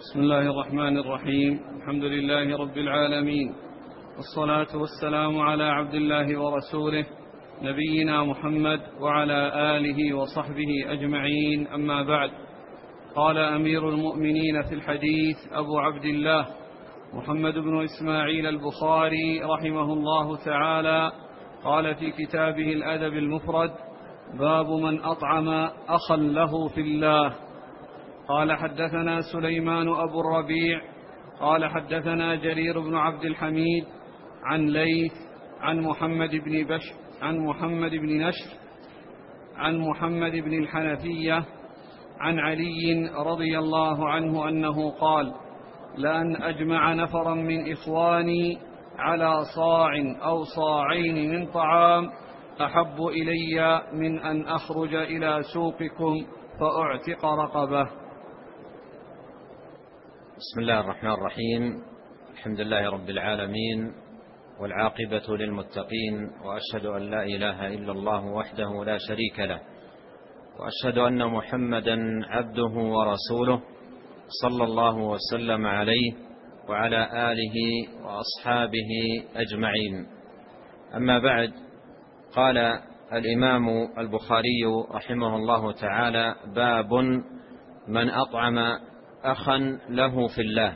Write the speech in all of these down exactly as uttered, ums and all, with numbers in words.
بسم الله الرحمن الرحيم. الحمد لله رب العالمين، والصلاة والسلام على عبد الله ورسوله نبينا محمد وعلى آله وصحبه أجمعين، أما بعد. قال أمير المؤمنين في الحديث أبو عبد الله محمد بن إسماعيل البخاري رحمه الله تعالى، قال في كتابه الأدب المفرد: باب من أطعم أخا له في الله. قال حدثنا سليمان أبو الربيع قال حدثنا جرير بن عبد الحميد عن ليث عن محمد بن بشر عن محمد بن نشر عن محمد بن الحنفية عن علي رضي الله عنه أنه قال: لأن أجمع نفرا من إخواني على صاع أو صاعين من طعام أحب إلي من أن أخرج إلى سوقكم فأعتق رقبة. بسم الله الرحمن الرحيم. الحمد لله رب العالمين، والعاقبة للمتقين، وأشهد أن لا إله إلا الله وحده لا شريك له، وأشهد أن محمدا عبده ورسوله صلى الله وسلم عليه وعلى آله وأصحابه أجمعين. أما بعد، قال الإمام البخاري رحمه الله تعالى: باب من أطعم أخا له في الله،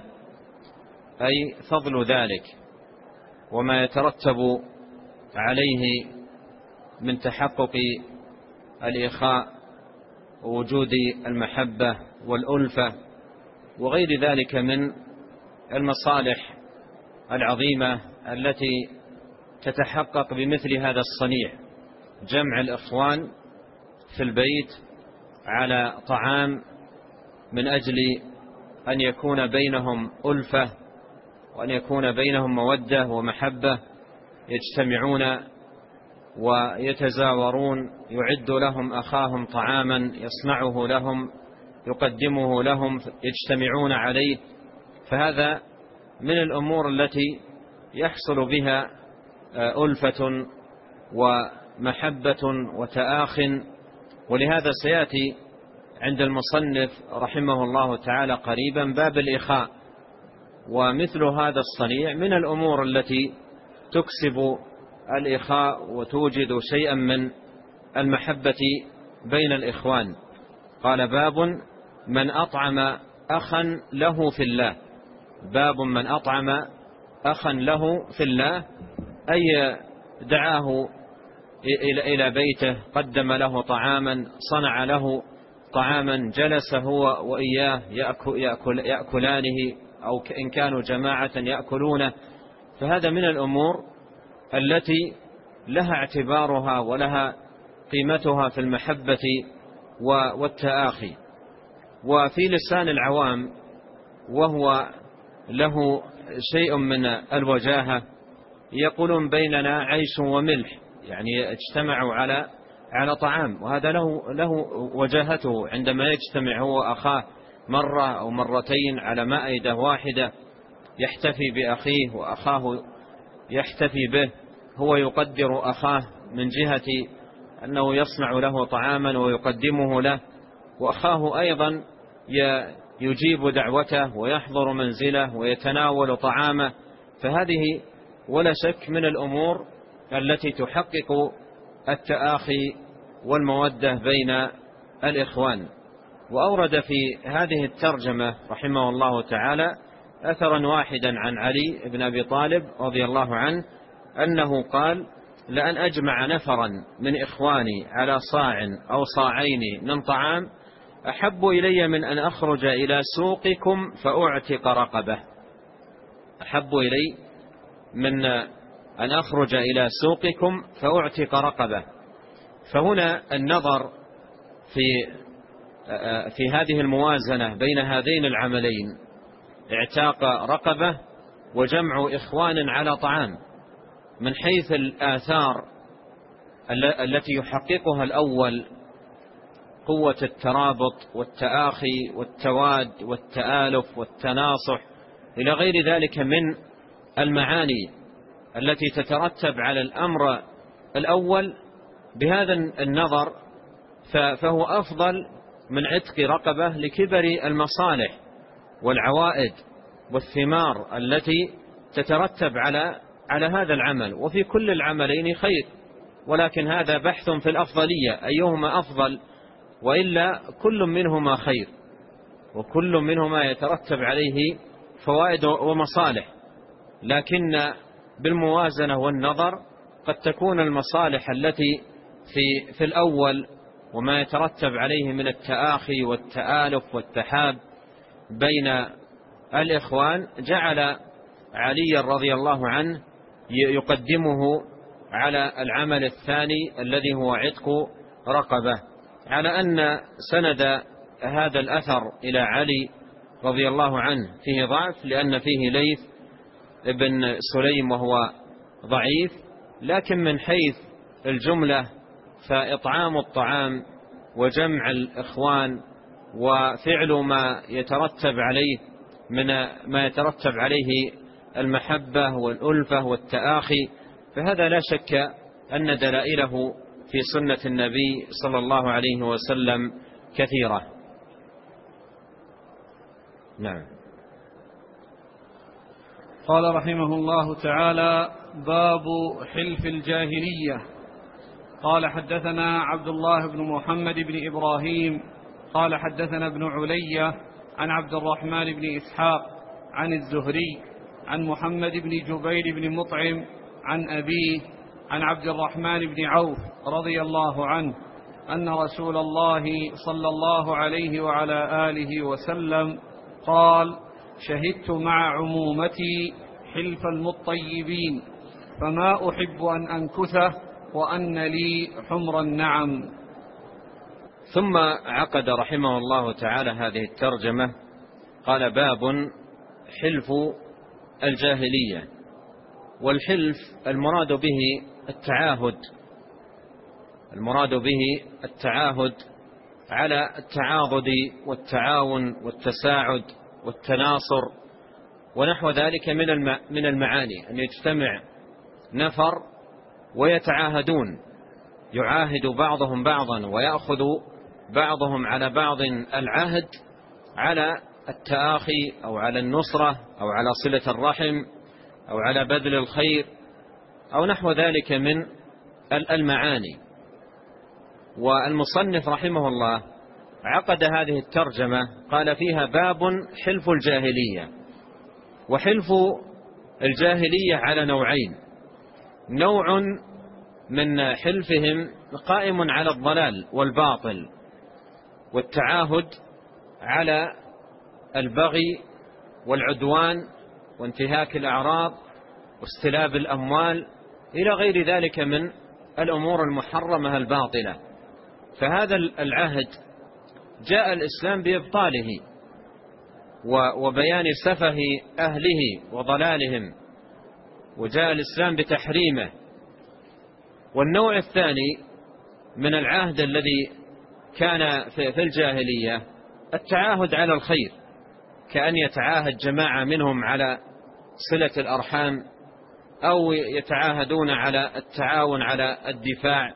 أي فضل ذلك وما يترتب عليه من تحقق الإخاء ووجود المحبة والألفة وغير ذلك من المصالح العظيمة التي تتحقق بمثل هذا الصنيع: جمع الإخوان في البيت على طعام من أجل أن يكون بينهم ألفة وأن يكون بينهم مودة ومحبة، يجتمعون ويتزاورون، يعد لهم أخاهم طعاما يصنعه لهم يقدمه لهم، يجتمعون عليه. فهذا من الأمور التي يحصل بها ألفة ومحبة وتآخٍ، ولهذا سيأتي عند المصنف رحمه الله تعالى قريبا باب الإخاء. ومثل هذا الصنيع من الأمور التي تكسب الإخاء وتوجد شيئا من المحبة بين الإخوان. قال: باب من أطعم أخا له في الله. باب من أطعم أخا له في الله، أي دعاه إلى بيته، قدم له طعاما، صنع له طعاما، جلس هو وإياه يأكل يأكل يأكلانه، أو إن كانوا جماعة يأكلونه. فهذا من الأمور التي لها اعتبارها ولها قيمتها في المحبة والتآخي. وفي لسان العوام وهو له شيء من الوجاهة يقولون: بيننا عيش وملح، يعني اجتمعوا على على طعام، وهذا له له وجاهته عندما يجتمع هو أخاه مرة أو مرتين على مائدة واحدة، يحتفي بأخيه وأخاه يحتفي به. هو يقدر أخاه من جهة أنه يصنع له طعاما ويقدمه له، وأخاه أيضا يجيب دعوته ويحضر منزله ويتناول طعامه. فهذه ولا شك من الأمور التي تحقق التآخي والمودة بين الإخوان. وأورد في هذه الترجمة رحمه الله تعالى أثرا واحدا عن علي بن أبي طالب رضي الله عنه أنه قال: لأن أجمع نفرا من إخواني على صاع أو صاعين من طعام أحب إلي من أن أخرج إلى سوقكم فأعتق رقبة. أحب إلي من أن أخرج إلى سوقكم فأعتق رقبة. فهنا النظر في في هذه الموازنة بين هذين العملين: اعتاق رقبة وجمع إخوان على طعام، من حيث الآثار التي يحققها الأول: قوة الترابط والتآخي والتواد والتآلف والتناصح إلى غير ذلك من المعاني التي تترتب على الأمر الأول. بهذا النظر فهو أفضل من عتق رقبة لكبر المصالح والعوائد والثمار التي تترتب على على هذا العمل. وفي كل العملين خير، ولكن هذا بحث في الأفضلية، أيهما أفضل، وإلا كل منهما خير، وكل منهما يترتب عليه فوائد ومصالح، لكن بالموازنة والنظر قد تكون المصالح التي في في الأول وما يترتب عليه من التآخي والتآلف والتحاب بين الإخوان جعل علي رضي الله عنه يقدمه على العمل الثاني الذي هو عتق رقبة، على أن سند هذا الأثر إلى علي رضي الله عنه فيه ضعف، لأن فيه ليث ابن سليم وهو ضعيف، لكن من حيث الجملة فإطعام الطعام وجمع الإخوان وفعل ما يترتب عليه من ما يترتب عليه المحبة والألفة والتآخي، فهذا لا شك أن دلائله في سنة النبي صلى الله عليه وسلم كثيرة. نعم. قال رحمه الله تعالى: باب حلف الجاهلية. قال: حدثنا عبد الله بن محمد بن إبراهيم قال: حدثنا ابن علية عن عبد الرحمن بن إسحاق عن الزهري عن محمد بن جبير بن مطعم عن أبيه عن عبد الرحمن بن عوف رضي الله عنه أن رسول الله صلى الله عليه وعلى آله وسلم قال: شهدت مع عمومتي حلف المطيبين، فما أحب أن أنكثه وأن لي حمر النعم. ثم عقد رحمه الله تعالى هذه الترجمة، قال: باب حلف الجاهلية. والحلف المراد به التعاهد، المراد به التعاهد على التعاضد والتعاون والتساعد والتناصر ونحو ذلك من المعاني، أن يجتمع نفر ويتعاهدون، يعاهد بعضهم بعضا ويأخذ بعضهم على بعض العهد على التآخي أو على النصرة أو على صلة الرحم أو على بذل الخير أو نحو ذلك من المعاني. والمصنف رحمه الله عقد هذه الترجمة قال فيها: باب حلف الجاهلية. وحلف الجاهلية على نوعين: نوع من حلفهم قائم على الضلال والباطل والتعاهد على البغي والعدوان وانتهاك الأعراض واستلاب الأموال إلى غير ذلك من الأمور المحرمة الباطلة. فهذا العهد جاء الإسلام بإبطاله وبيان سفه أهله وضلالهم، وجاء الإسلام بتحريمه. والنوع الثاني من العهد الذي كان في الجاهلية التعاهد على الخير، كأن يتعاهد جماعة منهم على صلة الأرحام، أو يتعاهدون على التعاون على الدفاع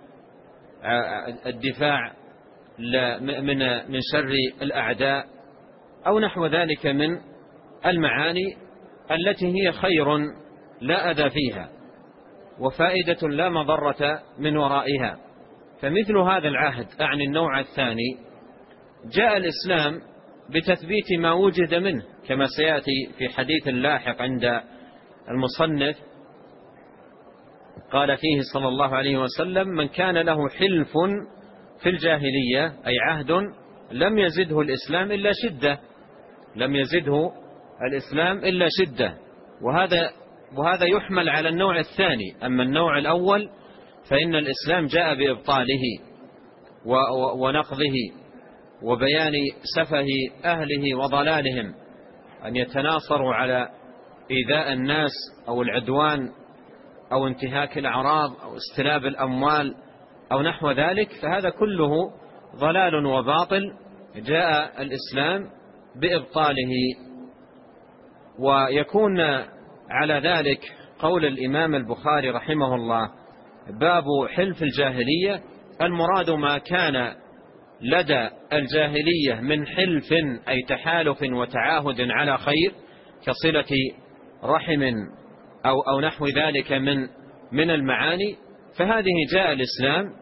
الدفاع من من شر الأعداء أو نحو ذلك من المعاني التي هي خير لا أذى فيها وفائدة لا مضرة من ورائها. فمثل هذا العهد أعني النوع الثاني جاء الإسلام بتثبيت ما وجد منه، كما سيأتي في حديث لاحق عند المصنف. قال فيه صلى الله عليه وسلم: من كان له حلف في الجاهلية، أي عهد لم يزده الإسلام إلا شدة، لم يزده الإسلام إلا شدة. وهذا وهذا يحمل على النوع الثاني. أما النوع الأول فإن الإسلام جاء بإبطاله ونقضه وبيان سفه أهله وضلالهم، أن يتناصروا على إيذاء الناس أو العدوان أو انتهاك الأعراض أو استلاب الأموال أو نحو ذلك، فهذا كله ضلال وباطل جاء الإسلام بإبطاله. ويكون على ذلك قول الإمام البخاري رحمه الله: باب حلف الجاهلية، المراد ما كان لدى الجاهلية من حلف أي تحالف وتعاهد على خير كصلة رحم أو, أو نحو ذلك من, من المعاني، فهذه جاء الإسلام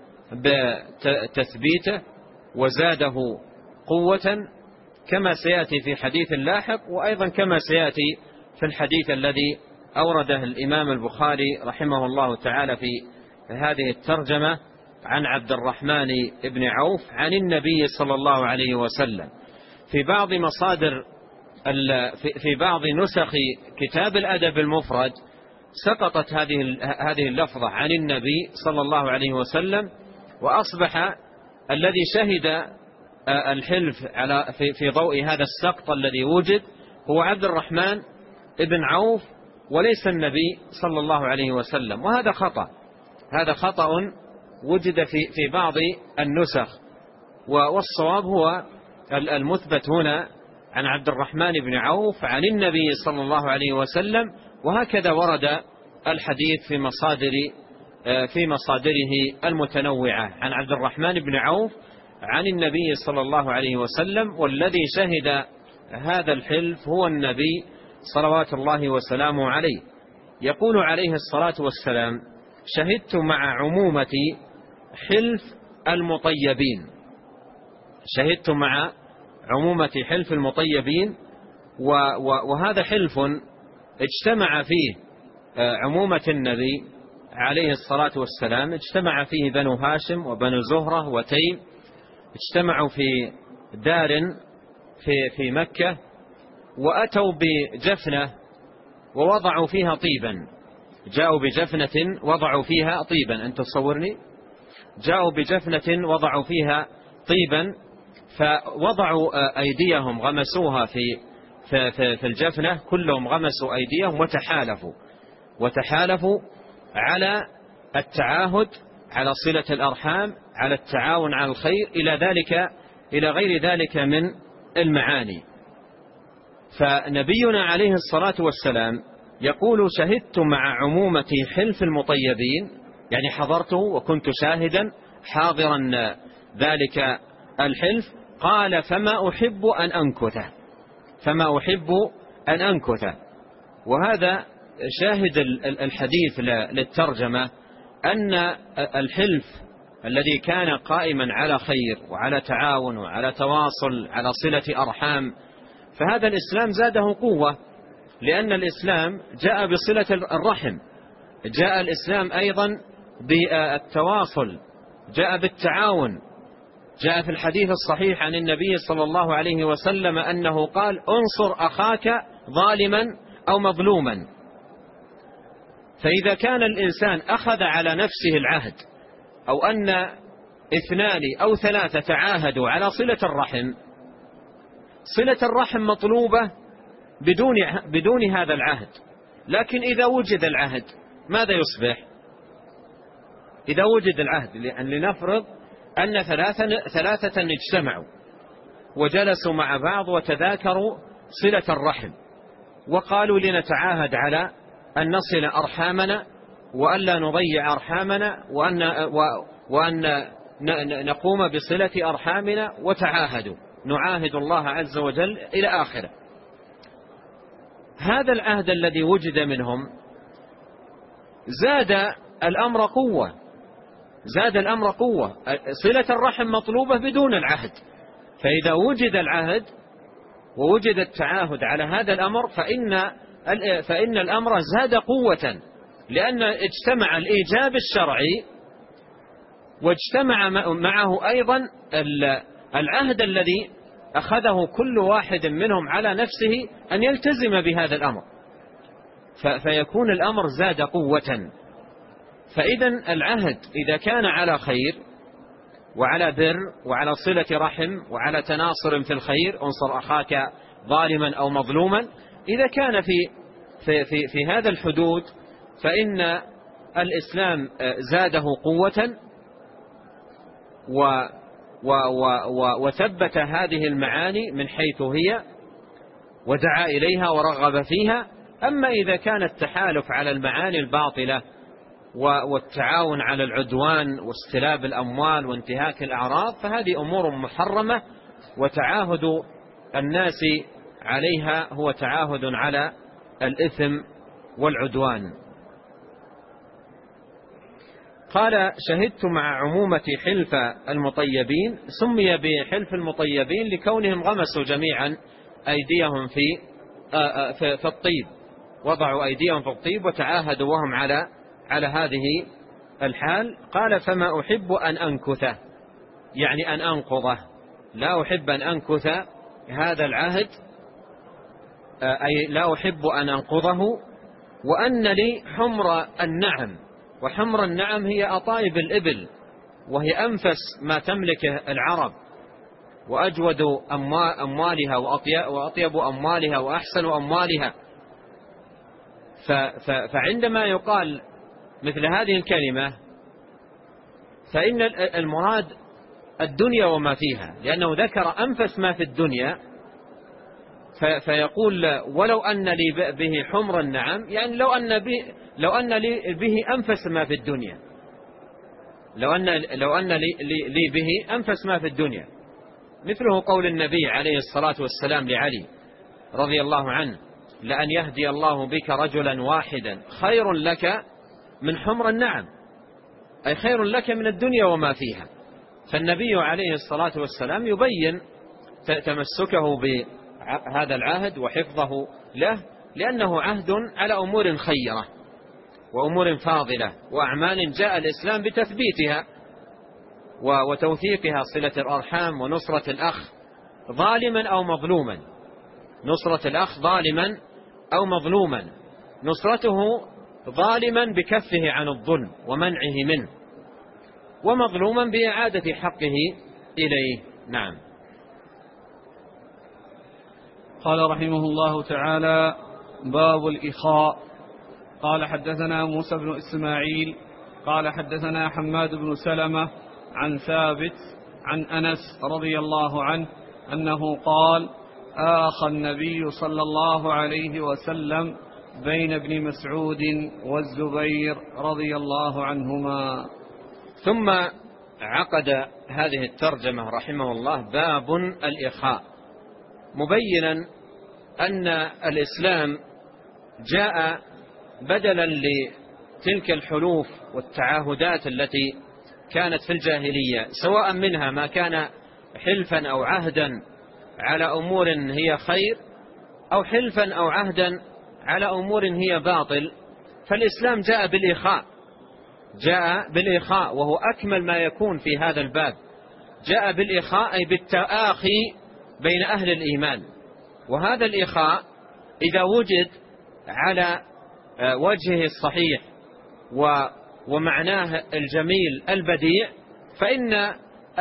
بتثبيته وزاده قوة كما سيأتي في حديث لاحق، وأيضا كما سيأتي في الحديث الذي أورده الإمام البخاري رحمه الله تعالى في هذه الترجمة عن عبد الرحمن بن عوف عن النبي صلى الله عليه وسلم. في بعض مصادر في بعض نسخ كتاب الأدب المفرد سقطت هذه هذه اللفظة عن النبي صلى الله عليه وسلم، وأصبح الذي شهد الحلف على في في ضوء هذا السقط الذي وجد هو عبد الرحمن بن عوف وليس النبي صلى الله عليه وسلم، وهذا خطأ هذا خطأ وجد في في بعض النسخ، والصواب هو المثبت هنا عن عبد الرحمن بن عوف عن النبي صلى الله عليه وسلم، وهكذا ورد الحديث في مصادر في مصادره المتنوعة عن عبد الرحمن بن عوف عن النبي صلى الله عليه وسلم، والذي شهد هذا الحلف هو النبي صلوات الله وسلامه عليه. يقول عليه الصلاة والسلام: شهدت مع عمومة حلف المطيبين شهدت مع عمومة حلف المطيبين وهذا حلف اجتمع فيه عمومة النبي عليه الصلاة والسلام، اجتمع فيه بنو هاشم وبنو زهرة وتيم، اجتمعوا في دار في في مكة، وأتوا بجفنة ووضعوا فيها طيبا جاءوا بجفنة وضعوا فيها طيبا أنت تصورني جاءوا بجفنة وضعوا فيها طيبا، فوضعوا أيديهم غمسوها في في في الجفنة، كلهم غمسوا أيديهم وتحالفوا وتحالفوا على التعاهد على صلة الأرحام، على التعاون على الخير، إلى ذلك إلى غير ذلك من المعاني. فنبينا عليه الصلاة والسلام يقول: شهدت مع عمومة حلف المطيبين، يعني حضرته وكنت شاهدا حاضرا ذلك الحلف. قال: فما أحب أن أنكثه فما أحب أن أنكثه وهذا شاهد الحديث للترجمة، أن الحلف الذي كان قائما على خير وعلى تعاون وعلى تواصل على صلة أرحام، فهذا الإسلام زاده قوة، لأن الإسلام جاء بصلة الرحم، جاء الإسلام أيضا بالتواصل، جاء بالتعاون. جاء في الحديث الصحيح عن النبي صلى الله عليه وسلم أنه قال: انصر أخاك ظالما أو مظلوما. فإذا كان الإنسان أخذ على نفسه العهد، أو أن اثنان أو ثلاثة تعاهدوا على صلة الرحم، صلة الرحم مطلوبة بدون بدون هذا العهد، لكن إذا وجد العهد ماذا يصبح؟ إذا وجد العهد، لنفرض أن ثلاثة, ثلاثة اجتمعوا وجلسوا مع بعض وتذاكروا صلة الرحم، وقالوا: لنتعاهد على أن نصل أرحامنا وألا نضيع أرحامنا وأن, وأن نقوم بصلة أرحامنا، وتعاهدوا نعاهد الله عز وجل إلى آخره. هذا العهد الذي وجد منهم زاد الأمر قوة زاد الأمر قوة صلة الرحم مطلوبة بدون العهد، فإذا وجد العهد ووجد التعاهد على هذا الأمر فإن فإن الأمر زاد قوة، لأن اجتمع الإيجاب الشرعي واجتمع معه أيضا العهد الذي أخذه كل واحد منهم على نفسه أن يلتزم بهذا الأمر، فيكون الأمر زاد قوة. فإذا العهد إذا كان على خير وعلى بر وعلى صلة رحم وعلى تناصر في الخير، انصر أخاك ظالما أو مظلوما، إذا كان في في في, في هذا الحدود فإن الإسلام زاده قوة و و و وثبت هذه المعاني من حيث هي ودعا إليها ورغب فيها. أما إذا كان التحالف على المعاني الباطلة والتعاون على العدوان واستلاب الأموال وانتهاك الأعراض، فهذه أمور محرمة، وتعاهد الناس عليها هو تعاهد على الإثم والعدوان. قال: شهدت مع عمومة حلف المطيبين. سمي بحلف المطيبين لكونهم غمسوا جميعا أيديهم في في الطيب، وضعوا أيديهم في الطيب وتعاهدوا وهم على على هذه الحال. قال: فما أحب أن أنكثه، يعني أن أنقضه، لا أحب أن أنكث هذا العهد، أي لا أحب أن أنقضه. وأن لي حمر النعم، وحمر النعم هي أطايب الإبل، وهي أنفس ما تملكه العرب، وأجود أموالها وأطيب أموالها وأحسن أموالها. فعندما يقال مثل هذه الكلمة فإن المراد الدنيا وما فيها، لأنه ذكر أنفس ما في الدنيا، فيقول: ولو أن لي به حمر النعم، يعني لو أن به لو أن لي به أنفس ما في الدنيا، لو أن لو أن لي, لي به أنفس ما في الدنيا. مثله قول النبي عليه الصلاة والسلام لعلي رضي الله عنه: لأن يهدي الله بك رجلا واحدا خير لك من حمر النعم، أي خير لك من الدنيا وما فيها. فالنبي عليه الصلاة والسلام يبين تمسكه بهذا العهد وحفظه له، لأنه عهد على أمور خيرة وأمور فاضلة وأعمال جاء الإسلام بتثبيتها وتوثيقها، صلة الأرحام ونصرة الأخ ظالما أو مظلوما، نصرة الأخ ظالما أو مظلوما، نصرته ظالما بكفه عن الظلم ومنعه منه، ومظلوما بإعادة حقه إليه. نعم. قال رحمه الله تعالى: باب الإخاء. قال: حدثنا موسى بن إسماعيل قال حدثنا حماد بن سلمة عن ثابت عن أنس رضي الله عنه أنه قال: آخى النبي صلى الله عليه وسلم بين ابن مسعود والزبير رضي الله عنهما. ثم عقد هذه الترجمة رحمه الله باب الإخاء، مبينا أن الإسلام جاء بدلا لتلك الحلوف والتعاهدات التي كانت في الجاهلية، سواء منها ما كان حلفا أو عهدا على أمور هي خير، أو حلفا أو عهدا على أمور هي باطل. فالإسلام جاء بالإخاء، جاء بالإخاء وهو أكمل ما يكون في هذا الباب. جاء بالإخاء أي بالتآخي بين أهل الإيمان، وهذا الإخاء إذا وجد على وجهه الصحيح ومعناه الجميل البديع، فإن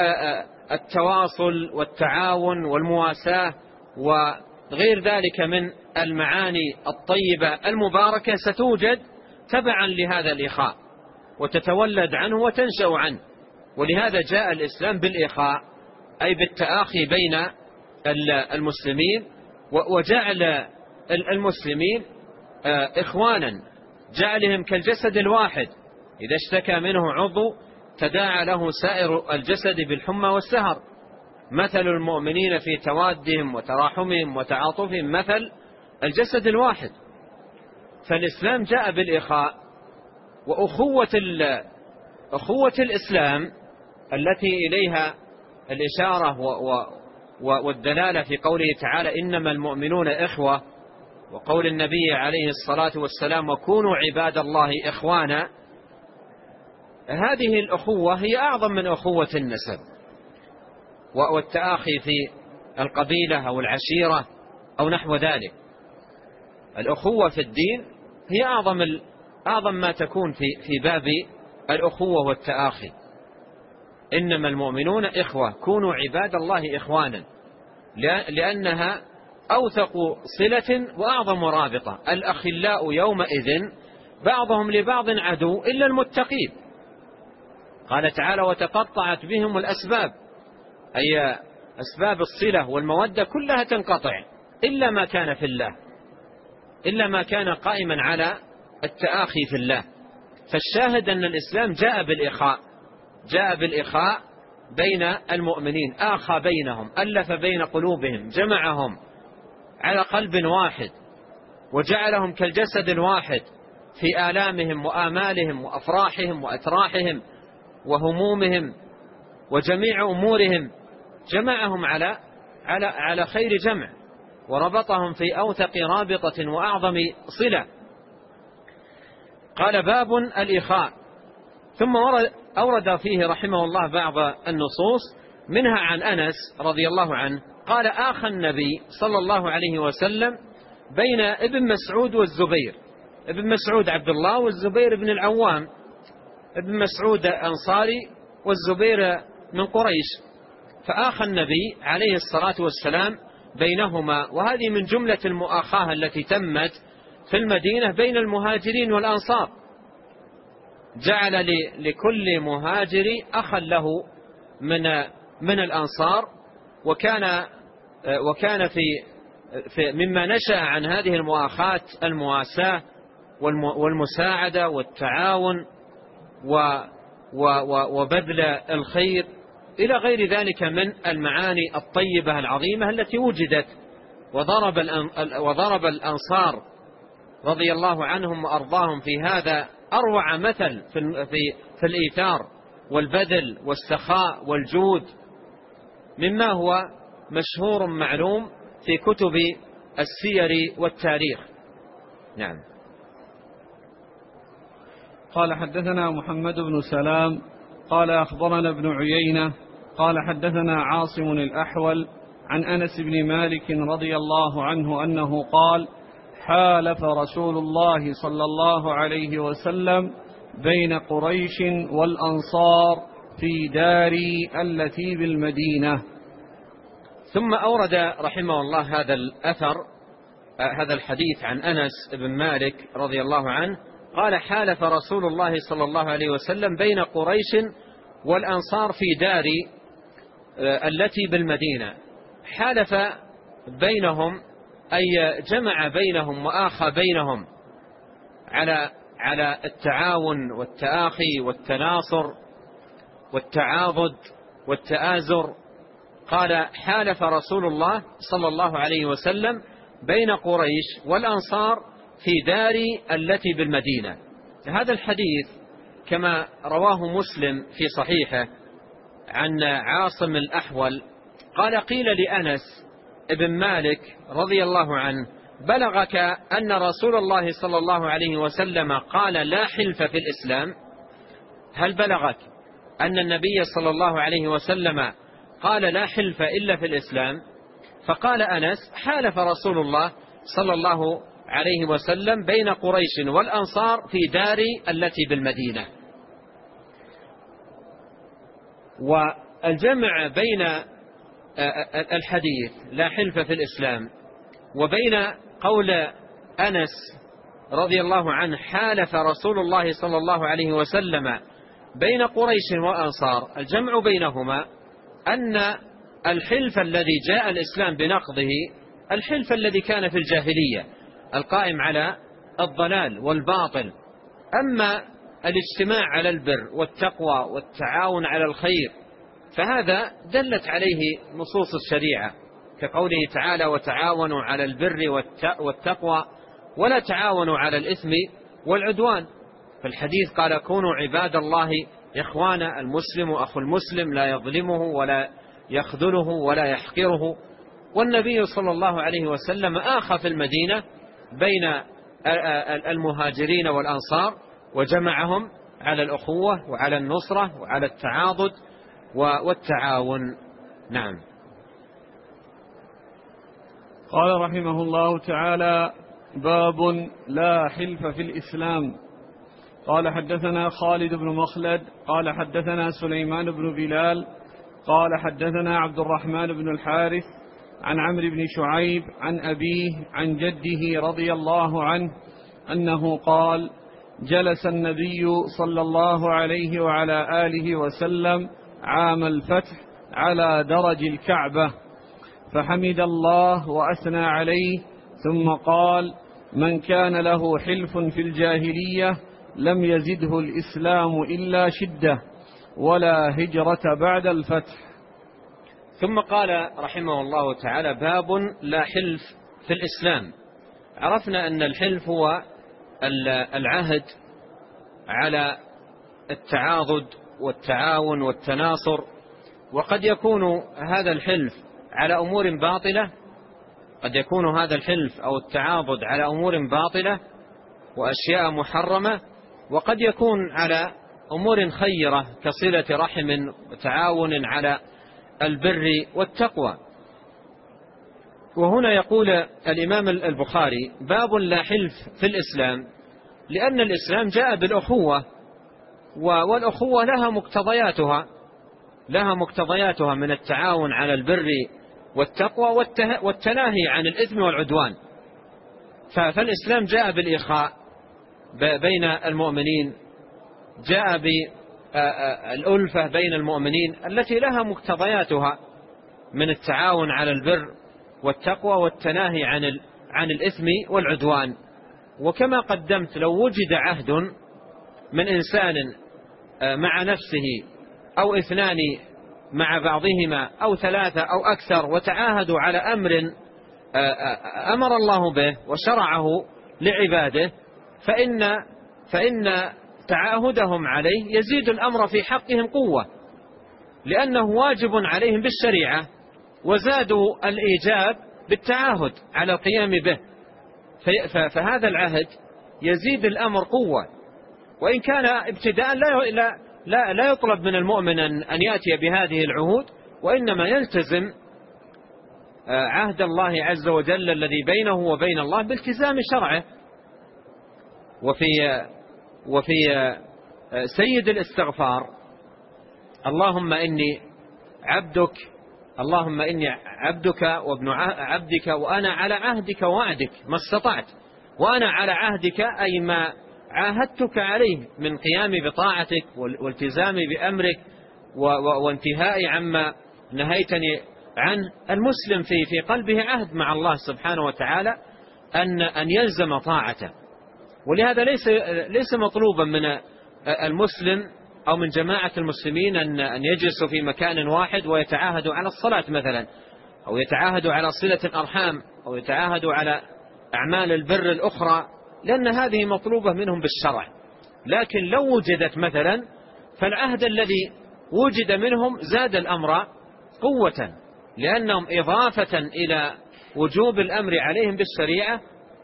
التواصل والتعاون والمواساة وغير ذلك من المعاني الطيبة المباركة ستوجد تبعا لهذا الإخاء وتتولد عنه وتنشأ عنه. ولهذا جاء الإسلام بالإخاء أي بالتآخي بين المسلمين، وجعل المسلمين إخوانا، جعلهم كالجسد الواحد، إذا اشتكى منه عضو تداعى له سائر الجسد بالحمى والسهر. مثل المؤمنين في توادهم وتراحمهم وتعاطفهم مثل الجسد الواحد. فالإسلام جاء بالإخاء، وأخوة أخوة الإسلام التي إليها الإشارة والدلالة في قوله تعالى: إنما المؤمنون إخوة، وقول النبي عليه الصلاة والسلام: وكونوا عباد الله إخوانا. هذه الأخوة هي أعظم من أخوة النسب والتآخي في القبيلة أو العشيرة أو نحو ذلك. الأخوة في الدين هي أعظم أعظم ما تكون في في باب الأخوة والتآخي. إنما المؤمنون إخوة، كونوا عباد الله إخوانا، لأنها أوثق صلة وأعظم رابطة. الأخلاء يومئذ بعضهم لبعض عدو إلا المتقين. قال تعالى: وتقطعت بهم الأسباب، أي أسباب الصلة والمودة كلها تنقطع إلا ما كان في الله، إلا ما كان قائما على التآخي في الله. فالشاهد أن الإسلام جاء بالإخاء، جاء بالإخاء بين المؤمنين، آخى بينهم، ألف بين قلوبهم، جمعهم على قلب واحد، وجعلهم كالجسد الواحد في آلامهم وآمالهم وأفراحهم وأتراحهم وهمومهم وجميع أمورهم، جمعهم على على على خير جمع، وربطهم في أوثق رابطة وأعظم صلة. قال باب الإخاء. ثم أورد فيه رحمه الله بعض النصوص، منها عن أنس رضي الله عنه قال آخى النبي صلى الله عليه وسلم بين ابن مسعود والزبير. ابن مسعود عبد الله، والزبير بن العوام. ابن مسعود أنصاري والزبير من قريش. فآخى النبي عليه الصلاة والسلام بينهما، وهذه من جملة المؤاخاة التي تمت في المدينة بين المهاجرين والأنصار. جعل لكل مهاجر أخا له من من الأنصار، وكان وكان في في مما نشأ عن هذه المؤاخاة المواساة والمساعدة والتعاون وبذل الخير إلى غير ذلك من المعاني الطيبة العظيمة التي وجدت. وضرب وضرب الأنصار رضي الله عنهم وأرضاهم في هذا أروع مثل في في الإيثار والبذل والسخاء والجود، مما هو مشهور معلوم في كتب السير والتاريخ. نعم. قال حدثنا محمد بن سلام قال أخبرنا ابن عيينة قال حدثنا عاصم الأحول عن أنس بن مالك رضي الله عنه أنه قال حالف رسول الله صلى الله عليه وسلم بين قريش والأنصار في داري التي بالمدينة. ثم أورد رحمه الله هذا الأثر، هذا الحديث عن أنس بن مالك رضي الله عنه قال حالف رسول الله صلى الله عليه وسلم بين قريش والأنصار في داري التي بالمدينة. حالف بينهم أي جمع بينهم وآخى بينهم على على التعاون والتآخي والتناصر والتعاضد والتآزر. قال حالف رسول الله صلى الله عليه وسلم بين قريش والأنصار في داري التي بالمدينة. هذا الحديث كما رواه مسلم في صحيحه عن عاصم الأحول قال قيل لأنس ابن مالك رضي الله عنه بلغك أن رسول الله صلى الله عليه وسلم قال لا حلف في الإسلام؟ هل بلغك أن النبي صلى الله عليه وسلم قال لا حلف إلا في الإسلام؟ فقال أنس حالف رسول الله صلى الله عليه وسلم بين قريش والأنصار في داري التي بالمدينة. والجمع بين الحديث لا حلف في الإسلام وبين قول أنس رضي الله عنه حالف رسول الله صلى الله عليه وسلم بين قريش والأنصار، الجمع بينهما أن الحلف الذي جاء الإسلام بنقضه الحلف الذي كان في الجاهلية القائم على الضلال والباطل. أما الاجتماع على البر والتقوى والتعاون على الخير فهذا دلت عليه نصوص الشريعة كقوله تعالى وتعاونوا على البر والتقوى ولا تعاونوا على الإثم والعدوان. فالحديث قال كونوا عباد الله إخوانا، المسلم أخو المسلم لا يظلمه ولا يخذله ولا يحقره. والنبي صلى الله عليه وسلم آخى في المدينة بين المهاجرين والأنصار وجمعهم على الأخوة وعلى النصرة وعلى التعاضد والتعاون. نعم. قال رحمه الله تعالى باب لا حلف في الإسلام. قال حدثنا خالد بن مخلد قال حدثنا سليمان بن بلال قال حدثنا عبد الرحمن بن الحارث عن عمرو بن شعيب عن أبيه عن جده رضي الله عنه أنه قال جلس النبي صلى الله عليه وعلى آله وسلم عام الفتح على درج الكعبة فحمد الله وأثنى عليه ثم قال من كان له حلف في الجاهلية لم يزده الإسلام إلا شدة ولا هجرة بعد الفتح. ثم قال رحمه الله تعالى: باب لا حلف في الإسلام. عرفنا أن الحلف هو العهد على التعاضد والتعاون والتناصر، وقد يكون هذا الحلف على أمور باطلة، قد يكون هذا الحلف أو التعاضد على أمور باطلة وأشياء محرمة، وقد يكون على أمور خيرة كصلة رحم وتعاون على البر والتقوى. وهنا يقول الإمام البخاري: باب لا حلف في الإسلام، لأن الإسلام جاء بالأخوة، والأخوة لها مقتضياتها لها مقتضياتها من التعاون على البر والتقوى والتناهي عن الإثم والعدوان. فالإسلام جاء بالإخاء بين المؤمنين، جاء بالألفة بين المؤمنين التي لها مقتضياتها من التعاون على البر والتقوى والتناهي عن عن الإثم والعدوان. وكما قدمت، لو وجد عهد من إنسان مع نفسه أو اثنان مع بعضهما أو ثلاثة أو أكثر وتعاهدوا على أمر أمر الله به وشرعه لعباده، فإن فإن تعاهدهم عليه يزيد الأمر في حقهم قوة، لأنه واجب عليهم بالشريعة، وزادوا الإيجاب بالتعاهد على القيام به، فهذا العهد يزيد الأمر قوة. وإن كان ابتداء لا لا لا يطلب من المؤمن أن يأتي بهذه العهود، وإنما يلتزم عهد الله عز وجل الذي بينه وبين الله بالتزام شرعه. وفي وفي سيد الاستغفار: اللهم إني عبدك اللهم إني عبدك وابن عبدك وأنا على عهدك ووعدك ما استطعت، وأنا على عهدك أي ما عاهدتك عليه من قيام بطاعتك والالتزام بأمرك وانتهاء عما نهيتني عنه. المسلم في في قلبه عهد مع الله سبحانه وتعالى أن أن يلزم طاعته، ولهذا ليس ليس مطلوبا من المسلم أو من جماعة المسلمين أن أن يجلسوا في مكان واحد ويتعاهدوا على الصلاة مثلا، أو يتعاهدوا على صلة الأرحام، أو يتعاهدوا على أعمال البر الأخرى، لأن هذه مطلوبة منهم بالشرع. لكن لو وجدت مثلا، فالعهد الذي وجد منهم زاد الأمر قوة، لأنهم إضافة إلى وجوب الأمر عليهم بالشريعة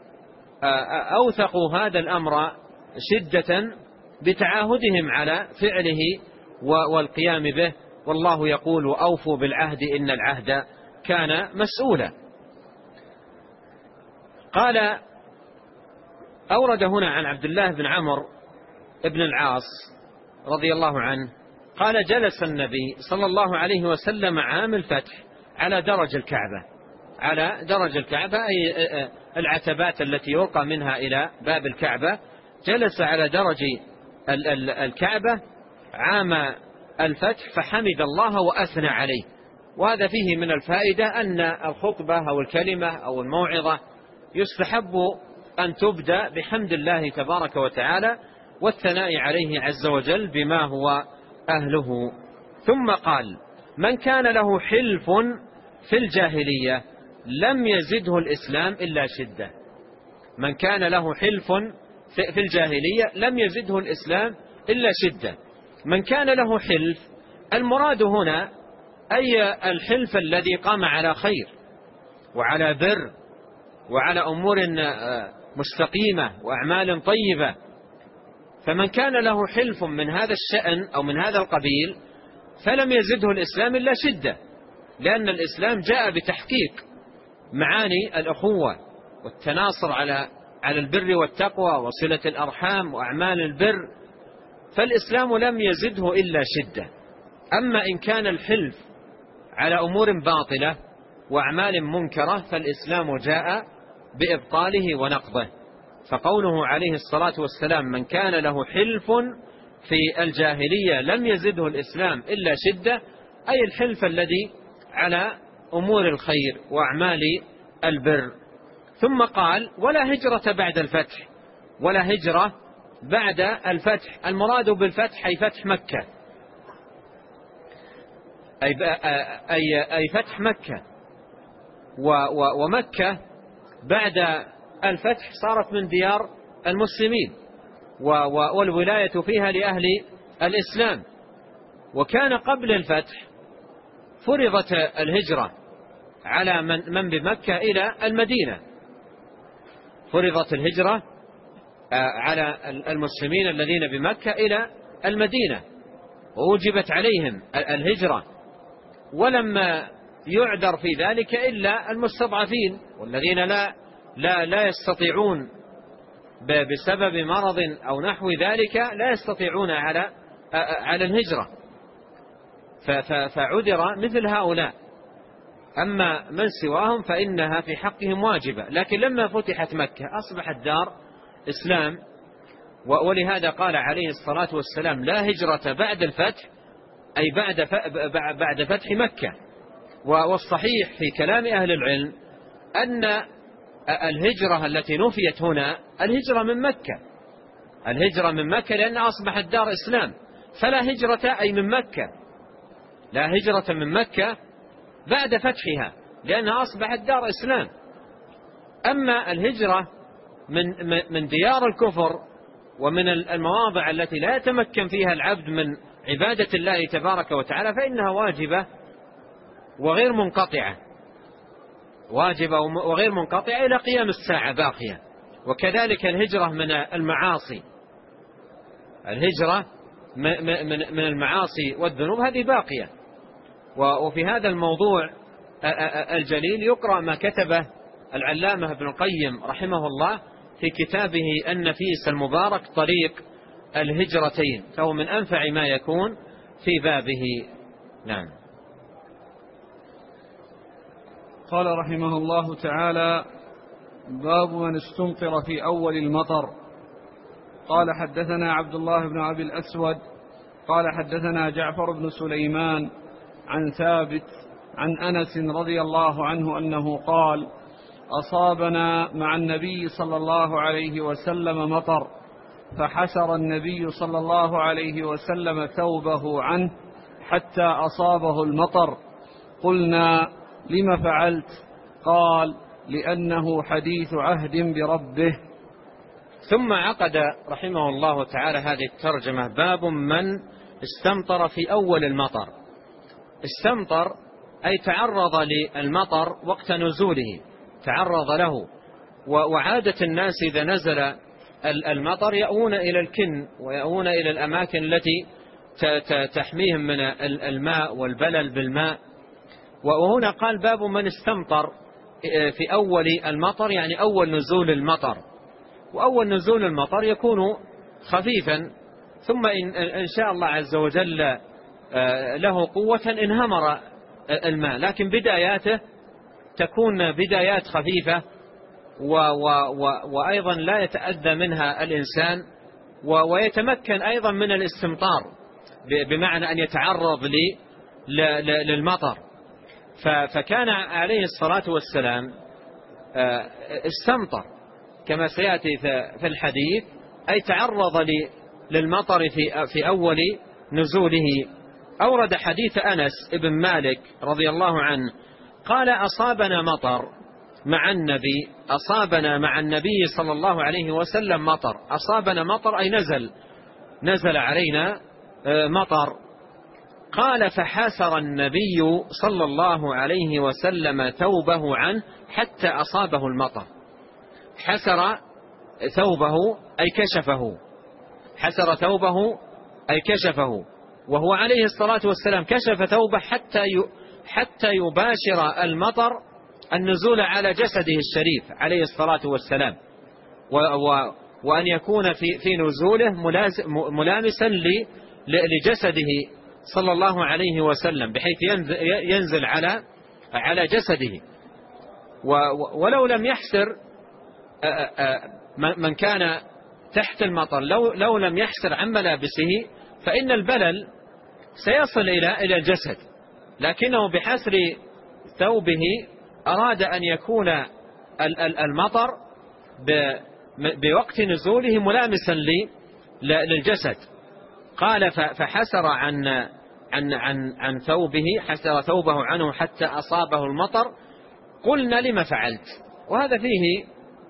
أوثقوا هذا الأمر شدة بتعاهدهم على فعله والقيام به. والله يقول: وأوفوا بالعهد إن العهد كان مسؤولا. قال أورد هنا عن عبد الله بن عمرو بن العاص رضي الله عنه قال: جلس النبي صلى الله عليه وسلم عام الفتح على درج الكعبة. على درج الكعبة أي العتبات التي يرقى منها إلى باب الكعبة. جلس على درج الكعبة عام الفتح فحمد الله وأثنى عليه. وهذا فيه من الفائدة أن الخطبة أو الكلمة أو الموعظة يستحب أن تبدأ بحمد الله تبارك وتعالى والثناء عليه عز وجل بما هو أهله. ثم قال: من كان له حلف في الجاهلية لم يزده الإسلام إلا شدة. من كان له حلف في الجاهلية لم يزده الإسلام إلا شدة. من كان له حلف، المراد هنا أي الحلف الذي قام على خير وعلى بر وعلى أمور مستقيمة وأعمال طيبة. فمن كان له حلف من هذا الشأن أو من هذا القبيل فلم يزده الإسلام إلا شدة، لأن الإسلام جاء بتحقيق معاني الأخوة والتناصر على على البر والتقوى وصلة الأرحام وأعمال البر، فالإسلام لم يزده إلا شدة. أما إن كان الحلف على أمور باطلة وأعمال منكرة فالإسلام جاء بإبطاله ونقضه. فقوله عليه الصلاة والسلام: من كان له حلف في الجاهلية لم يزده الإسلام إلا شدة، أي الحلف الذي على أمور الخير وأعمال البر. ثم قال: ولا هجرة بعد الفتح. ولا هجرة بعد الفتح. المراد بالفتح أي فتح مكة، أي, أي, أي فتح مكة. ومكة بعد الفتح صارت من ديار المسلمين، والولاية فيها لأهل الإسلام. وكان قبل الفتح فرضت الهجرة على من, من بمكة إلى المدينة، فرضت الهجرة على المسلمين الذين بمكة إلى المدينة، ووجبت عليهم الهجرة، ولما يعذر في ذلك إلا المستضعفين والذين لا لا لا يستطيعون بسبب مرض أو نحو ذلك، لا يستطيعون على على الهجرة، فعذر مثل هؤلاء. أما من سواهم فإنها في حقهم واجبة. لكن لما فتحت مكة أصبحت دار إسلام، ولهذا قال عليه الصلاة والسلام: لا هجرة بعد الفتح، أي بعد بعد فتح مكة. والصحيح في كلام أهل العلم أن الهجرة التي نفيت هنا الهجرة من مكة، الهجرة من مكة لأن أصبحت دار إسلام، فلا هجرة أي من مكة، لا هجرة من مكة بعد فتحها لأنها أصبحت دار إسلام. أما الهجرة من من ديار الكفر ومن المواضع التي لا يتمكن فيها العبد من عبادة الله تبارك وتعالى فإنها واجبة وغير منقطعة، واجبة وغير منقطعة إلى قيام الساعة باقية. وكذلك الهجرة من المعاصي، الهجرة من المعاصي والذنوب هذه باقية. وفي هذا الموضوع الجليل يقرأ ما كتبه العلامة ابن القيم رحمه الله في كتابه النفيس المبارك طريق الهجرتين، فهو من أنفع ما يكون في بابه. نعم. قال رحمه الله تعالى: باب من استمطر في أول المطر. قال حدثنا عبد الله بن أبي الأسود قال حدثنا جعفر بن سليمان عن ثابت عن أنس رضي الله عنه أنه قال: أصابنا مع النبي صلى الله عليه وسلم مطر، فحسر النبي صلى الله عليه وسلم ثوبه عنه حتى أصابه المطر. قلنا: لم فعلت؟ قال: لأنه حديث عهد بربه. ثم عقد رحمه الله تعالى هذه الترجمة: باب من استمطر في أول المطر. استمطر أي تعرض للمطر وقت نزوله، تعرض له. وعادة الناس إذا نزل المطر يأوون إلى الكن ويأوون إلى الأماكن التي تحميهم من الماء والبلل بالماء. وهنا قال: باب من استمطر في أول المطر، يعني أول نزول المطر. وأول نزول المطر يكون خفيفا، ثم إن شاء الله عز وجل له قوة انهمر الماء، لكن بداياته تكون بدايات خفيفة و و و وأيضا لا يتأذى منها الإنسان، ويتمكن أيضا من الاستمطار بمعنى أن يتعرض للمطر. فكان عليه الصلاة والسلام استمطر كما سيأتي في الحديث، أي تعرض للمطر في أول نزوله. أورد حديث أنس ابن مالك رضي الله عنه قال: أصابنا مطر مع النبي، أصابنا مع النبي صلى الله عليه وسلم مطر. أصابنا مطر أي نزل نزل علينا مطر. قال: فحسر النبي صلى الله عليه وسلم ثوبه عنه حتى أصابه المطر. حسر ثوبه أي كشفه، حسر ثوبه أي كشفه، وهو عليه الصلاة والسلام كشف ثوبه حتى حتى يباشر المطر النزول على جسده الشريف عليه الصلاة والسلام، وأن يكون في في نزوله ملامسا لجسده صلى الله عليه وسلم، بحيث ينزل على على جسده. ولو لم يحسر من كان تحت المطر، لو لو لم يحسر عن ملابسه فإن البلل سيصل إلى إلى الجسد، لكنه بحسر ثوبه أراد أن يكون المطر بوقت نزوله ملامسا للجسد. قال فحسر عن عن عن عن ثوبه، حسر ثوبه عنه حتى أصابه المطر. قلنا لما فعلت؟ وهذا فيه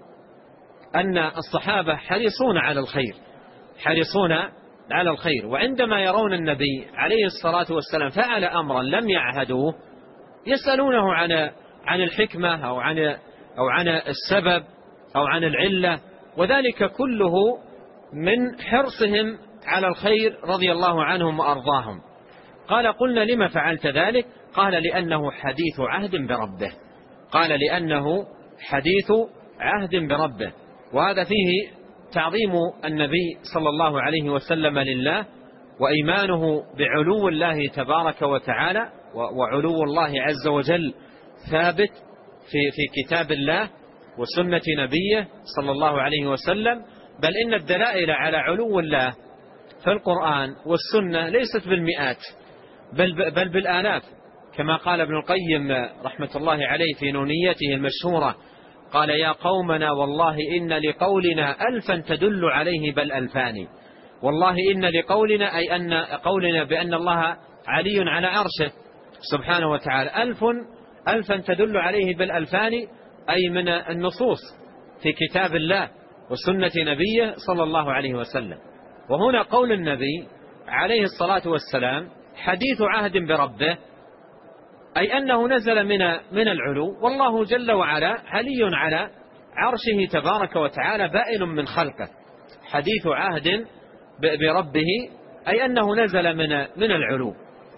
أن الصحابة حريصون على الخير، حريصون على الخير، وعندما يرون النبي عليه الصلاة والسلام فعل أمرا لم يعهدوه يسألونه عن عن الحكمة أو عن أو عن السبب أو عن العلة، وذلك كله من حرصهم على الخير رضي الله عنهم وأرضاهم. قال قلنا لما فعلت ذلك؟ قال لأنه حديث عهد بربه. قال لأنه حديث عهد بربه. وهذا فيه تعظيم النبي صلى الله عليه وسلم لله، وإيمانه بعلو الله تبارك وتعالى، وعلو الله عز وجل ثابت في في كتاب الله وسنة نبيه صلى الله عليه وسلم. بل إن الدلائل على علو الله في القرآن والسنة ليست بالمئات بل, بل بالآلاف، كما قال ابن القيم رحمة الله عليه في نونيته المشهورة، قال يا قومنا والله إن لقولنا ألفا تدل عليه بل ألفان. والله إن لقولنا أي أن قولنا بأن الله علي على عرشه سبحانه وتعالى ألف ألفا تدل عليه بل ألفان، أي من النصوص في كتاب الله وسنة نبيه صلى الله عليه وسلم. وهنا قول النبي عليه الصلاة والسلام حديث عهد بربه، أي أنه نزل من من العلو، والله جل وعلا علي على عرشه تبارك وتعالى بائن من خلقه. حديث عهد بربه أي أنه نزل من من العلو،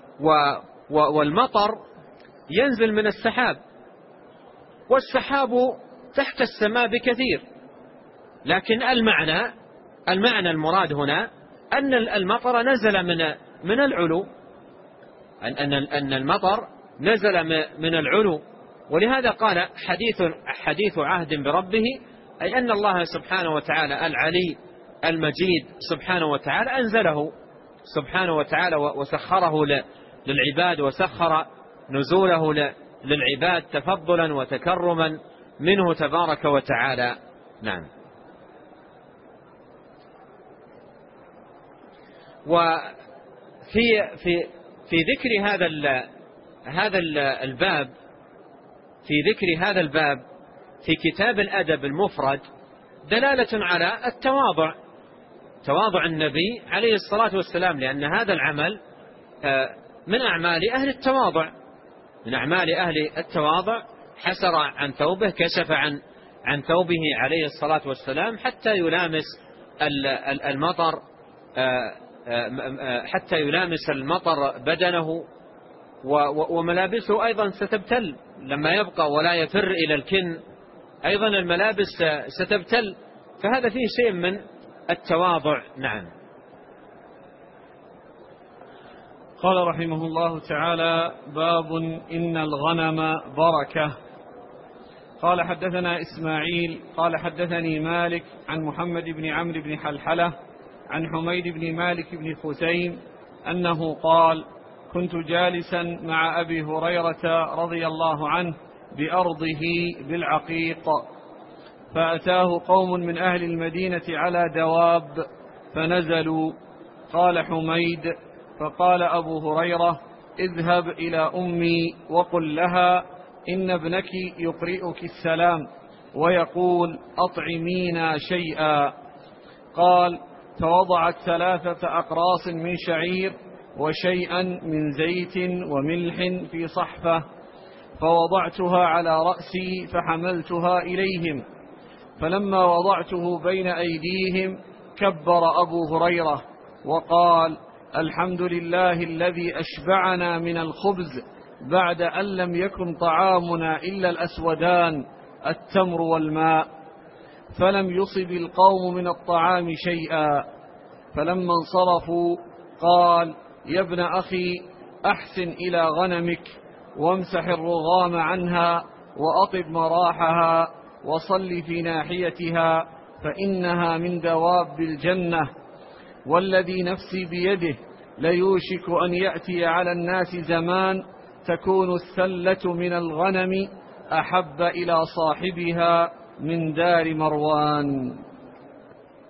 والمطر ينزل من السحاب، والسحاب تحت السماء بكثير، لكن المعنى المعنى المراد هنا أن المطر نزل من من العلو، أن أن المطر نزل من العلو. ولهذا قال حديث حديث عهد بربه، أي أن الله سبحانه وتعالى العلي المجيد سبحانه وتعالى أنزله سبحانه وتعالى وسخره للعباد، وسخر نزوله للعباد تفضلا وتكرما منه تبارك وتعالى. نعم. وفي في في ذكر هذا هذا الباب في ذكر هذا الباب في كتاب الأدب المفرد دلالة على التواضع، تواضع النبي عليه الصلاة والسلام، لأن هذا العمل من أعمال أهل التواضع، من أعمال أهل التواضع. حسر عن ثوبه، كشف عن عن ثوبه عليه الصلاة والسلام حتى يلامس المطر حتى يلامس المطر بدنه، وملابسه أيضا ستبتل لما يبقى ولا يفر إلى الكن، أيضا الملابس ستبتل، فهذا فيه شيء من التواضع. نعم. قال رحمه الله تعالى: باب إن الغنم بركة. قال حدثنا إسماعيل قال حدثني مالك عن محمد بن عمرو بن حلحلة عن حميد بن مالك بن خثيم أنه قال: كنت جالسا مع أبي هريرة رضي الله عنه بأرضه بالعقيق، فأتاه قوم من أهل المدينة على دواب فنزلوا. قال حميد: فقال أبو هريرة: اذهب إلى أمي وقل لها إن ابنك يقرئك السلام ويقول أطعمينا شيئا. قال: فوضعت ثلاثة أقراص من شعير وشيئا من زيت وملح في صحفة، فوضعتها على رأسي فحملتها إليهم، فلما وضعته بين أيديهم كبر أبو هريرة وقال: الحمد لله الذي أشبعنا من الخبز بعد أن لم يكن طعامنا إلا الأسودان التمر والماء. فلم يصب القوم من الطعام شيئا. فلما انصرفوا قال: يا ابن أخي، أحسن إلى غنمك وامسح الرغام عنها وأطب مراحها وصل في ناحيتها فإنها من دواب الجنة، والذي نفسي بيده ليوشك أن يأتي على الناس زمان تكون السلة من الغنم أحب إلى صاحبها من دار مروان.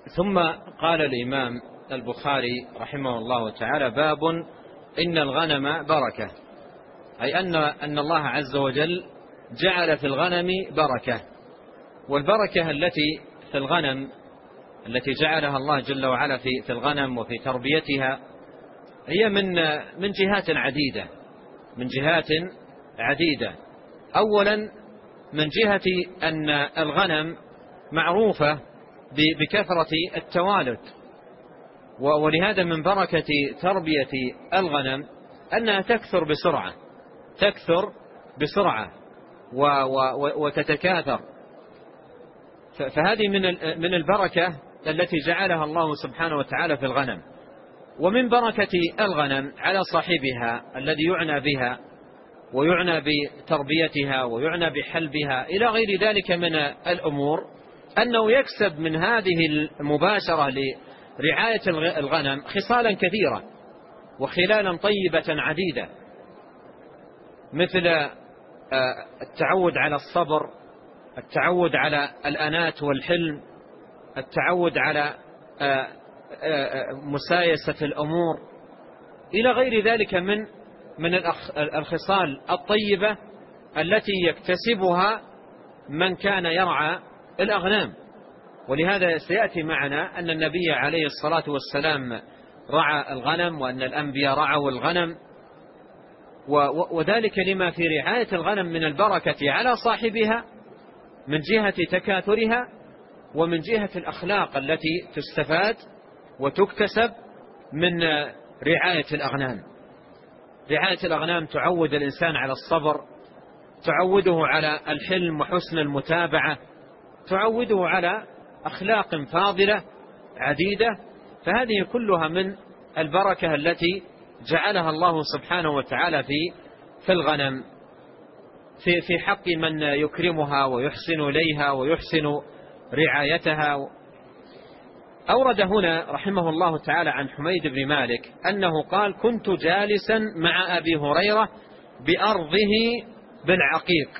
ثم قال الإمام البخاري رحمه الله تعالى: باب إن الغنم بركة، أي أن أن الله عز وجل جعل في الغنم بركة. والبركة التي في الغنم التي جعلها الله جل وعلا في في الغنم وفي تربيتها هي من من جهات عديدة من جهات عديدة أولا من جهة أن الغنم معروفة بكثرة التوالد، ولهذا من بركة تربية الغنم أنها تكثر بسرعة تكثر بسرعة وتتكاثر. فهذه من من البركة التي جعلها الله سبحانه وتعالى في الغنم. ومن بركة الغنم على صاحبها الذي يعنى بها ويعنى بتربيتها ويعنى بحلبها إلى غير ذلك من الأمور أنه يكسب من هذه المباشرة لرعاية الغنم خصالا كثيرة وخلالا طيبة عديدة، مثل التعود على الصبر، التعود على الأنات والحلم، التعود على مسايسة الأمور إلى غير ذلك من من الخصال الطيبة التي يكتسبها من كان يرعى الأغنام. ولهذا سيأتي معنا أن النبي عليه الصلاة والسلام رعى الغنم وأن الأنبياء رعوا الغنم، وذلك لما في رعاية الغنم من البركة على صاحبها من جهة تكاثرها ومن جهة الأخلاق التي تستفاد وتكتسب من رعاية الأغنام. رعاية الأغنام تعود الإنسان على الصبر، تعوده على الحلم وحسن المتابعة، تعوده على أخلاق فاضلة عديدة. فهذه كلها من البركة التي جعلها الله سبحانه وتعالى في في الغنم في في حق من يكرمها ويحسن إليها ويحسن رعايتها. أورد هنا رحمه الله تعالى عن حميد بن مالك أنه قال: كنت جالسا مع أبي هريرة بأرضه بالعقيق.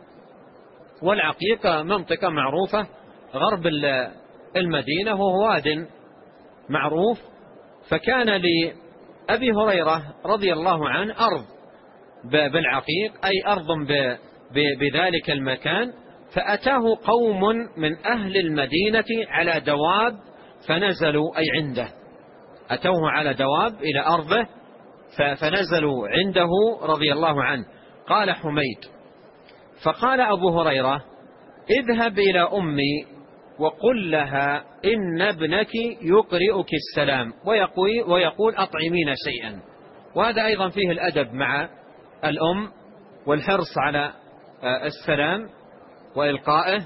والعقيق منطقة معروفة غرب المدينة وهو واد معروف. فكان لأبي هريرة رضي الله عنه أرض بالعقيق، أي أرض بذلك المكان. فأتاه قوم من أهل المدينة على دواب فنزلوا أي عنده، أتوه على دواب إلى أرضه فنزلوا عنده رضي الله عنه. قال حميد: فقال أبو هريرة: اذهب إلى أمي وقل لها إن ابنك يقرئك السلام ويقول, ويقول أطعمين شيئا. وهذا أيضا فيه الأدب مع الأم والحرص على السلام وإلقائه،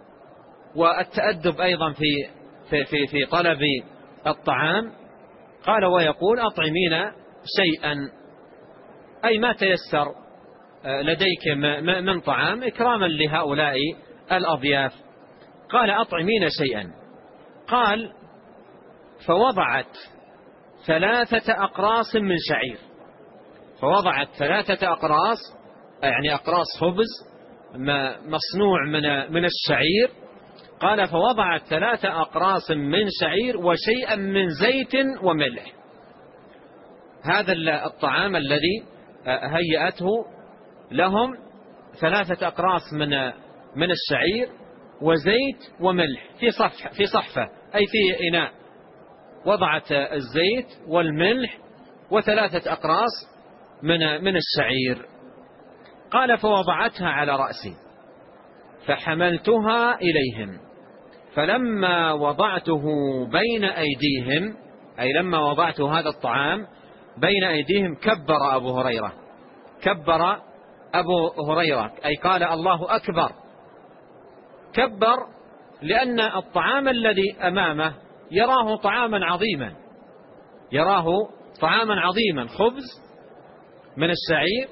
والتأدب أيضا في في في, في طلب الطعام. قال: ويقول أطعمين شيئا، أي ما تيسر لديك من طعام إكراما لهؤلاء الأضياف. قال: أطعمين شيئا. قال: فوضعت ثلاثة أقراص من شعير. فوضعت ثلاثة أقراص، يعني أقراص خبز مصنوع من من الشعير. قال: فوضعت ثلاثة أقراص من شعير وشيئا من زيت وملح. هذا الطعام الذي هيأته لهم ثلاثة أقراص من من الشعير وزيت وملح في صفحة في صحفة أي في إناء. وضعت الزيت والملح وثلاثة أقراص من من الشعير. قال: فوضعتها على رأسي فحملتها إليهم، فلما وضعته بين أيديهم، أي لما وضعت هذا الطعام بين أيديهم، كبر أبو هريرة كبر أبو هريرة أي قال: الله أكبر. كبر لأن الطعام الذي أمامه يراه طعاما عظيما يراه طعاما عظيما خبز من الشعير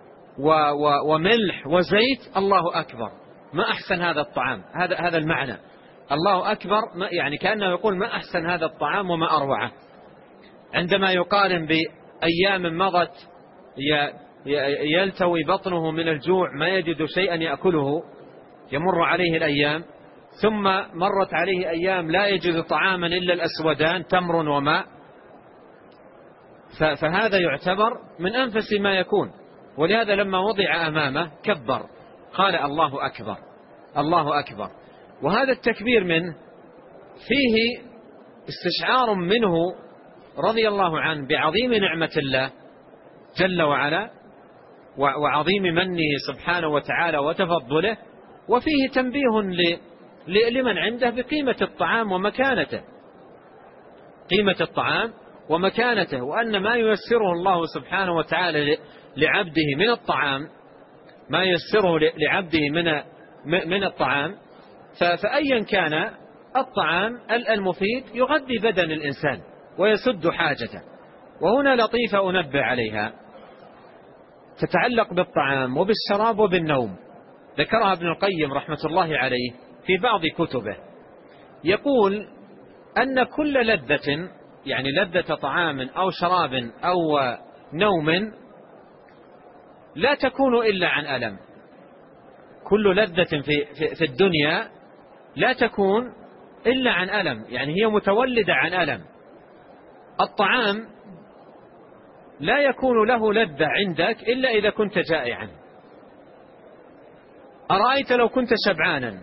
وملح وزيت. الله أكبر، ما أحسن هذا الطعام. هذا هذا المعنى، الله أكبر، يعني كأنه يقول ما أحسن هذا الطعام وما أروعه. عندما يقارن بأيام مضت يلتوي بطنه من الجوع ما يجد شيئا يأكله، يمر عليه الأيام ثم مرت عليه أيام لا يجد طعاما إلا الأسودان تمر وماء، فهذا يعتبر من أنفس ما يكون. ولهذا لما وضع أمامه كبر، قال الله أكبر الله أكبر. وهذا التكبير منه فيه استشعار منه رضي الله عنه بعظيم نعمة الله جل وعلا وعظيم منه سبحانه وتعالى وتفضله، وفيه تنبيه لمن عنده بقيمة الطعام ومكانته، قيمة الطعام ومكانته، وأن ما ييسره الله سبحانه وتعالى لعبده من الطعام، ما ييسره لعبده من من الطعام، فأيا كان الطعام المفيد يغذي بدن الإنسان ويسد حاجته. وهنا لطيفة أنبه عليها تتعلق بالطعام وبالشراب وبالنوم، ذكرها ابن القيم رحمة الله عليه في بعض كتبه، يقول أن كل لذة، يعني لذة طعام أو شراب أو نوم، لا تكون إلا عن ألم. كل لذة في, في, في الدنيا لا تكون إلا عن ألم، يعني هي متولدة عن ألم. الطعام لا يكون له لذة عندك إلا إذا كنت جائعا. أرأيت لو كنت شبعانا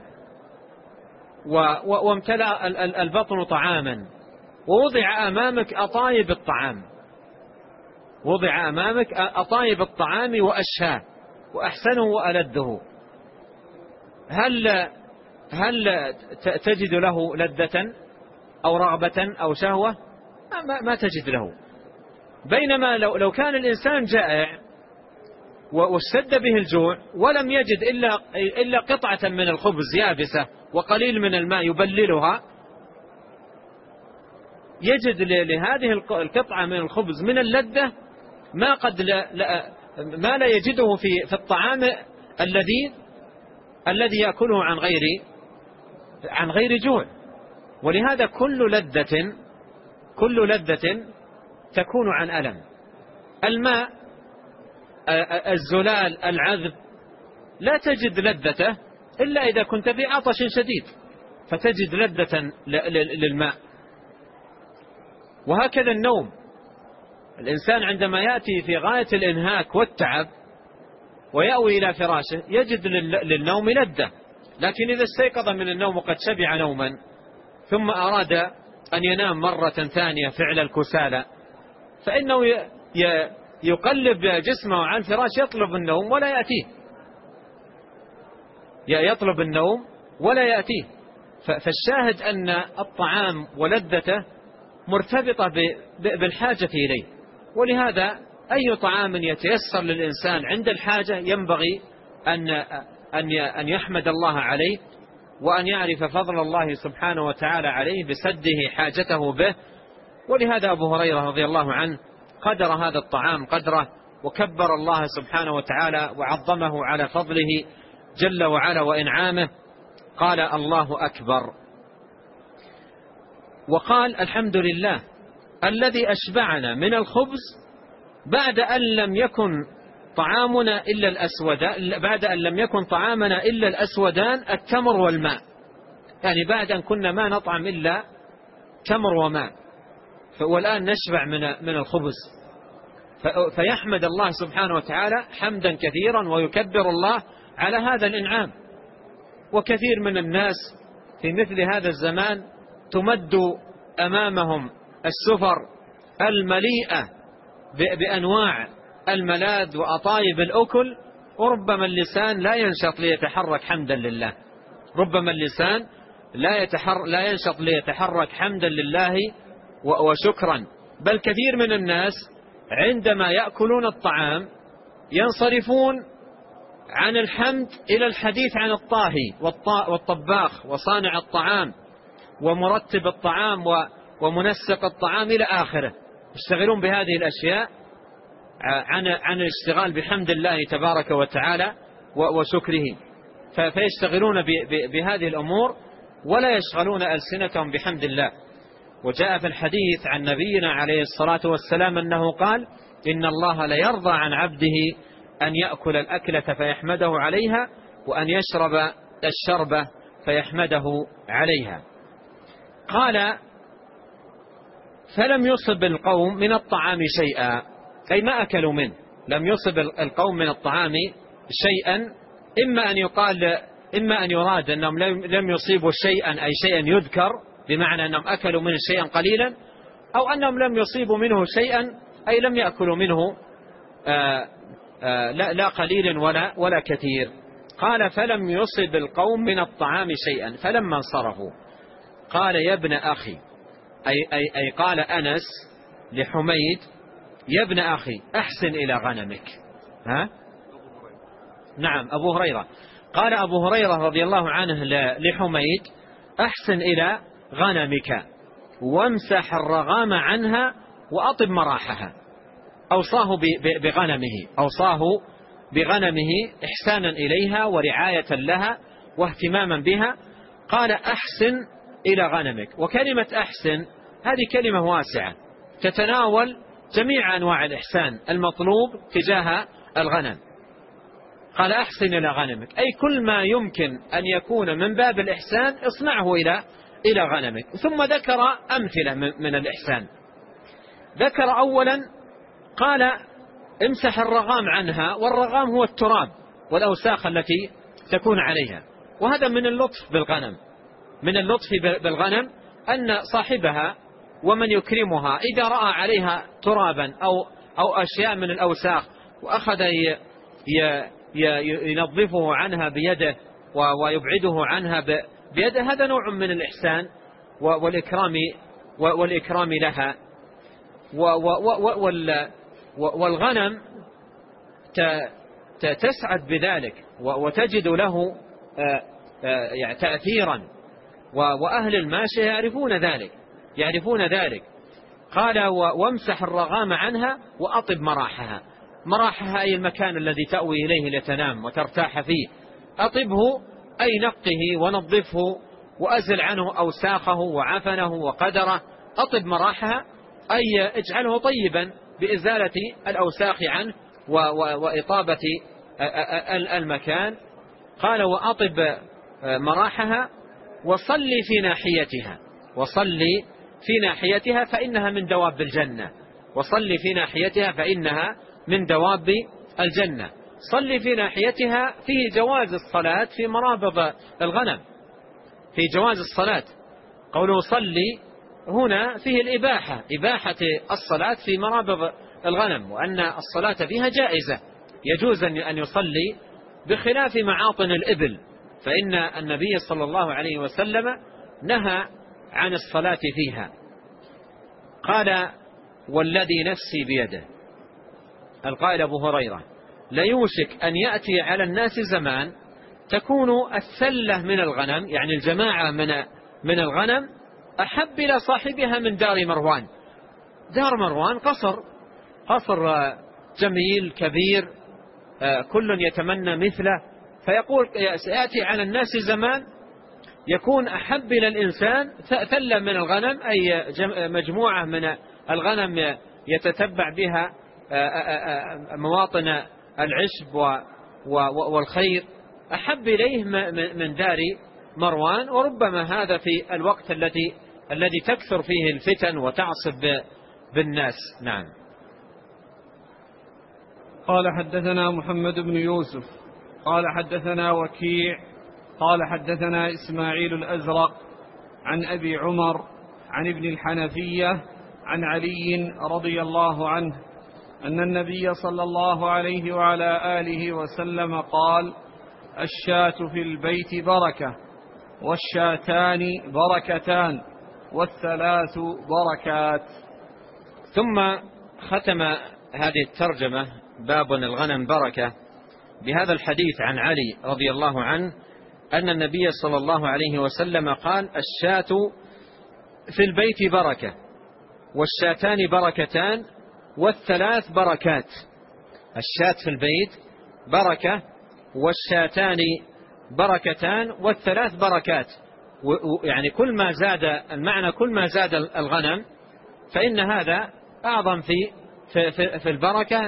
وامتلأ البطن طعاما ووضع أمامك أطايب الطعام، وضع أمامك أطايب الطعام وأشهاه وأحسنه وألذه، هل هل تجد له لذة أو رغبة أو شهوة؟ ما, ما تجد له. بينما لو, لو كان الإنسان جائع واشتد به الجوع ولم يجد إلا, إلا قطعة من الخبز يابسة وقليل من الماء يبللها، يجد لهذه القطعة من الخبز من اللذة ما قد لا, لا ما لا يجده في في الطعام الذي الذي يأكله عن غير عن غير جوع. ولهذا كل لذة كل لذة تكون عن ألم. الماء، الزلال، العذب، لا تجد لذته إلا إذا كنت في عطش شديد فتجد لذة للماء. وهكذا النوم، الإنسان عندما يأتي في غاية الإنهاك والتعب ويأوي إلى فراشه يجد للنوم لذة، لكن إذا استيقظ من النوم وقد شبع نوما ثم أراد أن ينام مرة ثانية فعل الكسالى فإنه يقلب جسمه على الفراش يطلب النوم ولا يأتيه يطلب النوم ولا يأتيه. فالشاهد أن الطعام ولذته مرتبطة بالحاجة إليه. ولهذا أي طعام يتيسر للإنسان عند الحاجة ينبغي أن أن يحمد الله عليه وأن يعرف فضل الله سبحانه وتعالى عليه بسده حاجته به. ولهذا أبو هريرة رضي الله عنه قدر هذا الطعام قدره وكبر الله سبحانه وتعالى وعظمه على فضله جل وعلا وإنعامه، قال الله أكبر. وقال الحمد لله الذي أشبعنا من الخبز بعد أن لم يكن طعامنا إلا الأسودان بعد أن لم يكن طعامنا إلا الأسودان التمر والماء، يعني بعد أن كنا ما نطعم إلا تمر وماء والآن نشبع من من الخبز. فيحمد الله سبحانه وتعالى حمدا كثيرا ويكبر الله على هذا الإنعام. وكثير من الناس في مثل هذا الزمان تمد أمامهم السفر المليئة بأنواع الملاذ وأطايب الأكل، وربما اللسان لا ينشط ليتحرك حمدا لله، ربما اللسان لا يتحر لا ينشط ليتحرك حمدا لله وشكرا. بل كثير من الناس عندما يأكلون الطعام ينصرفون عن الحمد إلى الحديث عن الطاهي والطباخ وصانع الطعام ومرتب الطعام ومنسق الطعام إلى آخره، يشتغلون بهذه الأشياء عن عن الاشتغال بحمد الله تبارك وتعالى وشكره، فيشتغلون بهذه الأمور ولا يشغلون ألسنتهم بحمد الله. وجاء في الحديث عن نبينا عليه الصلاة والسلام أنه قال إن الله لا يرضى عن عبده أن يأكل الأكلة فيحمده عليها وأن يشرب الشربة فيحمده عليها. قال فلم يصب القوم من الطعام شيئا، أي ما أكلوا منه، لم يصب القوم من الطعام شيئا، إما أن يقال إما أن يراد أنهم لم يصيبوا شيئا أي شيئا يذكر بمعنى أنهم أكلوا منه شيئا قليلا، أو أنهم لم يصيبوا منه شيئا أي لم يأكلوا منه آآ آآ لا, لا قليل ولا, ولا كثير. قال فلم يصب القوم من الطعام شيئا، فلما انصرفوا قال يا ابن أخي، أي, أي, أي قال أنس لحميد يا ابن أخي أحسن إلى غنمك. ها؟ نعم أبو هريرة قال أبو هريرة رضي الله عنه لحميد أحسن إلى غنمك وامسح الرغام عنها وأطب مراحها. أوصاه بغنمه أوصاه بغنمه إحسانا إليها ورعاية لها واهتماما بها. قال أحسن إلى غنمك، وكلمة أحسن هذه كلمة واسعة تتناول جميع أنواع الإحسان المطلوب تجاه الغنم. قال أحسن إلى غنمك أي كل ما يمكن أن يكون من باب الإحسان اصنعه إلى إلى غنمك. ثم ذكر أمثلة من الإحسان. ذكر أولا قال امسح الرغام عنها، والرغام هو التراب والأوساخ التي تكون عليها، وهذا من اللطف بالغنم، من اللطف بالغنم أن صاحبها ومن يكرمها إذا رأى عليها ترابا أو, أو أشياء من الأوساخ وأخذ ينظفه عنها بيده ويبعده عنها بيده، هذا نوع من الإحسان والإكرام والإكرام لها. والغنم تسعد بذلك وتجد له تأثيرا، وأهل الماشية يعرفون ذلك يعرفون ذلك. قال وامسح الرغام عنها وأطب مراحها. مراحها أي المكان الذي تأوي إليه لتنام وترتاح فيه. أطبه أي نقه ونظفه وأزل عنه أوساخه وعفنه وقدره. أطب مراحها أي اجعله طيبا بإزالة الأوساخ عنه وإطابة المكان. قال وأطب مراحها وصلي في ناحيتها وصلي في ناحيتها فإنها من دواب الجنة وصلي في ناحيتها فإنها من دواب الجنة. صلي في ناحيتها فيه جواز الصلاة في مرابض الغنم، في جواز الصلاة. قوله صلي هنا فيه الإباحة، إباحة الصلاة في مرابض الغنم، وأن الصلاة فيها جائزة، يجوز أن يصلي بخلاف معاطن الإبل، فإن النبي صلى الله عليه وسلم نهى عن الصلاة فيها. قال والذي نفسي بيده، القائل أبو هريرة، ليوشك أن يأتي على الناس زمان تكون السلة من الغنم، يعني الجماعة من من الغنم، أحب إلى صاحبها من دار مروان. دار مروان قصر قصر جميل كبير كل يتمنى مثله، فيقول سيأتي على الناس زمان يكون أحب إلى الإنسان ثلة من الغنم، أي مجموعة من الغنم يتتبع بها مواطن العشب والخير، أحب إليه من دار مروان. وربما هذا في الوقت الذي الذي تكثر فيه الفتن وتعصب بالناس. نعم. قال حدثنا محمد بن يوسف قال حدثنا وكيع قال حدثنا إسماعيل الأزرق عن أبي عمر عن ابن الحنفية عن علي رضي الله عنه أن النبي صلى الله عليه وعلى آله وسلم قال: الشاة في البيت بركة، والشاتان بركتان، والثلاث بركات. ثم ختم هذه الترجمة باب الغنم بركة بهذا الحديث عن علي رضي الله عنه أن النبي صلى الله عليه وسلم قال: الشاة في البيت بركة، والشاتان بركتان، والثلاث بركات. الشاة في البيت بركة، والشاتان بركتان، والثلاث بركات. يعني كل ما زاد المعنى كل ما زاد الغنم فإن هذا أعظم في في في, في البركة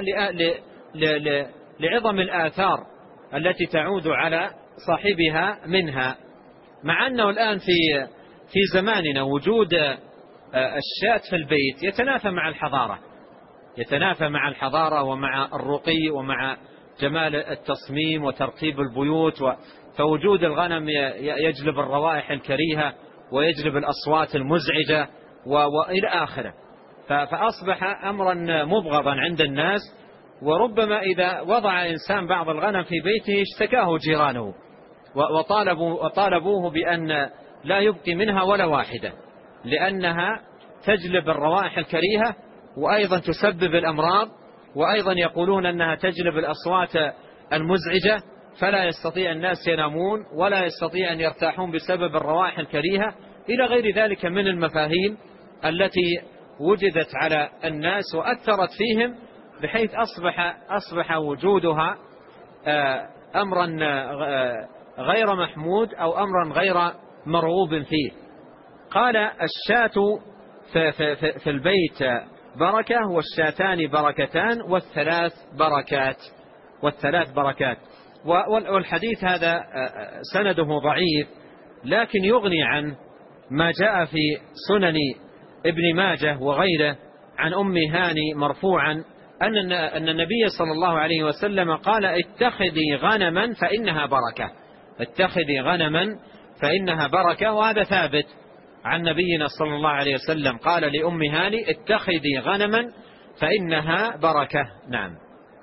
لعظم الآثار التي تعود على صاحبها منها. مع أنه الآن في في زماننا وجود الشاة في البيت يتنافى مع الحضارة، يتنافى مع الحضارة ومع الرقي ومع جمال التصميم وترتيب البيوت. فوجود الغنم يجلب الروائح الكريهة ويجلب الأصوات المزعجة وإلى آخره، فأصبح أمرا مبغضا عند الناس. وربما إذا وضع إنسان بعض الغنم في بيته اشتكاه جيرانه وطالبوا وطالبوه بأن لا يبقي منها ولا واحدة، لأنها تجلب الروائح الكريهة وأيضا تسبب الأمراض، وأيضا يقولون أنها تجلب الأصوات المزعجة، فلا يستطيع الناس ينامون ولا يستطيع أن يرتاحون بسبب الروائح الكريهة، إلى غير ذلك من المفاهيم التي وجدت على الناس وأثرت فيهم، بحيث أصبح أصبح وجودها أمرا غير محمود أو أمرا غير مرغوب فيه. قال الشاة في البيت بركة، والشاتان بركتان، والثلاث بركات والثلاث بركات. والحديث هذا سنده ضعيف، لكن يغني عن ما جاء في سنن ابن ماجه وغيره عن أم هاني مرفوعا أن أن النبي صلى الله عليه وسلم قال: اتخذي غنما فإنها بركة، اتخذي غنما فإنها بركة. وهذا ثابت عن نبينا صلى الله عليه وسلم، قال لأم هاني: اتخذي غنما فإنها بركة. نعم.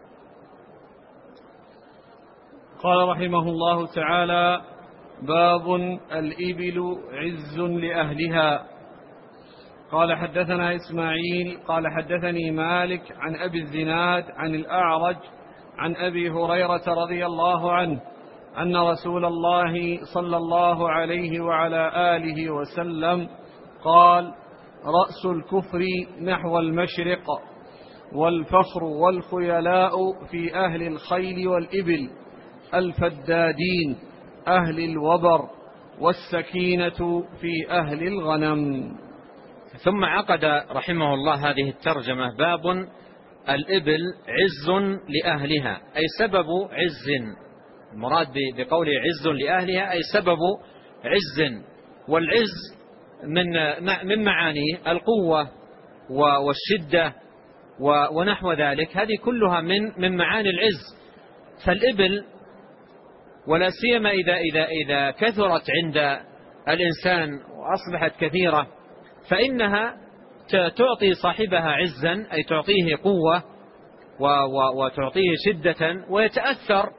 قال رحمه الله تعالى: باب الإبل عز لأهلها. قال حدثنا إسماعيل قال حدثني مالك عن أبي الزناد عن الأعرج عن أبي هريرة رضي الله عنه أن رسول الله صلى الله عليه وعلى آله وسلم قال: رأس الكفر نحو المشرق، والفخر والخيلاء في أهل الخيل والإبل، الفدادين أهل الوبر، والسكينة في أهل الغنم. ثم عقد رحمه الله هذه الترجمة: باب الإبل عز لأهلها، أي سبب عز. المراد بقول عز لأهلها أي سبب عز، والعز من من معانيه القوة والشدة ونحو ذلك، هذه كلها من من معاني العز. فالإبل ولا سيما إذا إذا إذا كثرت عند الإنسان وأصبحت كثيرة، فإنها تعطي صاحبها عزا، أي تعطيه قوة وتعطيه شدة، ويتأثر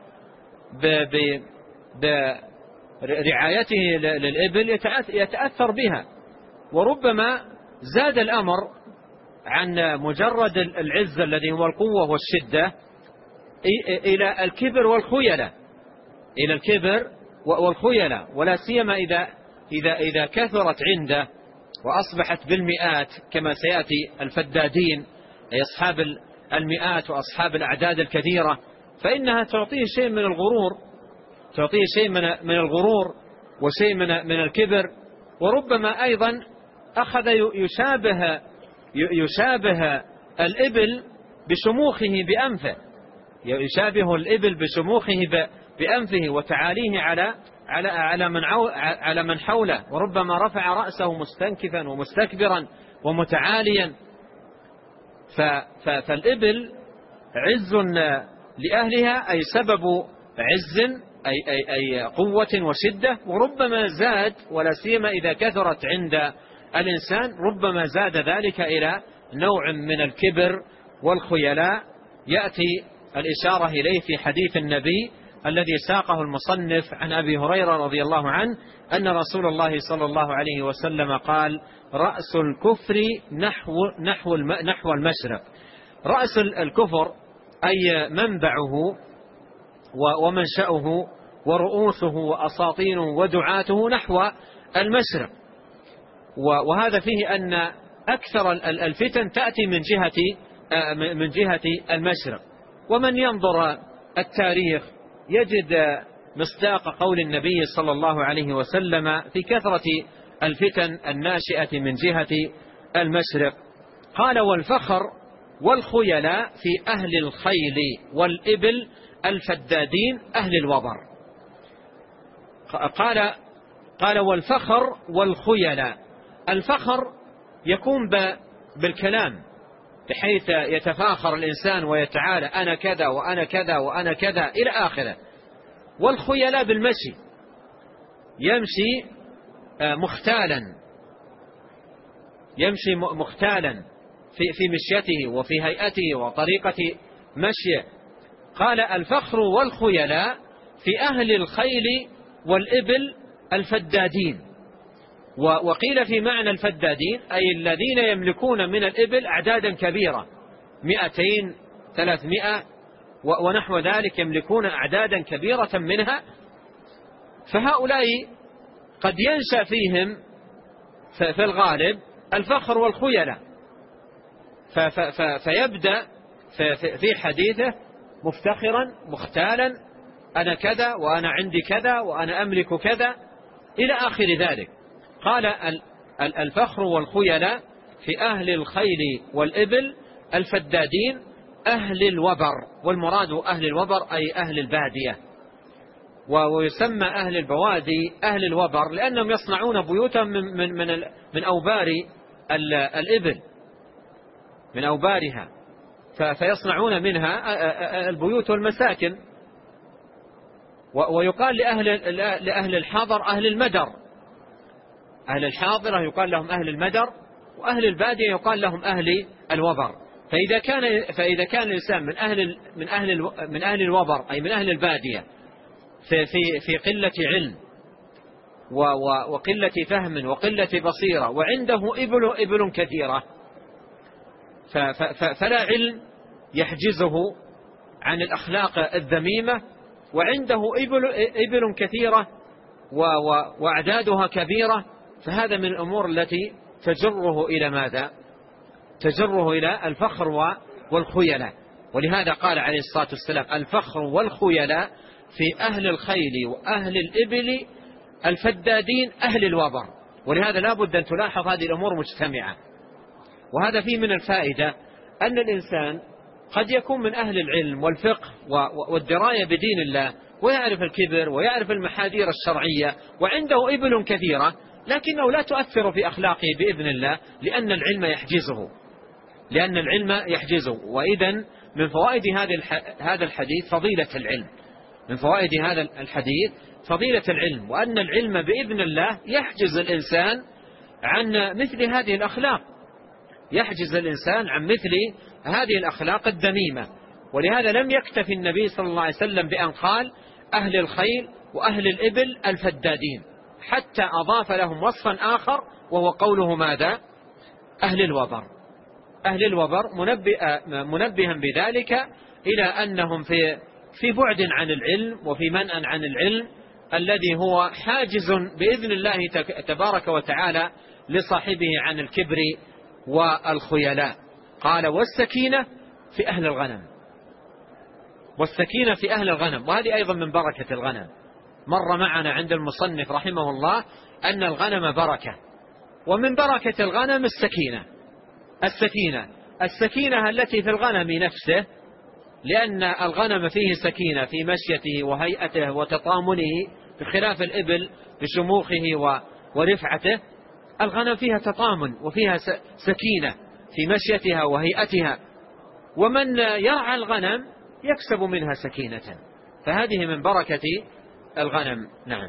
برعايته للإبل، يتأثر بها. وربما زاد الأمر عن مجرد العز الذي هو القوة والشدة إلى الكبر والخيلة، إلى الكبر والخيلة، ولا سيما إذا إذا إذا كثرت عنده وأصبحت بالمئات، كما سيأتي الفدادين أي أصحاب المئات وأصحاب الأعداد الكثيرة، فإنها تعطيه شيء من الغرور، تعطيه شيء من من الغرور وشيء من من الكبر. وربما أيضا أخذ يشابه يشابه الإبل بشموخه بأنفه، يشابه الإبل بشموخه بأنفه وتعاليه على على على من على من حوله، وربما رفع رأسه مستنكفا ومستكبرا ومتعاليا. فالإبل عز لأهلها، أي سبب عز، أي أي أي قوة وشدة. وربما زاد، ولا سيما إذا كثرت عند الإنسان، ربما زاد ذلك إلى نوع من الكبر والخيلاء، يأتي الإشارة إليه في حديث النبي الذي ساقه المصنف عن أبي هريرة رضي الله عنه أن رسول الله صلى الله عليه وسلم قال: رأس الكفر نحو نحو نحو المشرق. رأس الكفر أي منبعه ومنشأه ورؤوسه وأساطينه ودعاته نحو المشرق. وهذا فيه أن أكثر الفتن تأتي من جهة من جهة المشرق. ومن ينظر التاريخ يجد مصداق قول النبي صلى الله عليه وسلم في كثرة الفتن الناشئة من جهة المشرق. قال: والفخر والخيلاء في أهل الخيل والإبل، الفدادين أهل الوبر. قال قال والفخر والخيلاء. الفخر يكون بالكلام بحيث يتفاخر الإنسان ويتعالى أنا كذا وأنا كذا وأنا كذا إلى آخره. والخيلاء بالمشي، يمشي مختالا، يمشي مختالا في في مشيته وفي هيئته وطريقة مشيه. قال الفخر والخيلاء في أهل الخيل والإبل الفدادين. وقيل في معنى الفدادين أي الذين يملكون من الإبل أعدادا كبيرة، مئتين ثلاثمائة ونحو ذلك، يملكون أعدادا كبيرة منها. فهؤلاء قد ينشأ فيهم في الغالب الفخر والخيلاء، فيبدأ في حديثه مفتخرا مختالا، أنا كذا وأنا عندي كذا وأنا أملك كذا إلى آخر ذلك. قال الفخر والخيلاء في أهل الخيل والإبل الفدادين أهل الوبر، والمراد أهل الوبر أي أهل البادية. ويسمى أهل البوادي أهل الوبر لأنهم يصنعون بيوتا من, من, من, من أوبار الإبل، من أوبارها، فيصنعون منها البيوت والمساكن. ويقال لأهل, لأهل الحاضر أهل المدر، أهل الحاضرة يقال لهم أهل المدر، وأهل البادية يقال لهم أهل الوبر. فإذا كان فإذا كان الإنسان من أهل من أهل من أهل الوبر أي من أهل البادية في في في قلة علم وقلة فهم وقلة بصيرة، وعنده إبل إبل كثيرة، فلا علم يحجزه عن الأخلاق الذميمة، وعنده إبل إبل كثيرة وأعدادها كبيرة، فهذا من الأمور التي تجره إلى ماذا؟ تجره إلى الفخر والخيلاء. ولهذا قال عليه الصلاة والسلام الفخر والخيلاء في أهل الخيل وأهل الإبل الفدادين أهل الوبر. ولهذا لا بد أن تلاحظ هذه الأمور مجتمعة. وهذا فيه من الفائدة أن الإنسان قد يكون من أهل العلم والفقه والدراية بدين الله، ويعرف الكبر ويعرف المحاذير الشرعية، وعنده إبل كثيرة، لكنه لا تؤثر في أخلاقه بإذن الله، لأن العلم يحجزه لأن العلم يحجزه. وإذن من فوائد هذا الحديث فضيلة العلم، من فوائد هذا الحديث فضيلة العلم، وأن العلم بإذن الله يحجز الإنسان عن مثل هذه الأخلاق، يحجز الإنسان عن مثل هذه الأخلاق الذميمة. ولهذا لم يكتفي النبي صلى الله عليه وسلم بأن قال أهل الخيل وأهل الإبل الفدادين، حتى أضاف لهم وصفا آخر وهو قوله ماذا؟ أهل الوبر. أهل الوبر منبها بذلك إلى أنهم في في بعد عن العلم وفي منأ عن العلم الذي هو حاجز بإذن الله تبارك وتعالى لصاحبه عن الكبر والخيلاء. قال والسكينة في أهل الغنم، والسكينة في أهل الغنم، وهذه أيضا من بركة الغنم. مر معنا عند المصنف رحمه الله أن الغنم بركة، ومن بركة الغنم السكينة. السكينة السكينة التي في الغنم نفسه، لأن الغنم فيه سكينة في مشيته وهيئته وتطامنه، بخلاف الإبل بشموخه ورفعته. الغنم فيها تطامن وفيها سكينة في مشيتها وهيئتها، ومن يرعى الغنم يكسب منها سكينة، فهذه من بركة الغنم. نعم.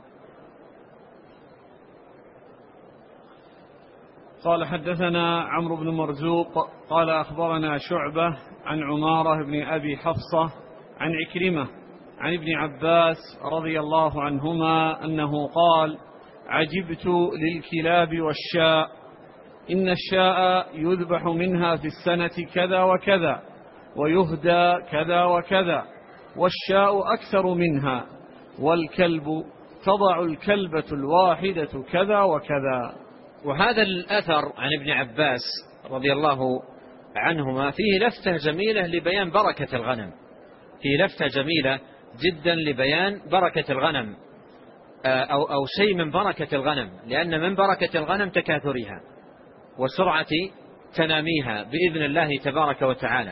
قال حدثنا عمرو بن مرزوق قال أخبرنا شعبة عن عمارة بن أبي حفصة عن عكرمة عن ابن عباس رضي الله عنهما أنه قال عجبت للكلاب والشاء، إن الشاء يذبح منها في السنة كذا وكذا ويهدى كذا وكذا، والشاء أكثر منها، والكلب تضع الكلبة الواحدة كذا وكذا. وهذا الأثر عن ابن عباس رضي الله عنهما فيه لفتة جميلة لبيان بركة الغنم، فيه لفتة جميلة جدا لبيان بركة الغنم، أو, أو شيء من بركة الغنم، لأن من بركة الغنم تكاثرها وسرعة تناميها بإذن الله تبارك وتعالى.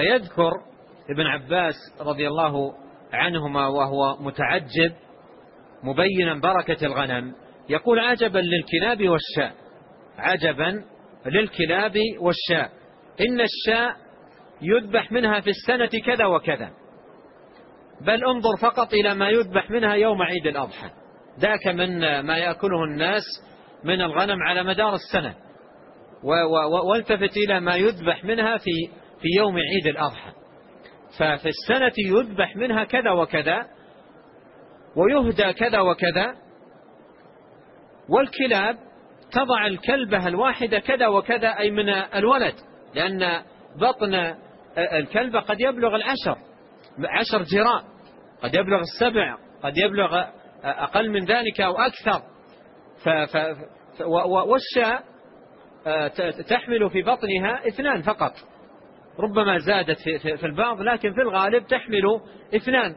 فيذكر ابن عباس رضي الله عنهما وهو متعجب مبينا بركة الغنم، يقول عجبا للكلاب والشاء، عجبا للكلاب والشاء، إن الشاء يذبح منها في السنة كذا وكذا، بل انظر فقط إلى ما يذبح منها يوم عيد الأضحى، ذاك من ما يأكله الناس من الغنم على مدار السنة، والتفت إلى ما يذبح منها في في يوم عيد الأضحى، ففي السنة يذبح منها كذا وكذا ويهدى كذا وكذا. والكلاب تضع الكلبة الواحدة كذا وكذا، أي من الولد، لأن بطن الكلبة قد يبلغ العشر عشر جراء، قد يبلغ السبع، قد يبلغ أقل من ذلك أو أكثر. ف ف والشاء تحمل في بطنها اثنان فقط، ربما زادت في, في البعض، لكن في الغالب تحمل اثنان.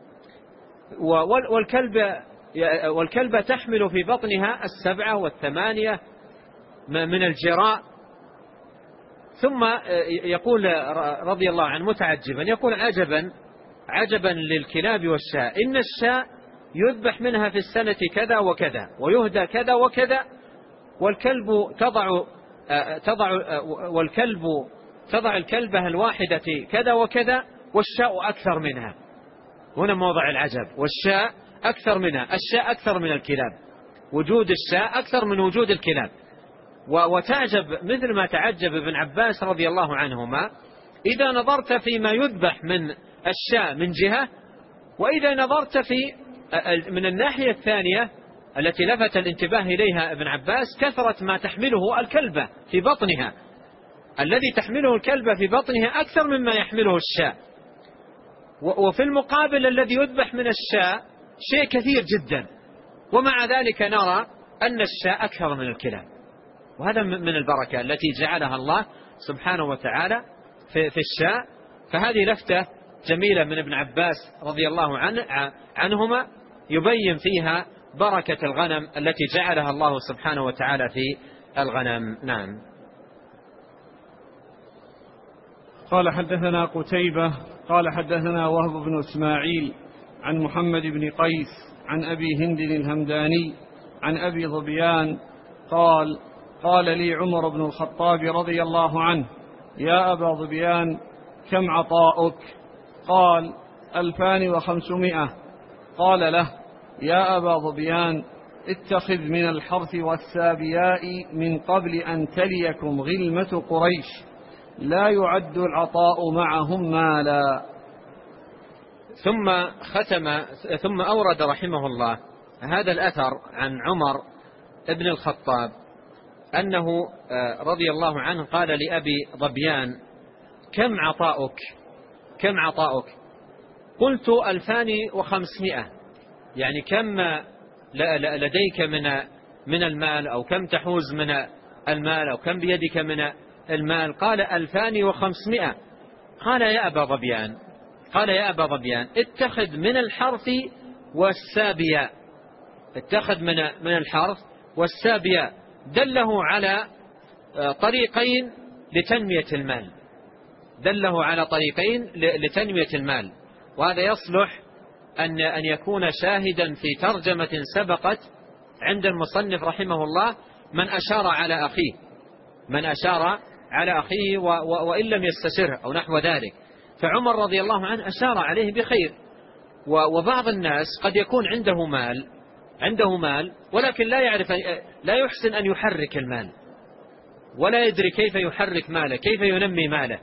والكلب والكلبة تحمل في بطنها السبعة والثمانية من الجراء. ثم يقول رضي الله عنه متعجبا، يقول عجبا عجبا للكلاب والشاء، إن الشاء يذبح منها في السنة كذا وكذا ويهدى كذا وكذا، والكلب تضع تضع والكلب تضع الكلبة الواحدة كذا وكذا، والشاء أكثر منها. هنا موضع العجب، والشاء أكثر منها، الشاء أكثر من الكلاب، وجود الشاء أكثر من وجود الكلاب. وتعجب مثل ما تعجب ابن عباس رضي الله عنهما إذا نظرت فيما يذبح من الشاء من جهة، وإذا نظرت في من الناحية الثانية التي لفت الانتباه إليها ابن عباس كثرة ما تحمله الكلبة في بطنها، الذي تحمله الكلبة في بطنها أكثر مما يحمله الشاء. وفي المقابل الذي يذبح من الشاء شيء كثير جدا، ومع ذلك نرى أن الشاء أكثر من الكلاب. وهذا من البركة التي جعلها الله سبحانه وتعالى في, في الشاء. فهذه لفتة جميلة من ابن عباس رضي الله عنه عنهما يبين فيها بركة الغنم التي جعلها الله سبحانه وتعالى في الغنم. نعم. قال حدثنا قتيبة قال حدثنا وهب بن إسماعيل عن محمد بن قيس عن أبي هند الهمداني عن أبي ظبيان قال قال لي عمر بن الخطاب رضي الله عنه يا أبا ظبيان كم عطاؤك؟ قال ألفان وخمسمائة. قال له يا أبا ظبيان اتخذ من الحرث والسابياء من قبل أن تليكم غلمة قريش، لا يعد العطاء معهم مالا. ثم ختم ثم أورد رحمه الله هذا الأثر عن عمر ابن الخطاب أنه رضي الله عنه قال لأبي ظبيان كم عطاؤك كم عطاؤك قلت ألفان وخمسمائة، يعني كم لديك من من المال، أو كم تحوز من المال، أو كم بيدك من المال؟ قال ألفان وخمسمائة. قال يا أبا ظبيان قال يا أبا ظبيان اتخذ من الحرث والسابياء، اتخذ من من الحرث والسابياء، دله على طريقين لتنمية المال، دله على طريقين لتنمية المال. وهذا يصلح أن أن يكون شاهدا في ترجمة سبقت عند المصنف رحمه الله، من أشار على أخيه من أشار على أخيه وإن لم يستشره أو نحو ذلك. فعمر رضي الله عنه أشار عليه بخير. وبعض الناس قد يكون عنده مال عنده مال ولكن لا يعرف لا يحسن أن يحرك المال، ولا يدري كيف يحرك ماله، كيف ينمي ماله.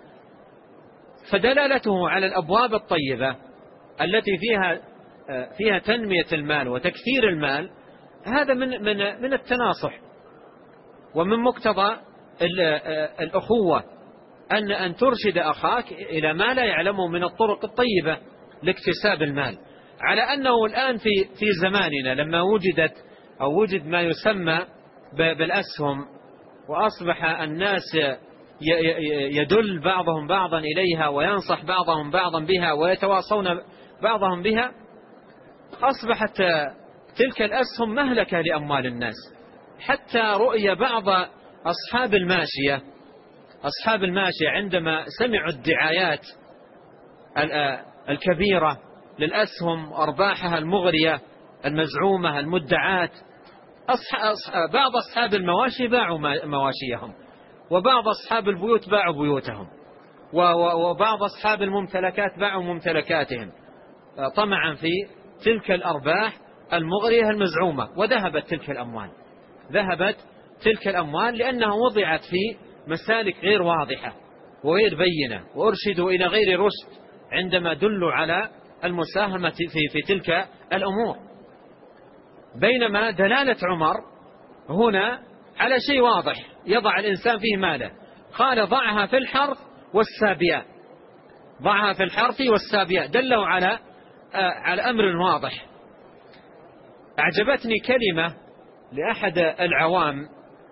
فدلالته على الأبواب الطيبة التي فيها فيها تنمية المال وتكثير المال، هذا من من من التناصح ومن مقتضى الأخوة، أن أن ترشد أخاك إلى ما لا يعلمه من الطرق الطيبة لاكتساب المال. على أنه الآن في في زماننا لما وجدت أو وجد ما يسمى بالأسهم، وأصبح الناس يدل بعضهم بعضا إليها وينصح بعضهم بعضا بها ويتواصون بعضهم بها، أصبحت تلك الأسهم مهلكة لأموال الناس. حتى رؤي بعض أصحاب الماشية أصحاب الماشية عندما سمعوا الدعايات الكبيرة للأسهم وأرباحها المغرية المزعومة المدعاة. بعض أصحاب المواشي باعوا مواشيهم، وبعض أصحاب البيوت باعوا بيوتهم، وبعض أصحاب الممتلكات باعوا ممتلكاتهم طمعا في تلك الأرباح المغرية المزعومة، وذهبت تلك الأموال ذهبت تلك الأموال لأنها وضعت في مسالك غير واضحة وغير بينة، وأرشدوا إلى غير رشد عندما دلوا على المساهمة في, في تلك الأمور. بينما دلالة عمر هنا على شيء واضح يضع الإنسان فيه ماله، قال ضعها في الحرث والسابيات، ضعها في الحرث والسابيات، دلوا على على أمر واضح. أعجبتني كلمة لأحد العوام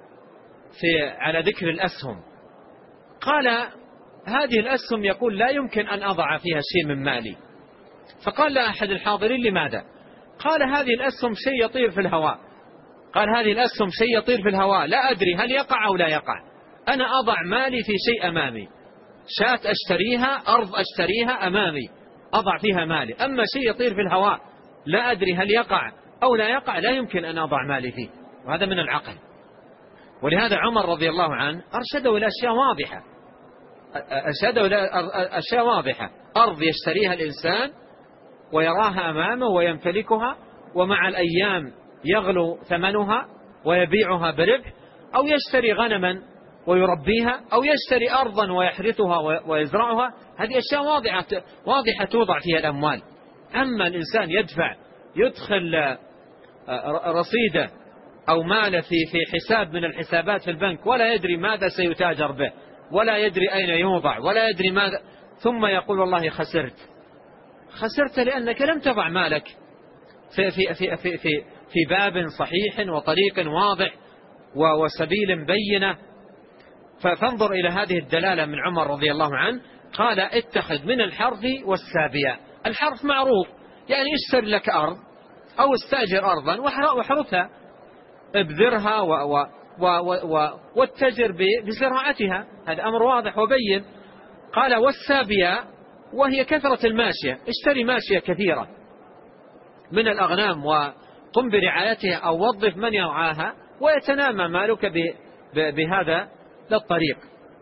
في على ذكر الأسهم، قال هذه الأسهم يقول لا يمكن أن أضع فيها شيء من مالي. فقال لأحد الحاضرين لماذا؟ قال هذه الأسهم شيء يطير في الهواء، قال هذه الأسهم شيء يطير في الهواء لا أدري هل يقع أو لا يقع، أنا أضع مالي في شيء أمامي، شاة أشتريها، أرض أشتريها أمامي أضع فيها مالي، أما شيء يطير في الهواء لا أدري هل يقع أو لا يقع لا يمكن أن أضع مالي فيه، وهذا من العقل. ولهذا عمر رضي الله عنه أرشده إلى أشياء واضحة، أرشده إلى أشياء واضحة، أرض يشتريها الإنسان ويراها أمامه ويمتلكها، ومع الأيام يغلو ثمنها ويبيعها بربح، أو يشتري غنما ويربيها، أو يشتري أرضا ويحرثها ويزرعها، هذه أشياء واضحة واضحة توضع فيها الأموال. أما الإنسان يدفع يدخل رصيده أو مال في في حساب من الحسابات في البنك ولا يدري ماذا سيتاجر به، ولا يدري أين يوضع، ولا يدري ماذا، ثم يقول والله خسرت. خسرت لأنك لم تضع مالك في في في في في, في باب صحيح وطريق واضح وسبيل بينة. فانظر إلى هذه الدلالة من عمر رضي الله عنه، قال اتخذ من الحرث والسابية. الحرث معروف، يعني اشتر لك أرض أو استأجر أرضا واحرثها، ابذرها و و و و واتجر بزراعتها، هذا أمر واضح وبين. قال والسابية وهي كثرة الماشية، اشتري ماشية كثيرة من الأغنام وقم برعايتها أو وظف من يرعاها ويتنامى مالك بهذا الطريق.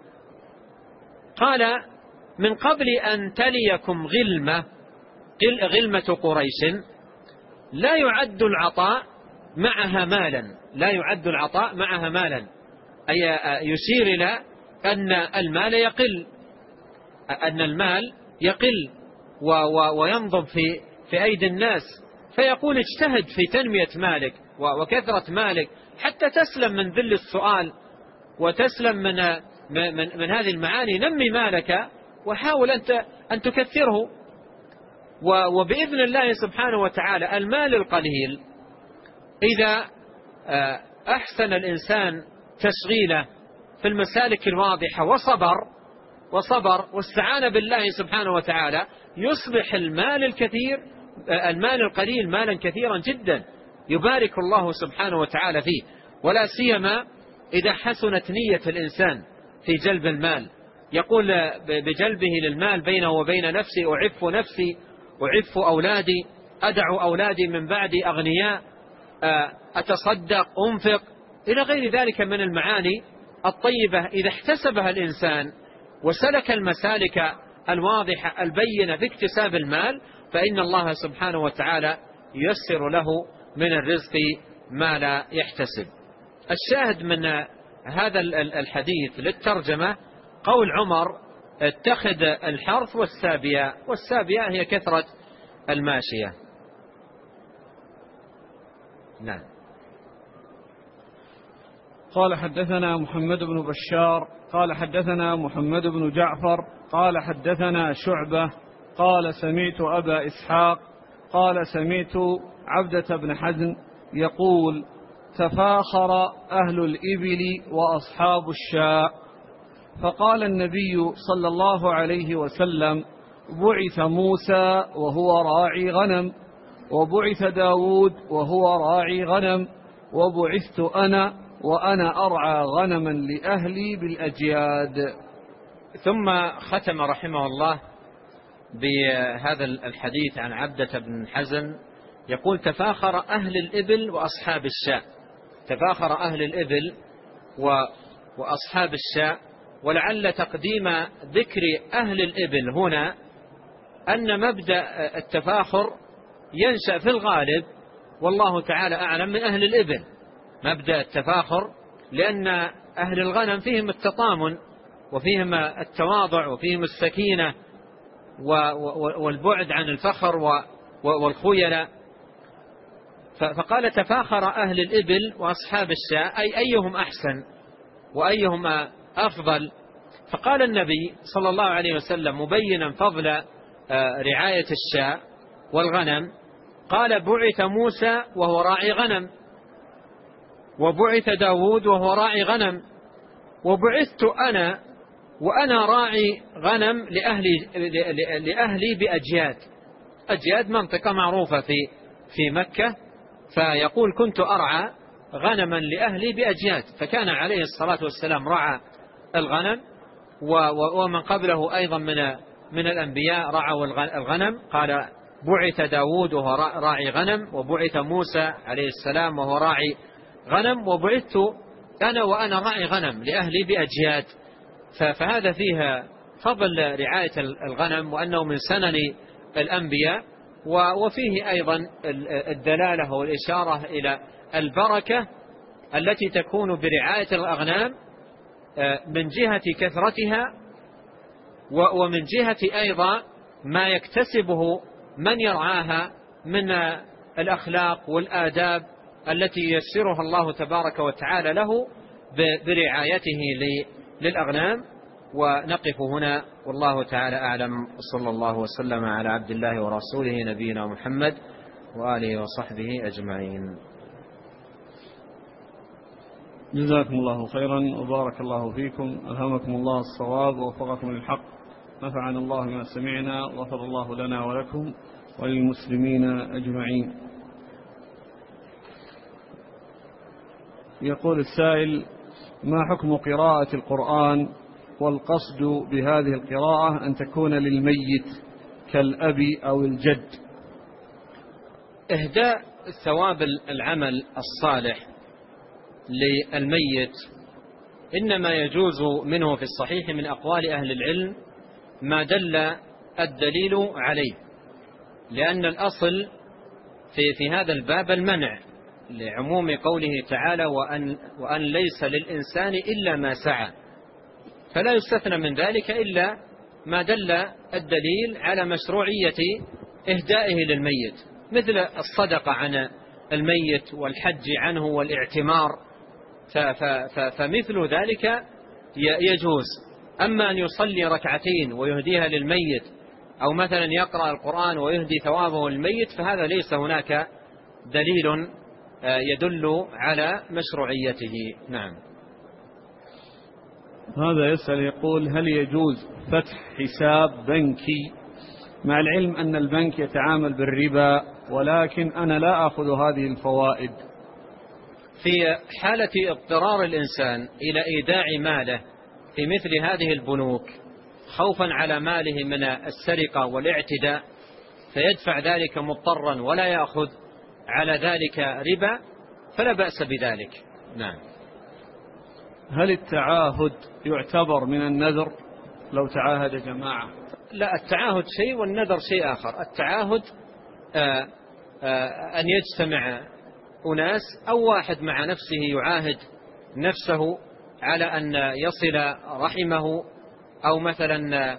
قال من قبل أن تليكم غلمة غلمة قريش لا يعد العطاء معها مالا، لا يعد العطاء معها مالا، أي يشير إلى أن المال يقل، أن المال يقل وينضب في في أيدي الناس، فيقول اجتهد في تنمية مالك وكثرة مالك حتى تسلم من ذل السؤال وتسلم من من من هذه المعاني. نمي مالك وحاول أنت أن تكثره، وبإذن الله سبحانه وتعالى المال القليل إذا أحسن الإنسان تشغيله في المسالك الواضحة وصبر وصبر واستعان بالله سبحانه وتعالى يصبح المال الكثير المال القليل مالا كثيرا جدا يبارك الله سبحانه وتعالى فيه. ولا سيما إذا حسنت نية الإنسان في جلب المال، يقول بجلبه للمال بينه وبين نفسي أعف نفسي أعف أولادي، أدع أولادي من بعدي أغنياء، أتصدق أنفق، إلى غير ذلك من المعاني الطيبة. إذا احتسبها الإنسان وسلك المسالك الواضحة البينة في اكتساب المال فإن الله سبحانه وتعالى ييسر له من الرزق ما لا يحتسب. الشاهد من هذا الحديث للترجمة قول عمر اتخذ الحرث والسابية، والسابية هي كثرة الماشية. نعم. قال حدثنا محمد بن بشار قال حدثنا محمد بن جعفر قال حدثنا شعبة قال سمعت أبا إسحاق قال سمعت عبدة بن حزم يقول تفاخر أهل الإبل وأصحاب الشاء، فقال النبي صلى الله عليه وسلم بعث موسى وهو راعي غنم، وبعث داود وهو راعي غنم، وبعثت أنا وأنا أرعى غنما لأهلي بالأجياد. ثم ختم رحمه الله بهذا الحديث عن عبدة بن حزم يقول تفاخر أهل الإبل وأصحاب الشاء، تفاخر أهل الإبل وأصحاب الشاء. ولعل تقديم ذكر أهل الإبل هنا أن مبدأ التفاخر ينشأ في الغالب والله تعالى أعلم من أهل الإبل، مبدأ التفاخر، لأن أهل الغنم فيهم التطامن وفيهم التواضع وفيهم السكينة والبعد عن الفخر والخيلاء. فقال تفاخر أهل الإبل وأصحاب الشاء، أي أيهم أحسن وأيهم أفضل. فقال النبي صلى الله عليه وسلم مبينا فضل رعاية الشاء والغنم، قال بعث موسى وهو راعي غنم، وبعث داود وهو راعي غنم، وبعثت أنا وأنا راعي غنم لأهلي, لأهلي بأجياد. أجياد منطقة معروفة في في مكة، فيقول كنت أرعى غنما لأهلي بأجياد. فكان عليه الصلاة والسلام رعى الغنم، ومن قبله أيضا من من الأنبياء رعوا الغنم. قال بعث داود وهو راعي غنم، وبعث موسى عليه السلام وهو راعي غنم، وبعثت أنا وأنا راعي غنم لأهلي بأجياد. فهذا فيها فضل رعاية الغنم وأنه من سنن الأنبياء، وفيه أيضا الدلالة والإشارة إلى البركة التي تكون برعاية الأغنام من جهة كثرتها، ومن جهة أيضا ما يكتسبه من يرعاها من الأخلاق والآداب التي ييسرها الله تبارك وتعالى له برعايته للأغنام. ونقف هنا والله تعالى أعلم، صلى الله وسلم على عبد الله ورسوله نبينا محمد وآله وصحبه أجمعين. جزاكم الله خيرا وبارك الله فيكم، ألهمكم الله الصواب ووفقكم للحق، نفعنا الله ما سمعنا، غفر الله لنا ولكم وللمسلمين أجمعين. يقول السائل: ما حكم قراءة القرآن والقصد بهذه القراءة أن تكون للميت كالأب أو الجد؟ إهداء ثواب العمل الصالح للميت إنما يجوز منه في الصحيح من أقوال أهل العلم ما دل الدليل عليه، لأن الأصل في, في هذا الباب المنع لعموم قوله تعالى وأن, وأن ليس للإنسان إلا ما سعى، فلا يستثنى من ذلك إلا ما دل الدليل على مشروعية إهدائه للميت، مثل الصدقة عن الميت والحج عنه والاعتمار، فمثل ذلك يجوز. أما أن يصلي ركعتين ويهديها للميت، أو مثلا يقرأ القرآن ويهدي ثوابه للميت، فهذا ليس هناك دليل يدل على مشروعيته. نعم. هذا يسأل يقول: هل يجوز فتح حساب بنكي مع العلم أن البنك يتعامل بالربا، ولكن أنا لا أخذ هذه الفوائد؟ في حالة اضطرار الإنسان إلى إيداع ماله في مثل هذه البنوك خوفا على ماله من السرقة والاعتداء، فيدفع ذلك مضطرا ولا يأخذ على ذلك ربا، فلا بأس بذلك. نعم. هل التعاهد يعتبر من النذر لو تعاهد جماعة؟ لا، التعاهد شيء والنذر شيء آخر. التعاهد آآ آآ أن يجتمع أناس أو واحد مع نفسه يعاهد نفسه على أن يصل رحمه، أو مثلا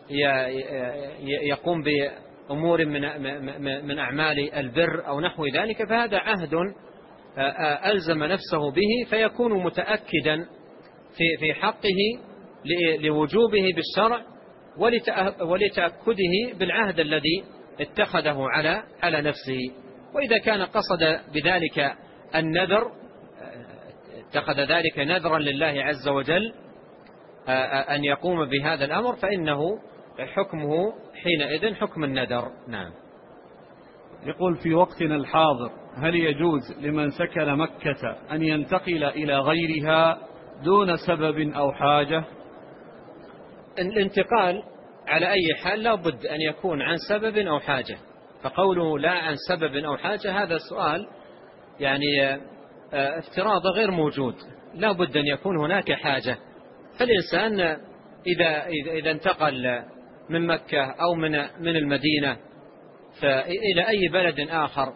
يقوم بأمور من أعمال البر أو نحو ذلك، فهذا عهد ألزم نفسه به، فيكون متأكدا في حقه لوجوبه بالشرع ولتأكده بالعهد الذي اتخذه على على نفسه. وإذا كان قصد بذلك النذر، اتخذ ذلك نذرا لله عز وجل أن يقوم بهذا الأمر، فإنه حكمه حينئذ حكم النذر. نعم. يقول: في وقتنا الحاضر هل يجوز لمن سكن مكة أن ينتقل إلى غيرها دون سبب أو حاجة؟ الانتقال على أي حال لا بد أن يكون عن سبب أو حاجة، فقوله لا عن سبب أو حاجة هذا السؤال يعني افتراض غير موجود، لا بد أن يكون هناك حاجة. فالإنسان إذا, إذا انتقل من مكة أو من, من المدينة إلى أي بلد آخر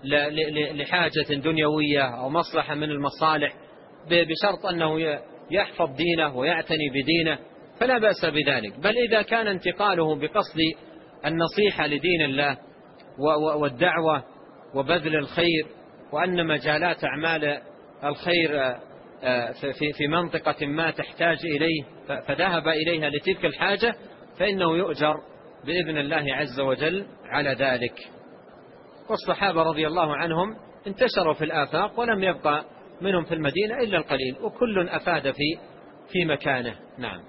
لحاجة دنيوية أو مصلحة من المصالح بشرط أنه يحفظ دينه ويعتني بدينه فلا بأس بذلك. بل إذا كان انتقاله بقصد النصيحة لدين الله والدعوة وبذل الخير، وأن مجالات أعمال الخير في منطقة ما تحتاج إليه فذهب إليها لتلك الحاجة، فإنه يؤجر بإذن الله عز وجل على ذلك. والصحابة رضي الله عنهم انتشروا في الآفاق ولم يبقى منهم في المدينة إلا القليل، وكل أفاد في في مكانه. نعم.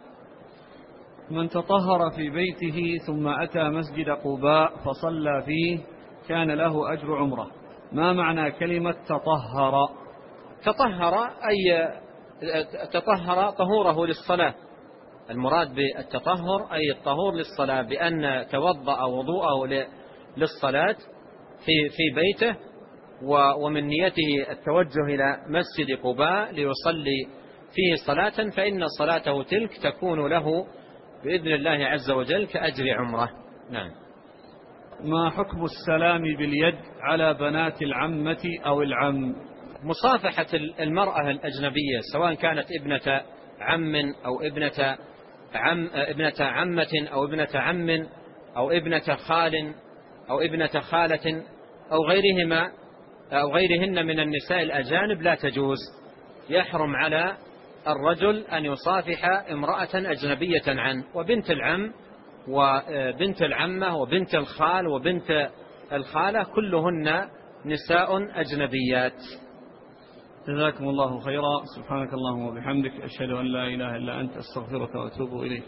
من تطهر في بيته ثم أتى مسجد قباء فصلى فيه كان له أجر عمره. ما معنى كلمة تطهر؟ تطهر أي تطهر طهوره للصلاة. المراد بالتطهر أي الطهور للصلاة، بأن توضأ وضوءه للصلاة في في بيته ومن نيته التوجه إلى مسجد قباء ليصلي فيه صلاة، فإن صلاته تلك تكون له بإذن الله عز وجل كأجر عمره. نعم. ما حكم السلام باليد على بنات العمة أو العم؟ مصافحة المرأة الأجنبية سواء كانت ابنة عم أو ابنة عم ابنة عمة أو ابنة عم أو ابنة خال أو ابنة خالة أو غيرهما أو غيرهن من النساء الأجانب لا تجوز. يحرم على الرجل أن يصافح امرأة أجنبية عنه، وبنت العم وبنت العمة وبنت الخال وبنت الخالة كلهن نساء أجنبيات. جزاكم الله خيرا. سبحانك اللهم وبحمدك، أشهد أن لا إله إلا أنت، أستغفرك وأتوب إليك.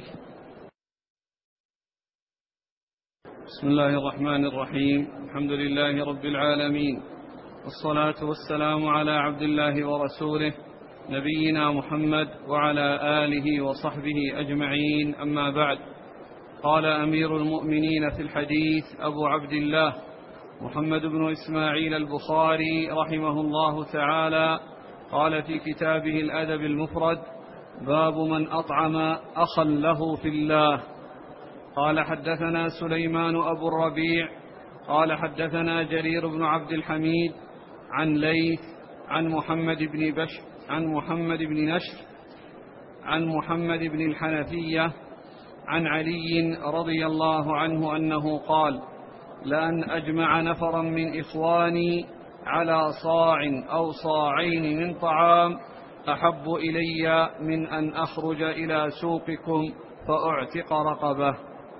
بسم الله الرحمن الرحيم. الحمد لله رب العالمين، والصلاة والسلام على عبد الله ورسوله نبينا محمد وعلى آله وصحبه أجمعين، أما بعد. قال أمير المؤمنين في الحديث أبو عبد الله محمد بن إسماعيل البخاري رحمه الله تعالى، قال في كتابه الأدب المفرد: باب من أطعم أخا له في الله. قال حدثنا سليمان أبو الربيع قال حدثنا جرير بن عبد الحميد عن ليث عن محمد بن بشر عن محمد بن نشر عن محمد بن الحنفية عن علي رضي الله عنه أنه قال: لأن أجمع نفرا من إخواني على صاع أو صاعين من طعام أحب إلي من أن أخرج إلى سوقكم فأعتق رقبة.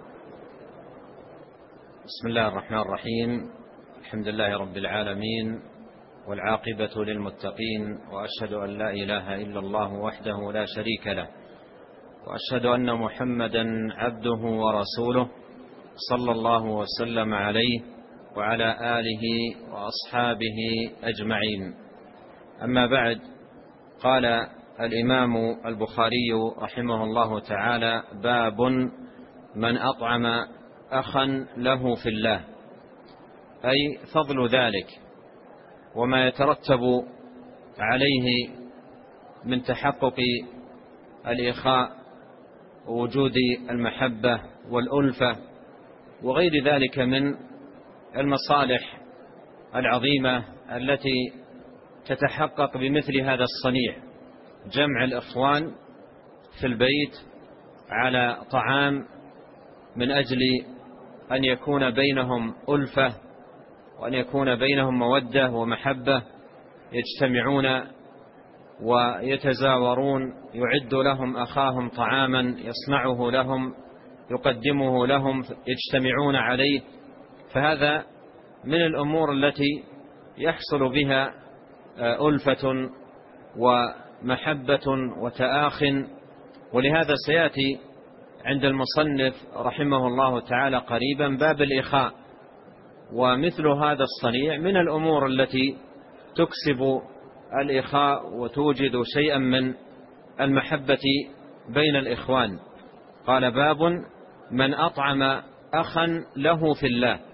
بسم الله الرحمن الرحيم. الحمد لله رب العالمين، والعاقبة للمتقين، وأشهد أن لا إله إلا الله وحده لا شريك له، وأشهد أن محمدا عبده ورسوله صلى الله وسلم عليه وعلى آله وأصحابه أجمعين. أما بعد، قال الإمام البخاري رحمه الله تعالى: باب من أطعم أخا له في الله، أي فضل ذلك وما يترتب عليه من تحقق الإخاء ووجود المحبة والألفة وغير ذلك من المصالح العظيمة التي تتحقق بمثل هذا الصنيع: جمع الإخوان في البيت على طعام من أجل أن يكون بينهم ألفة وأن يكون بينهم مودة ومحبة، يجتمعون ويتزاورون، يعد لهم أخاهم طعاما يصنعه لهم يقدمه لهم، يجتمعون عليه. فهذا من الأمور التي يحصل بها ألفة ومحبة وتآخٍ. ولهذا سيأتي عند المصنف رحمه الله تعالى قريبا باب الإخاء، ومثل هذا الصنيع من الأمور التي تكسب الإخاء وتوجد شيئا من المحبة بين الإخوان. قال: باب من أطعم أخا له في الله،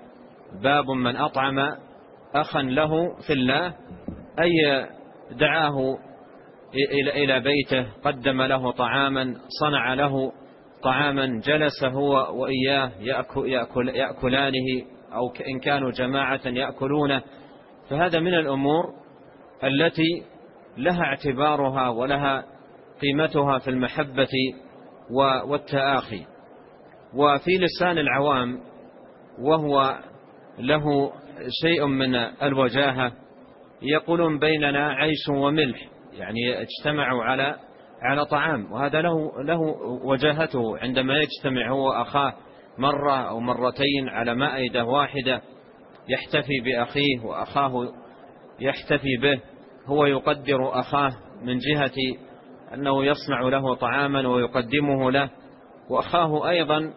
باب من أطعم أخا له في الله، أي دعاه إلى بيته، قدم له طعاما، صنع له طعاما، جلس هو وإياه يأكل يأكلانه، أو إن كانوا جماعة يأكلونه. فهذا من الأمور التي لها اعتبارها ولها قيمتها في المحبة والتآخي. وفي لسان العوام وهو له شيء من الوجاهة يقولون بيننا عيش وملح، يعني اجتمعوا على على طعام، وهذا له له وجاهته عندما يجتمع هو أخاه مرة أو مرتين على مائدة واحدة، يحتفي بأخيه وأخاه يحتفي به، هو يقدر أخاه من جهة أنه يصنع له طعاما ويقدمه له، وأخاه أيضا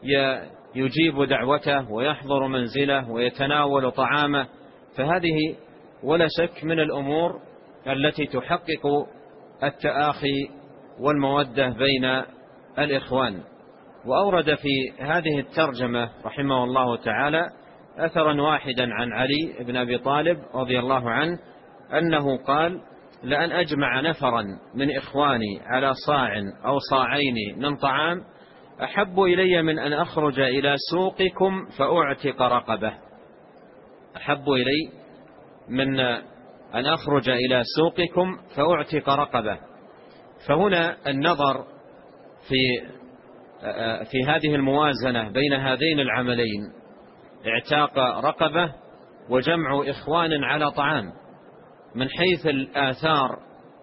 يجيب دعوته ويحضر منزله ويتناول طعامه. فهذه ولا شك من الأمور التي تحقق التآخي والمودة بين الإخوان. وأورد في هذه الترجمة رحمه الله تعالى أثرا واحدا عن علي بن أبي طالب رضي الله عنه أنه قال: لأن أجمع نفرا من إخواني على صاع أو صاعين من طعام أحب إلي من أن أخرج إلى سوقكم فأعتق رقبة. أحب إلي من أن أخرج إلى سوقكم فأعتق رقبة. فهنا النظر في في هذه الموازنة بين هذين العملين، اعتاق رقبة وجمع إخوان على طعام، من حيث الآثار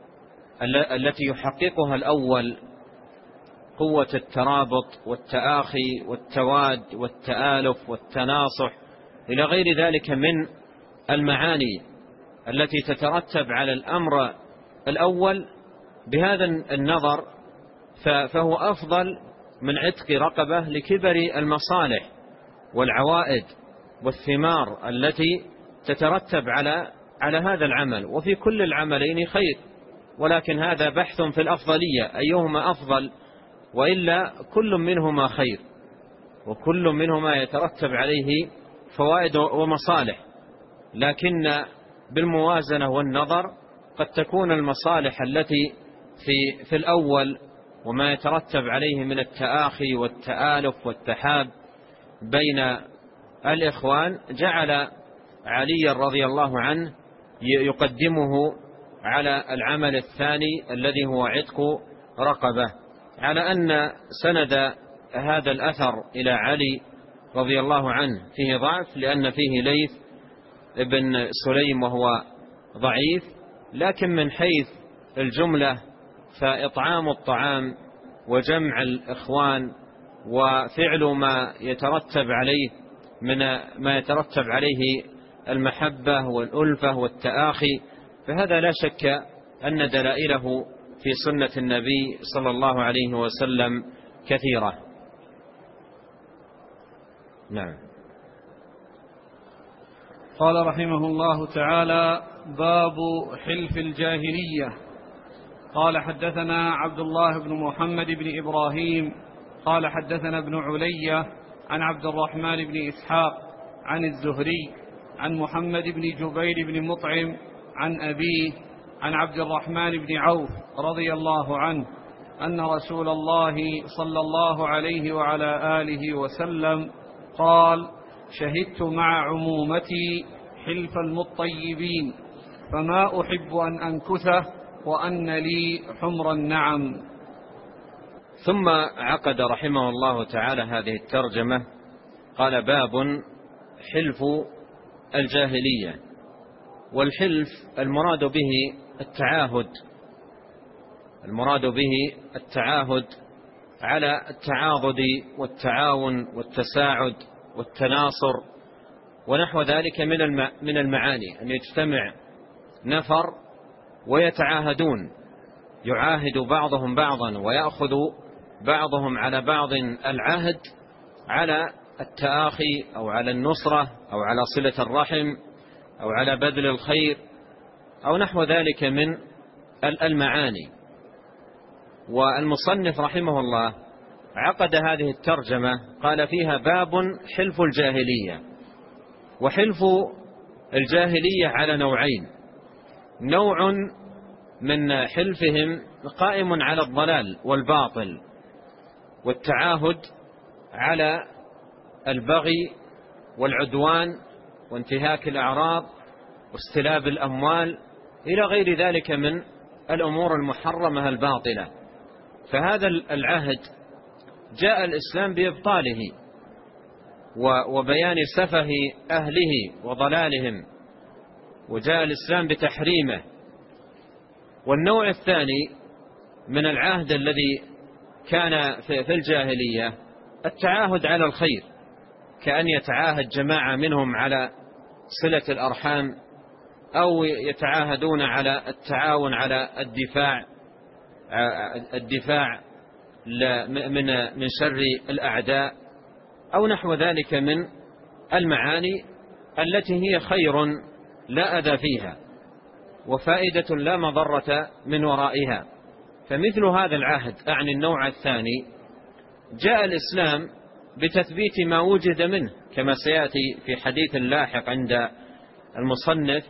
التي يحققها الأول قوة الترابط والتآخي والتواد والتآلف والتناصح إلى غير ذلك من المعاني التي تترتب على الأمر الأول. بهذا النظر فهو أفضل من عتق رقبة لكبر المصالح والعوائد والثمار التي تترتب على على هذا العمل. وفي كل العملين خير، ولكن هذا بحث في الأفضلية، أيهما أفضل، وإلا كل منهما خير، وكل منهما يترتب عليه فوائد ومصالح. لكن بالموازنة والنظر قد تكون المصالح التي في في الأول وما يترتب عليه من التآخي والتآلف والتحاب بين الإخوان جعل علي رضي الله عنه يقدمه على العمل الثاني الذي هو عتق رقبة، على أن سند هذا الأثر إلى علي رضي الله عنه فيه ضعف، لأن فيه ليث ابن سليم وهو ضعيف. لكن من حيث الجملة فإطعام الطعام وجمع الإخوان وفعل ما يترتب عليه من ما يترتب عليه المحبة والألفة والتآخي، فهذا لا شك أن دلائله في سنة النبي صلى الله عليه وسلم كثيرة. نعم. قال رحمه الله تعالى: باب حلف الجاهلية. قال: حدثنا عبد الله بن محمد بن إبراهيم قال: حدثنا ابن علي عن عبد الرحمن بن إسحاق عن الزهري عن محمد بن جبير بن مطعم عن أبيه عن عبد الرحمن بن عوف رضي الله عنه أن رسول الله صلى الله عليه وعلى آله وسلم قال: شهدت مع عمومتي حلف المطيبين، فما أحب أن أنكثه وأن لي حمر النعم. ثم عقد رحمه الله تعالى هذه الترجمة، قال: باب حلف الجاهلية. والحلف المراد به التعاهد، المراد به التعاهد على التعاضد والتعاون والتساعد والتناصر ونحو ذلك من المعاني، أن يجتمع نفر ويتعاهدون، يعاهد بعضهم بعضا ويأخذ بعضهم على بعض العهد على التآخي أو على النصرة أو على صلة الرحم أو على بذل الخير أو نحو ذلك من المعاني. والمصنف رحمه الله عقد هذه الترجمة قال فيها: باب حلف الجاهلية. وحلف الجاهلية على نوعين: نوع من حلفهم قائم على الضلال والباطل والتعاهد على البغي والعدوان وانتهاك الأعراض واستلاب الأموال إلى غير ذلك من الأمور المحرمة الباطلة. فهذا العهد جاء الإسلام بإبطاله وبيان سفه أهله وضلالهم، وجاء الإسلام بتحريمه. والنوع الثاني من العهد الذي كان في الجاهلية التعاهد على الخير، كأن يتعاهد جماعة منهم على صلة الأرحام، أو يتعاهدون على التعاون على الدفاع الدفاع من من شر الأعداء، أو نحو ذلك من المعاني التي هي خير لا أذى فيها وفائدة لا مضرة من ورائها. فمثل هذا العهد أعني النوع الثاني جاء الإسلام بتثبيت ما وجد منه، كما سيأتي في حديث لاحق عند المصنف.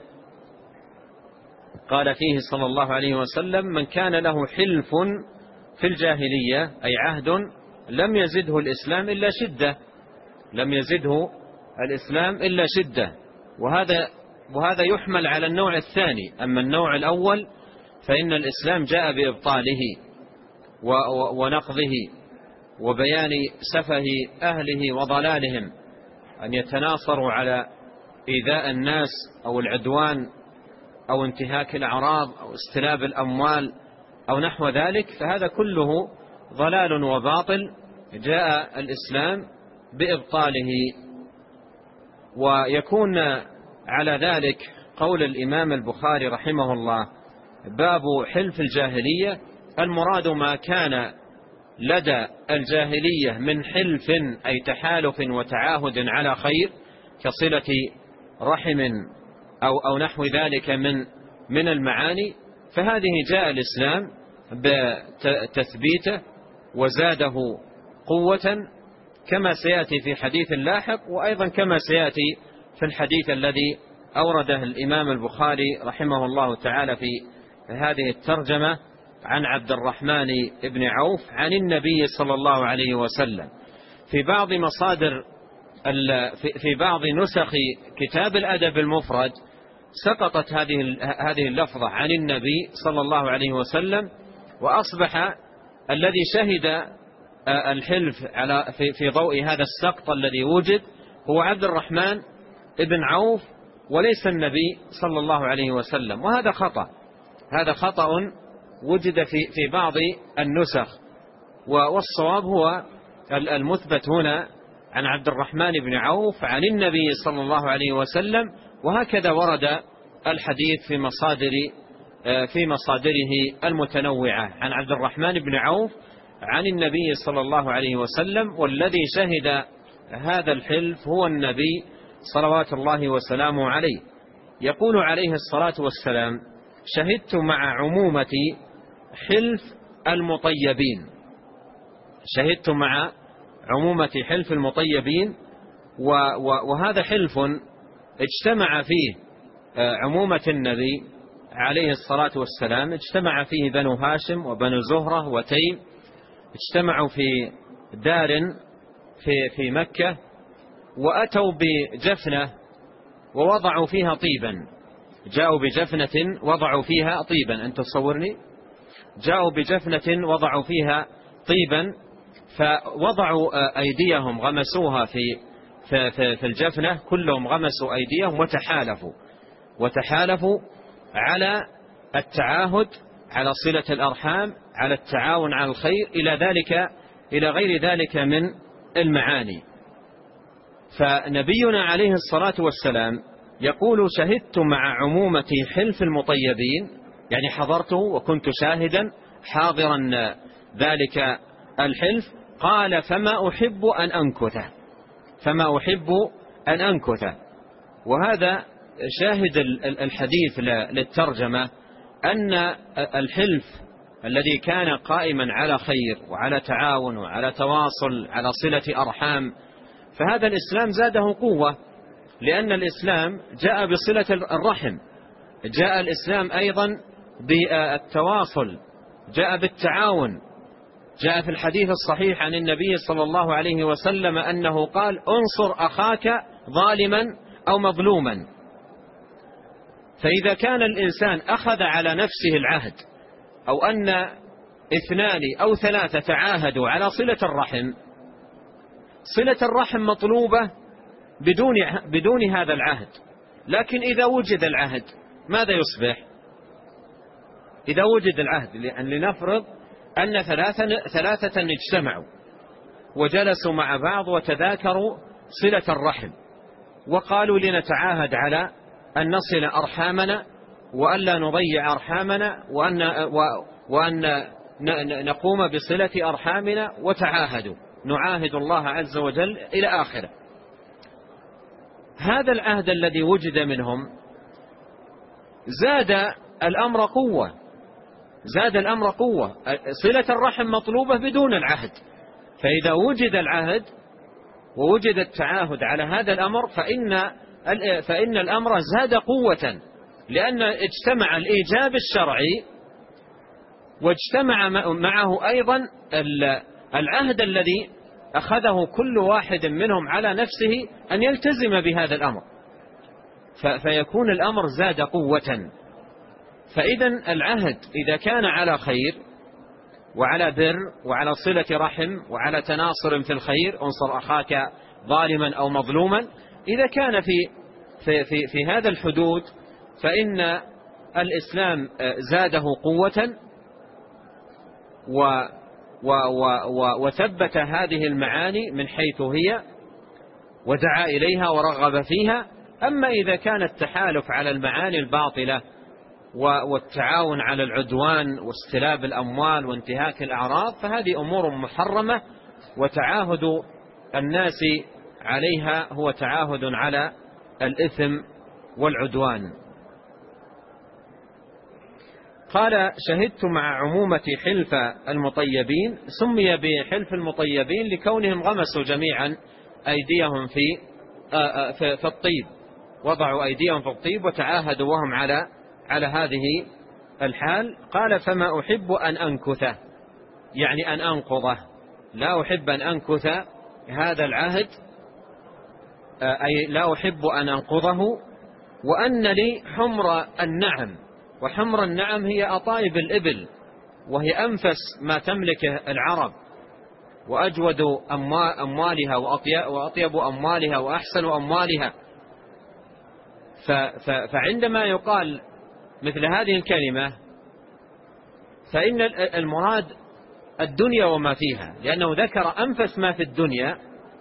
قال فيه صلى الله عليه وسلم: من كان له حلف في الجاهلية، أي عهد، لم يزده الإسلام إلا شدة، لم يزده الإسلام إلا شدة. وهذا وهذا يحمل على النوع الثاني. أما النوع الأول فإن الإسلام جاء بإبطاله ونقضه وبيان سفه أهله وضلالهم، أن يتناصروا على إيذاء الناس أو العدوان أو انتهاك الأعراض أو استلاب الأموال أو نحو ذلك، فهذا كله ضلال وباطل جاء الإسلام بإبطاله. ويكون على ذلك قول الإمام البخاري رحمه الله: باب حلف الجاهلية، المراد ما كان لدى الجاهلية من حلف أي تحالف وتعاهد على خير كصلة رحم أو أو نحو ذلك من من المعاني، فهذه جاء الإسلام بتثبيته وزاده قوة، كما سيأتي في حديث لاحق، وأيضا كما سيأتي في الحديث الذي أورده الإمام البخاري رحمه الله تعالى في هذه الترجمة عن عبد الرحمن بن عوف عن النبي صلى الله عليه وسلم. في بعض مصادر في بعض نسخ كتاب الأدب المفرد سقطت هذه هذه اللفظة عن النبي صلى الله عليه وسلم، وأصبح الذي شهد الحلف على في في ضوء هذا السقط الذي وجد هو عبد الرحمن بن عوف وليس النبي صلى الله عليه وسلم. وهذا خطأ، هذا خطأ وجد في في بعض النسخ، والصواب هو المثبت هنا عن عبد الرحمن بن عوف عن النبي صلى الله عليه وسلم. وهكذا ورد الحديث في مصادر في مصادره المتنوعة عن عبد الرحمن بن عوف عن النبي صلى الله عليه وسلم، والذي شهد هذا الحلف هو النبي صلوات الله وسلامه عليه. يقول عليه الصلاة والسلام: شهدت مع عمومة حلف المطيبين، شهدت مع عمومة حلف المطيبين. وهذا حلف اجتمع فيه عمومة النبي عليه الصلاة والسلام، اجتمع فيه بنو هاشم وبنو زهرة وتيم، اجتمعوا في دار في في مكة، وأتوا بجفنة ووضعوا فيها طيبا، جاءوا بجفنة وضعوا فيها طيبا، أنت تصورني، جاءوا بجفنة وضعوا فيها طيبا، فوضعوا أيديهم غمسوها في في في الجفنة، كلهم غمسوا أيديهم وتحالفوا وتحالفوا على التعاهد على صلة الأرحام، على التعاون على الخير، إلى ذلك إلى غير ذلك من المعاني. فنبينا عليه الصلاة والسلام يقول: شهدت مع عمومة حلف المطيبين، يعني حضرته وكنت شاهدا حاضرا ذلك الحلف. قال: فما أحب أن أنكثه، فما أحب أن أنكثه. وهذا شاهد الحديث للترجمة، أن الحلف الذي كان قائما على خير وعلى تعاون وعلى تواصل على صلة أرحام، فهذا الإسلام زاده قوة لأن الإسلام جاء بصلة الرحم، جاء الإسلام أيضا بالتواصل، جاء بالتعاون. جاء في الحديث الصحيح عن النبي صلى الله عليه وسلم أنه قال: انصر أخاك ظالما أو مظلوما. فإذا كان الإنسان أخذ على نفسه العهد، أو أن اثنان أو ثلاثة تعاهدوا على صلة الرحم، صلة الرحم مطلوبة بدون بدون هذا العهد. لكن إذا وجد العهد ماذا يصبح؟ إذا وجد العهد، لنفرض أن ثلاثة ثلاثة اجتمعوا وجلسوا مع بعض وتذاكروا صلة الرحم، وقالوا لنتعاهد على أن نصل أرحامنا وألا نضيع أرحامنا وأن, وأن نقوم بصلة أرحامنا، وتعاهدوا نعاهد الله عز وجل إلى آخره. هذا العهد الذي وجد منهم زاد الأمر قوة، زاد الأمر قوة. صلة الرحم مطلوبة بدون العهد، فإذا وجد العهد ووجد التعاهد على هذا الأمر فإن فإن الأمر زاد قوة، لأن اجتمع الإيجاب الشرعي واجتمع معه أيضا العهد الذي أخذه كل واحد منهم على نفسه أن يلتزم بهذا الأمر، فيكون الأمر زاد قوة. فإذا العهد إذا كان على خير وعلى بر وعلى صلة رحم وعلى تناصر في الخير، انصر أخاك ظالما أو مظلوما، إذا كان في في في, في هذا الحدود فإن الإسلام زاده قوة و و و وثبت هذه المعاني من حيث هي ودعا إليها ورغب فيها. أما إذا كان التحالف على المعاني الباطلة والتعاون على العدوان واستلاب الأموال وانتهاك الأعراض فهذه أمور محرمة، وتعاهد الناس عليها هو تعاهد على الإثم والعدوان. قال: شهدت مع عمومة حلف المطيبين. سمي بحلف المطيبين لكونهم غمسوا جميعا أيديهم في في الطيب، وضعوا أيديهم في الطيب وتعاهدوا وهم على على هذه الحال. قال: فما أحب أن أنكثه، يعني أن أنقضه، لا أحب أن أنكث هذا العهد، أي لا أحب أن أنقضه. وأن لي حمر النعم، وحمر النعم هي أطايب الإبل، وهي أنفس ما تملكه العرب، وأجود أموالها وأطيب أموالها وأحسن أموالها. فعندما يقال مثل هذه الكلمة فإن المراد الدنيا وما فيها، لأنه ذكر أنفس ما في الدنيا،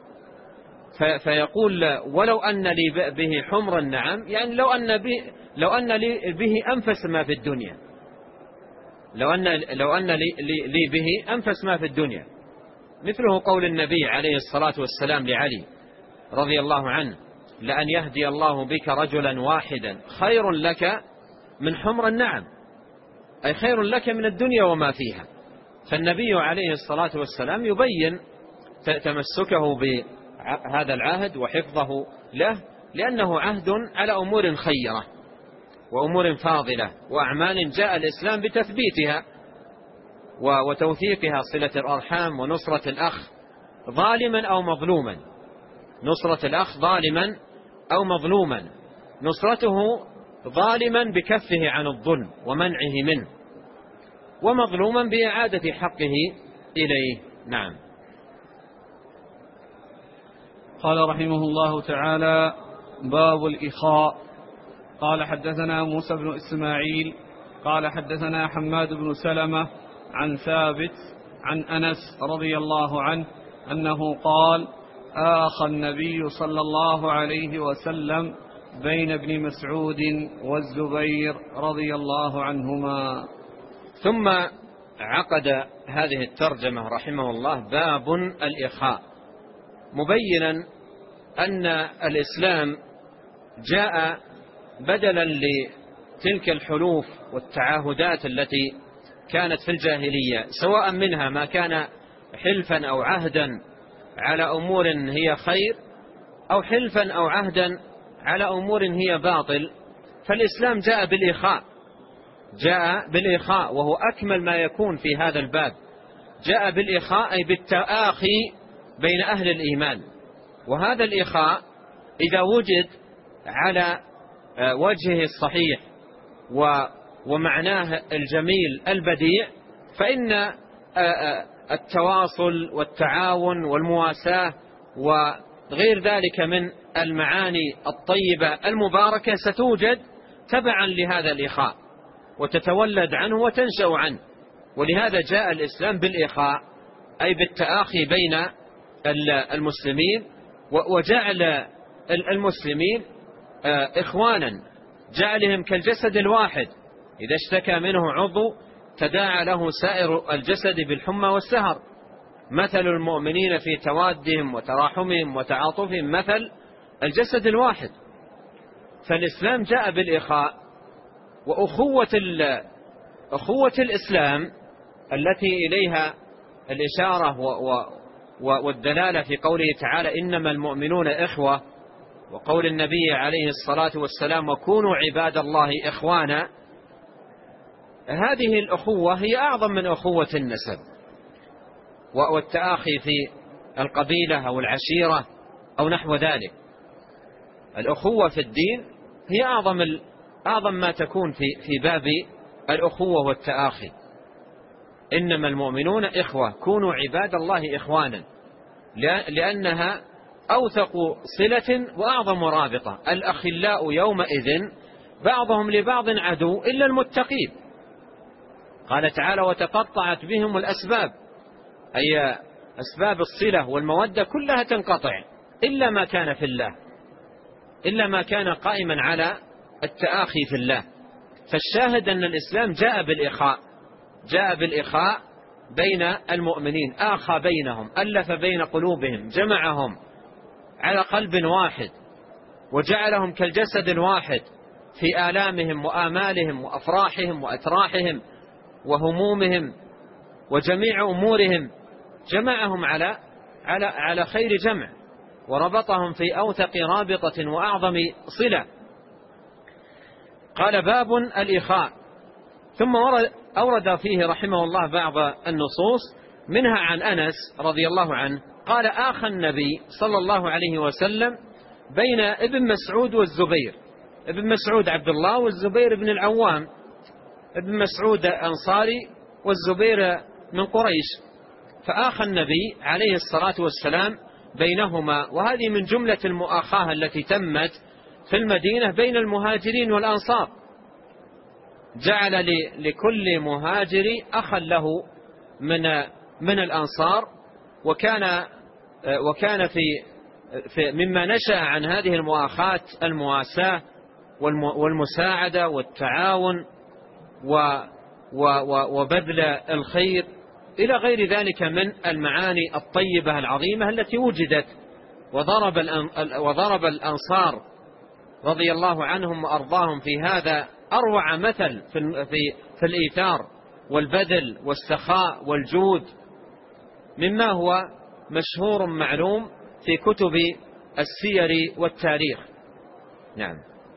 فيقول: ولو أن لي به حمر النعم، يعني لو أن به لو أن لي به أنفس ما في الدنيا، لو أن لو أن لي, لي به أنفس ما في الدنيا. مثله قول النبي عليه الصلاة والسلام لعلي رضي الله عنه: لأن يهدي الله بك رجلا واحدا خير لك من حمر النعم، أي خير لك من الدنيا وما فيها. فالنبي عليه الصلاة والسلام يبين تمسكه بهذا العهد وحفظه له، لأنه عهد على أمور خيرة وأمور فاضلة وأعمال جاء الإسلام بتثبيتها وتوثيقها، صلة الأرحام ونصرة الأخ ظالما أو مظلوما، نصرة الأخ ظالما أو مظلوما، نصرته ظالما بكفه عن الظلم ومنعه منه، ومظلوما بإعادة حقه إليه. نعم. قال رحمه الله تعالى: باب الإخاء. قال: حدثنا موسى بن إسماعيل قال حدثنا حماد بن سلمة عن ثابت عن أنس رضي الله عنه أنه قال: آخى النبي صلى الله عليه وسلم بين ابن مسعود والزبير رضي الله عنهما. ثم عقد هذه الترجمة رحمه الله باب الإخاء، مبينا أن الإسلام جاء بدلا لتلك الحلوف والتعاهدات التي كانت في الجاهلية، سواء منها ما كان حلفا أو عهدا على أمور هي خير، أو حلفا أو عهدا على أمور هي باطل، فالإسلام جاء بالإخاء، جاء بالإخاء وهو أكمل ما يكون في هذا الباب. جاء بالإخاء أي بالتآخي بين أهل الإيمان، وهذا الإخاء إذا وجد على وجهه الصحيح ومعناه الجميل البديع فإن التواصل والتعاون والمواساة وغير ذلك من المعاني الطيبة المباركة ستوجد تبعا لهذا الإخاء وتتولد عنه وتنشأ عنه. ولهذا جاء الإسلام بالإخاء أي بالتآخي بين المسلمين، وجعل المسلمين إخوانا، جعلهم كالجسد الواحد، إذا اشتكى منه عضو تداعى له سائر الجسد بالحمى والسهر. مثل المؤمنين في توادهم وتراحمهم وتعاطفهم مثل الجسد الواحد. فالإسلام جاء بالإخاء، وأخوة أخوة الإسلام التي إليها الإشارة والدلالة في قوله تعالى إنما المؤمنون إخوة، وقول النبي عليه الصلاة والسلام وكونوا عباد الله إخوانا، هذه الأخوة هي أعظم من أخوة النسب والتآخي في القبيلة أو العشيرة أو نحو ذلك. الأخوة في الدين هي أعظم أعظم ما تكون في في باب الأخوة والتآخي. إنما المؤمنون إخوة كونوا عباد الله إخوانا، لأنها أوثق صلة وأعظم رابطة. الأخلاء يومئذ بعضهم لبعض عدو إلا المتقين. قال تعالى وتقطعت بهم الأسباب، أي أسباب الصلة والمودة كلها تنقطع إلا ما كان في الله، إلا ما كان قائما على التآخي في الله. فالشاهد أن الإسلام جاء بالإخاء، جاء بالإخاء بين المؤمنين، آخى بينهم، ألف بين قلوبهم، جمعهم على قلب واحد، وجعلهم كالجسد الواحد في آلامهم وآمالهم وأفراحهم وأتراحهم وهمومهم وجميع أمورهم، جمعهم على على على خير جمع، وربطهم في أوثق رابطة وأعظم صلة. قال باب الإخاء. ثم أورد فيه رحمه الله بعض النصوص، منها عن أنس رضي الله عنه قال آخى النبي صلى الله عليه وسلم بين ابن مسعود والزبير. ابن مسعود عبد الله والزبير بن العوام، ابن مسعود أنصاري والزبير من قريش، فآخى النبي عليه الصلاة والسلام بينهما. وهذه من جملة المؤاخاة التي تمت في المدينة بين المهاجرين والأنصار، جعل لكل مهاجر أخا له من من الأنصار، وكان وكان في في مما نشأ عن هذه المؤاخاة المواساة والمساعدة والتعاون وبذل الخير إلى غير ذلك من المعاني الطيبة العظيمة التي وجدت. وضرب وضرب الأنصار رضي الله عنهم وأرضاهم في هذا أروع مثل في في الإيثار والبذل والسخاء والجود، مما هو مشهور معلوم في كتب السير والتاريخ. نعم.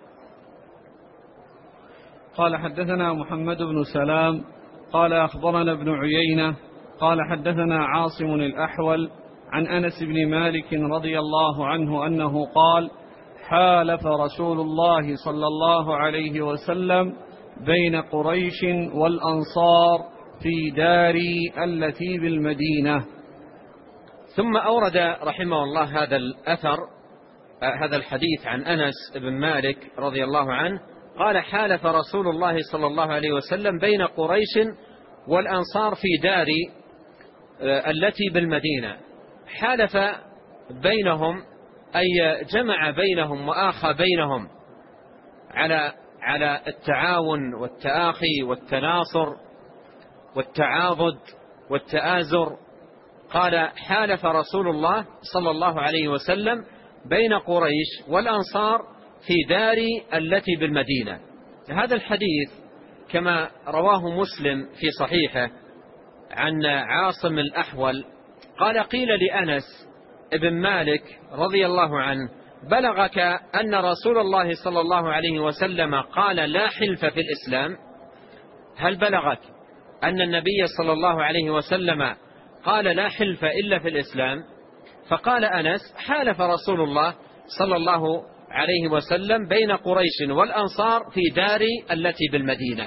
قال حدثنا محمد بن سلام قال أخبرنا ابن عيينة قال حدثنا عاصم الأحول عن أنس بن مالك رضي الله عنه أنه قال حالف رسول الله صلى الله عليه وسلم بين قريش والأنصار في داري التي بالمدينة. ثم أورد رحمه الله هذا الأثر، هذا الحديث عن أنس بن مالك رضي الله عنه قال حالف رسول الله صلى الله عليه وسلم بين قريش والأنصار في داري التي بالمدينة. حالف بينهم أي جمع بينهم وآخى بينهم على على التعاون والتآخي والتناصر والتعاضد والتآزر. قال حالف رسول الله صلى الله عليه وسلم بين قريش والأنصار في داري التي بالمدينة. هذا الحديث كما رواه مسلم في صحيحه عن عاصم الأحول قال قيل لأنس ابن مالك رضي الله عنه بلغك أن رسول الله صلى الله عليه وسلم قال لا حلف في الإسلام؟ هل بلغك أن النبي صلى الله عليه وسلم قال لا حلف إلا في الإسلام؟ فقال أنس حالف رسول الله صلى الله عليه وسلم بين قريش والأنصار في داري التي بالمدينة.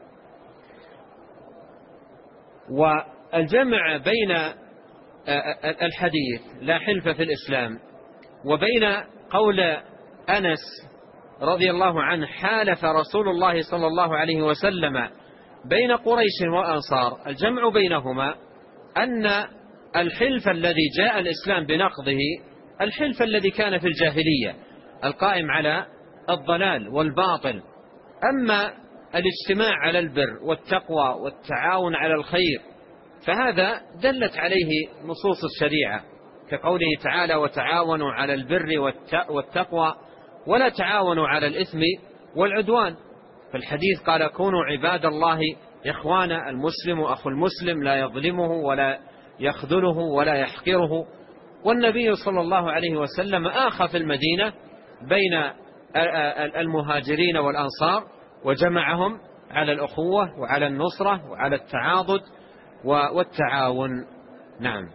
والجمع بين الحديث لا حلف في الإسلام وبين قول أنس رضي الله عنه حالف رسول الله صلى الله عليه وسلم بين قريش والأنصار، الجمع بينهما أن الحلف الذي جاء الإسلام بنقضه الحلف الذي كان في الجاهلية القائم على الضلال والباطل. أما الاجتماع على البر والتقوى والتعاون على الخير فهذا دلت عليه نصوص الشريعة كقوله تعالى وتعاونوا على البر والتقوى ولا تعاونوا على الإثم والعدوان. فالحديث قال كونوا عباد الله إخوانا، المسلم أخو المسلم لا يظلمه ولا يخذله ولا يحقره. والنبي صلى الله عليه وسلم آخى في المدينة بين المهاجرين والأنصار وجمعهم على الأخوة وعلى النصرة وعلى التعاضد والتعاون. نعم.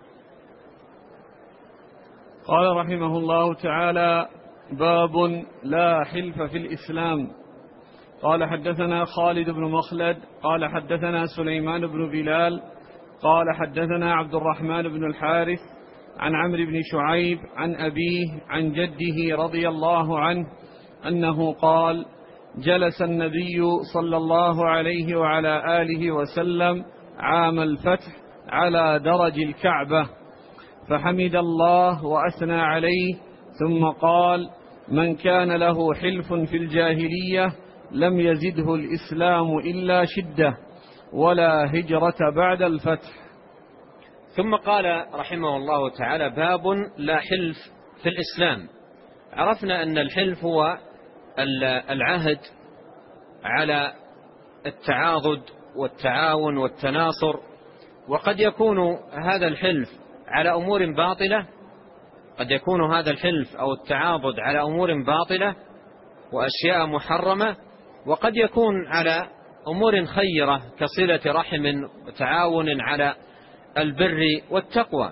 قال رحمه الله تعالى باب لا حلف في الإسلام. قال حدثنا خالد بن مخلد قال حدثنا سليمان بن بلال قال حدثنا عبد الرحمن بن الحارث عن عمرو بن شعيب عن أبيه عن جده رضي الله عنه أنه قال جلس النبي صلى الله عليه وعلى آله وسلم عام الفتح على درج الكعبة فحمد الله وأثنى عليه ثم قال من كان له حلف في الجاهلية لم يزده الإسلام إلا شدة ولا هجرة بعد الفتح. ثم قال رحمه الله تعالى باب لا حلف في الإسلام. عرفنا أن الحلف هو العهد على التعاضد والتعاون والتناصر، وقد يكون هذا الحلف على أمور باطلة، قد يكون هذا الحلف أو التعاضد على أمور باطلة وأشياء محرمة، وقد يكون على أمور خيرة كصلة رحم وتعاون على البر والتقوى.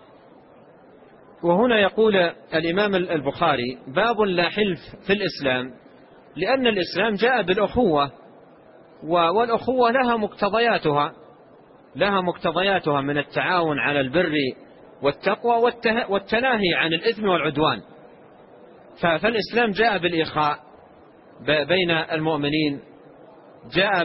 وهنا يقول الإمام البخاري باب لا حلف في الإسلام، لأن الإسلام جاء بالأخوة، والأخوة لها مقتضياتها لها مقتضياتها من التعاون على البر والتقوى والتناهي عن الإثم والعدوان. فالإسلام جاء بالإخاء بين المؤمنين، جاء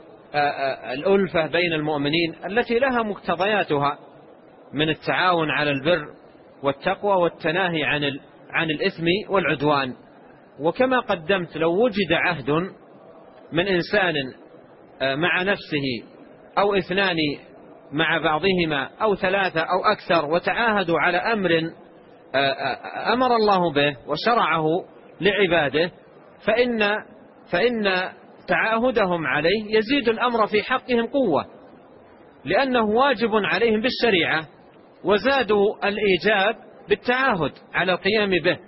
بالألفة بين المؤمنين التي لها مقتضياتها من التعاون على البر والتقوى والتناهي عن عن الإثم والعدوان. وكما قدمت لو وجد عهد من إنسان مع نفسه أو اثنان مع بعضهما أو ثلاثة أو أكثر وتعاهدوا على أمر أمر الله به وشرعه لعباده، فإن فإن تعاهدهم عليه يزيد الأمر في حقهم قوة، لأنه واجب عليهم بالشريعة، وزادوا الإيجاب بالتعاهد على القيام به،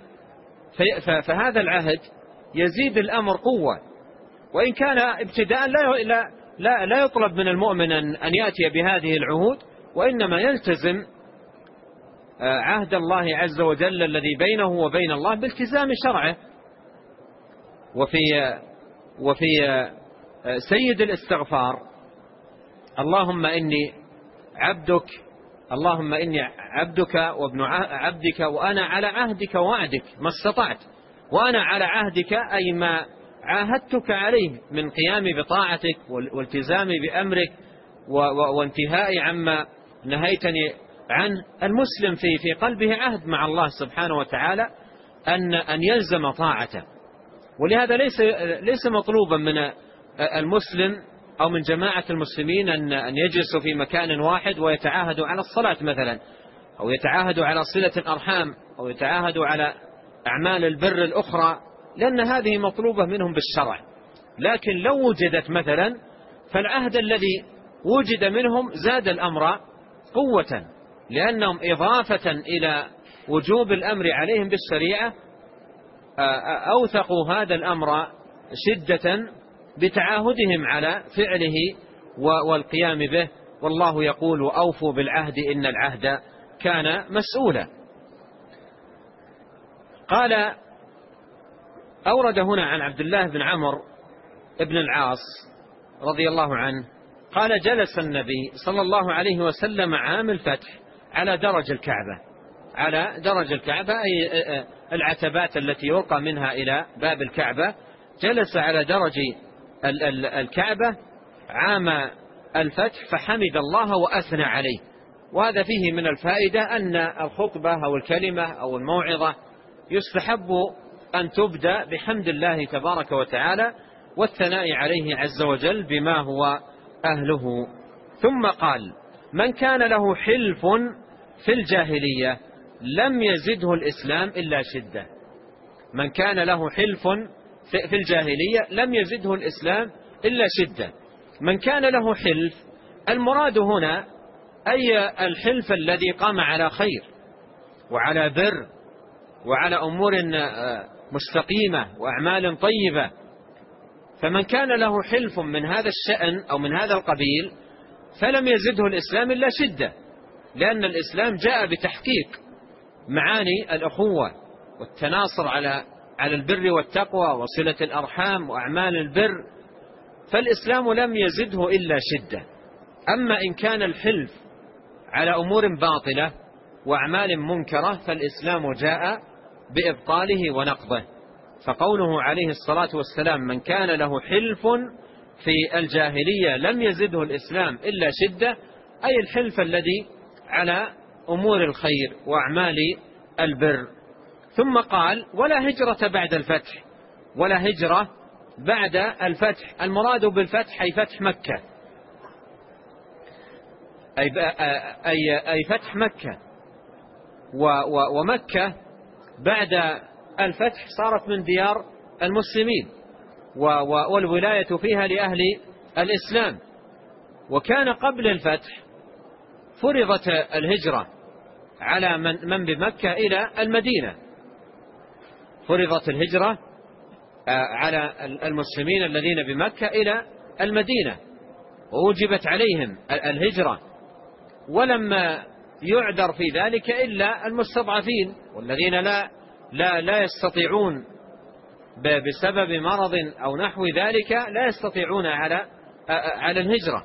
فهذا العهد يزيد الأمر قوة. وإن كان ابتداء لا لا لا يطلب من المؤمن أن يأتي بهذه العهود، وإنما يلتزم عهد الله عز وجل الذي بينه وبين الله بالتزام شرعه. وفي وفي سيد الاستغفار اللهم إني عبدك اللهم إني عبدك وابن عبدك وأنا على عهدك ووعدك ما استطعت، وأنا على عهدك أي ما عاهدتك عليه من قيام بطاعتك والتزام بأمرك وانتهاء عما نهيتني عنه. المسلم في في قلبه عهد مع الله سبحانه وتعالى أن أن يلزم طاعته، ولهذا ليس ليس مطلوبا من المسلم أو من جماعة المسلمين أن أن يجلسوا في مكان واحد ويتعاهدوا على الصلاة مثلا، أو يتعاهدوا على صلة الأرحام، أو يتعاهدوا على أعمال البر الأخرى، لأن هذه مطلوبة منهم بالشرع. لكن لو وجدت مثلا فالعهد الذي وجد منهم زاد الأمر قوة، لأنهم إضافة إلى وجوب الأمر عليهم بالشريعة أوثقوا هذا الأمر شدة بتعاهدهم على فعله والقيام به. والله يقول وأوفوا بالعهد إن العهد كان مسؤولا. قال أورد هنا عن عبد الله بن عمرو بن العاص رضي الله عنه قال جلس النبي صلى الله عليه وسلم عام الفتح على درج الكعبة، على درج الكعبة أي العتبات التي يرقى منها إلى باب الكعبة، جلس على درج الكعبة عام الفتح فحمد الله وأثنى عليه. وهذا فيه من الفائدة أن الخطبة أو الكلمة أو الموعظة يستحب أن تبدأ بحمد الله تبارك وتعالى والثناء عليه عز وجل بما هو أهله. ثم قال من كان له حلف في الجاهلية لم يزده الإسلام إلا شدة. من كان له حلف في الجاهلية لم يزده الإسلام إلا شدة. من كان له حلف المراد هنا أي الحلف الذي قام على خير وعلى بر وعلى أمور مستقيمة وأعمال طيبة. فمن كان له حلف من هذا الشأن أو من هذا القبيل فلم يزده الإسلام إلا شدة، لأن الإسلام جاء بتحقيق معاني الأخوة والتناصر على على البر والتقوى وصلة الأرحام وأعمال البر، فالإسلام لم يزده إلا شدة. أما إن كان الحلف على أمور باطلة وأعمال منكرة فالإسلام جاء بإبطاله ونقضه. فقوله عليه الصلاة والسلام من كان له حلف في الجاهلية لم يزده الإسلام إلا شدة، أي الحلف الذي على أمور الخير وأعمال البر. ثم قال ولا هجرة بعد الفتح، ولا هجرة بعد الفتح. المراد بالفتح أي فتح مكة، أي, أي, أي فتح مكة. ومكة بعد الفتح صارت من ديار المسلمين والولاية فيها لأهل الإسلام. وكان قبل الفتح فرضت الهجرة على من, من بمكة إلى المدينة، فرضت الهجرة على المسلمين الذين بمكة إلى المدينة ووجبت عليهم الهجرة، ولما يعذر في ذلك إلا المستضعفين والذين لا لا لا يستطيعون بسبب مرض أو نحو ذلك لا يستطيعون على على الهجرة،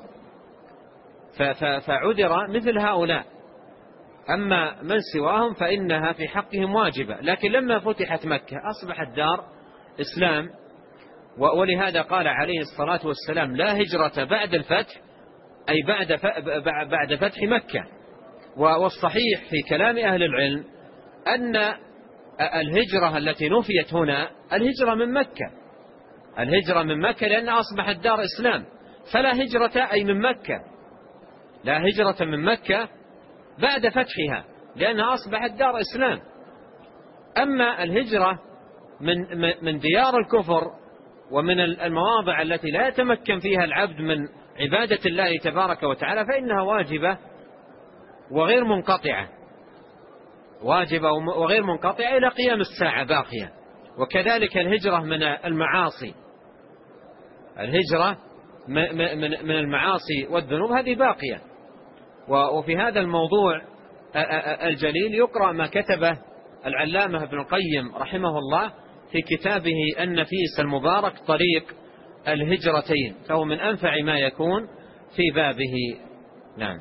فعذر مثل هؤلاء. أما من سواهم فإنها في حقهم واجبة. لكن لما فتحت مكة أصبحت دار إسلام، ولهذا قال عليه الصلاة والسلام لا هجرة بعد الفتح أي بعد بعد فتح مكة. والصحيح في كلام أهل العلم أن الهجرة التي نفيت هنا الهجرة من مكة، الهجرة من مكة لأن أصبحت دار إسلام، فلا هجرة أي من مكة، لا هجرة من مكة بعد فتحها لأنها أصبحت دار إسلام. أما الهجرة من من ديار الكفر ومن المواضع التي لا يتمكن فيها العبد من عبادة الله تبارك وتعالى فإنها واجبة وغير منقطعة، واجبة وغير منقطعة إلى قيام الساعة باقية. وكذلك الهجرة من المعاصي، الهجرة من المعاصي والذنوب هذه باقية. وفي هذا الموضوع الجليل يقرأ ما كتبه العلامة ابن القيم رحمه الله في كتابه النفيس المبارك طريق الهجرتين، فهو من أنفع ما يكون في بابه. نعم.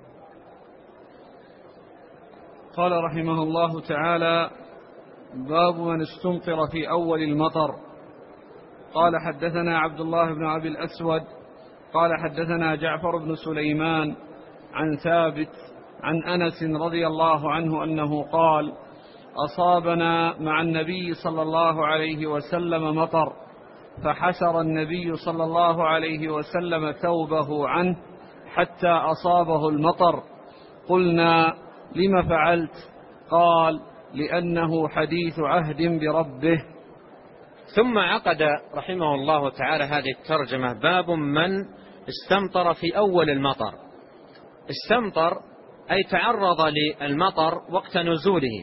قال رحمه الله تعالى باب من استمطر في أول المطر. قال حدثنا عبد الله بن أبي الأسود قال حدثنا جعفر بن سليمان عن ثابت عن أنس رضي الله عنه أنه قال أصابنا مع النبي صلى الله عليه وسلم مطر فحسر النبي صلى الله عليه وسلم ثوبه عنه حتى أصابه المطر. قلنا لم فعلت؟ قال لأنه حديث عهد بربه. ثم عقد رحمه الله تعالى هذه الترجمة باب من استمطر في أول المطر. استمطر أي تعرض للمطر وقت نزوله،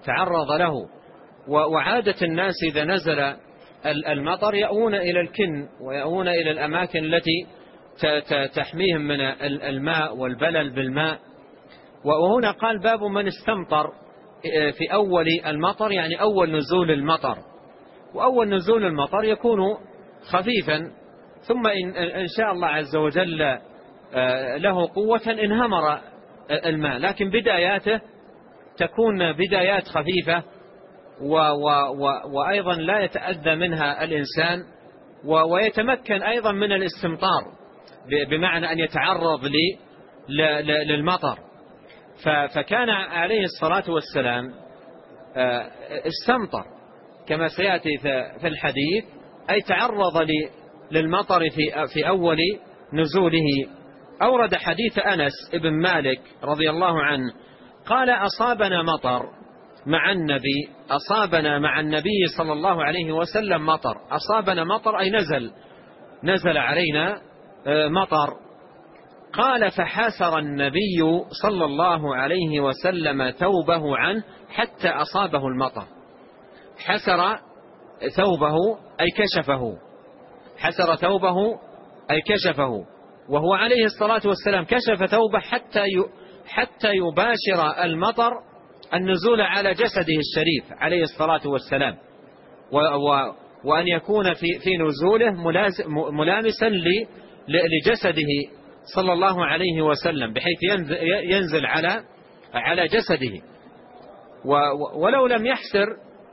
تعرض له. وعادة الناس إذا نزل المطر يأوون إلى الكن ويأوون إلى الأماكن التي تحميهم من الماء والبلل بالماء. وهنا قال باب من استمطر في أول المطر، يعني أول نزول المطر. وأول نزول المطر يكون خفيفا، ثم إن شاء الله عز وجل له قوة انهمر الماء، لكن بداياته تكون بدايات خفيفة و و و وأيضا لا يتأذى منها الإنسان، ويتمكن أيضا من الاستمطار بمعنى أن يتعرض للمطر. فكان عليه الصلاة والسلام استمطر كما سيأتي في الحديث، أي تعرض للمطر في في أول نزوله. أورد حديث أنس بن مالك رضي الله عنه قال أصابنا مطر مع النبي أصابنا مع النبي صلى الله عليه وسلم مطر. أصابنا مطر أي نزل نزل علينا مطر. قال فحسر النبي صلى الله عليه وسلم ثوبه عنه حتى أصابه المطر. حسر ثوبه أي كشفه، حسر ثوبه أي كشفه، وهو عليه الصلاة والسلام كشف ثوبه حتى حتى يباشر المطر النزول على جسده الشريف عليه الصلاة والسلام، وأن يكون في في نزوله ملامسا لجسده صلى الله عليه وسلم، بحيث ينزل على على جسده. ولو لم يحسر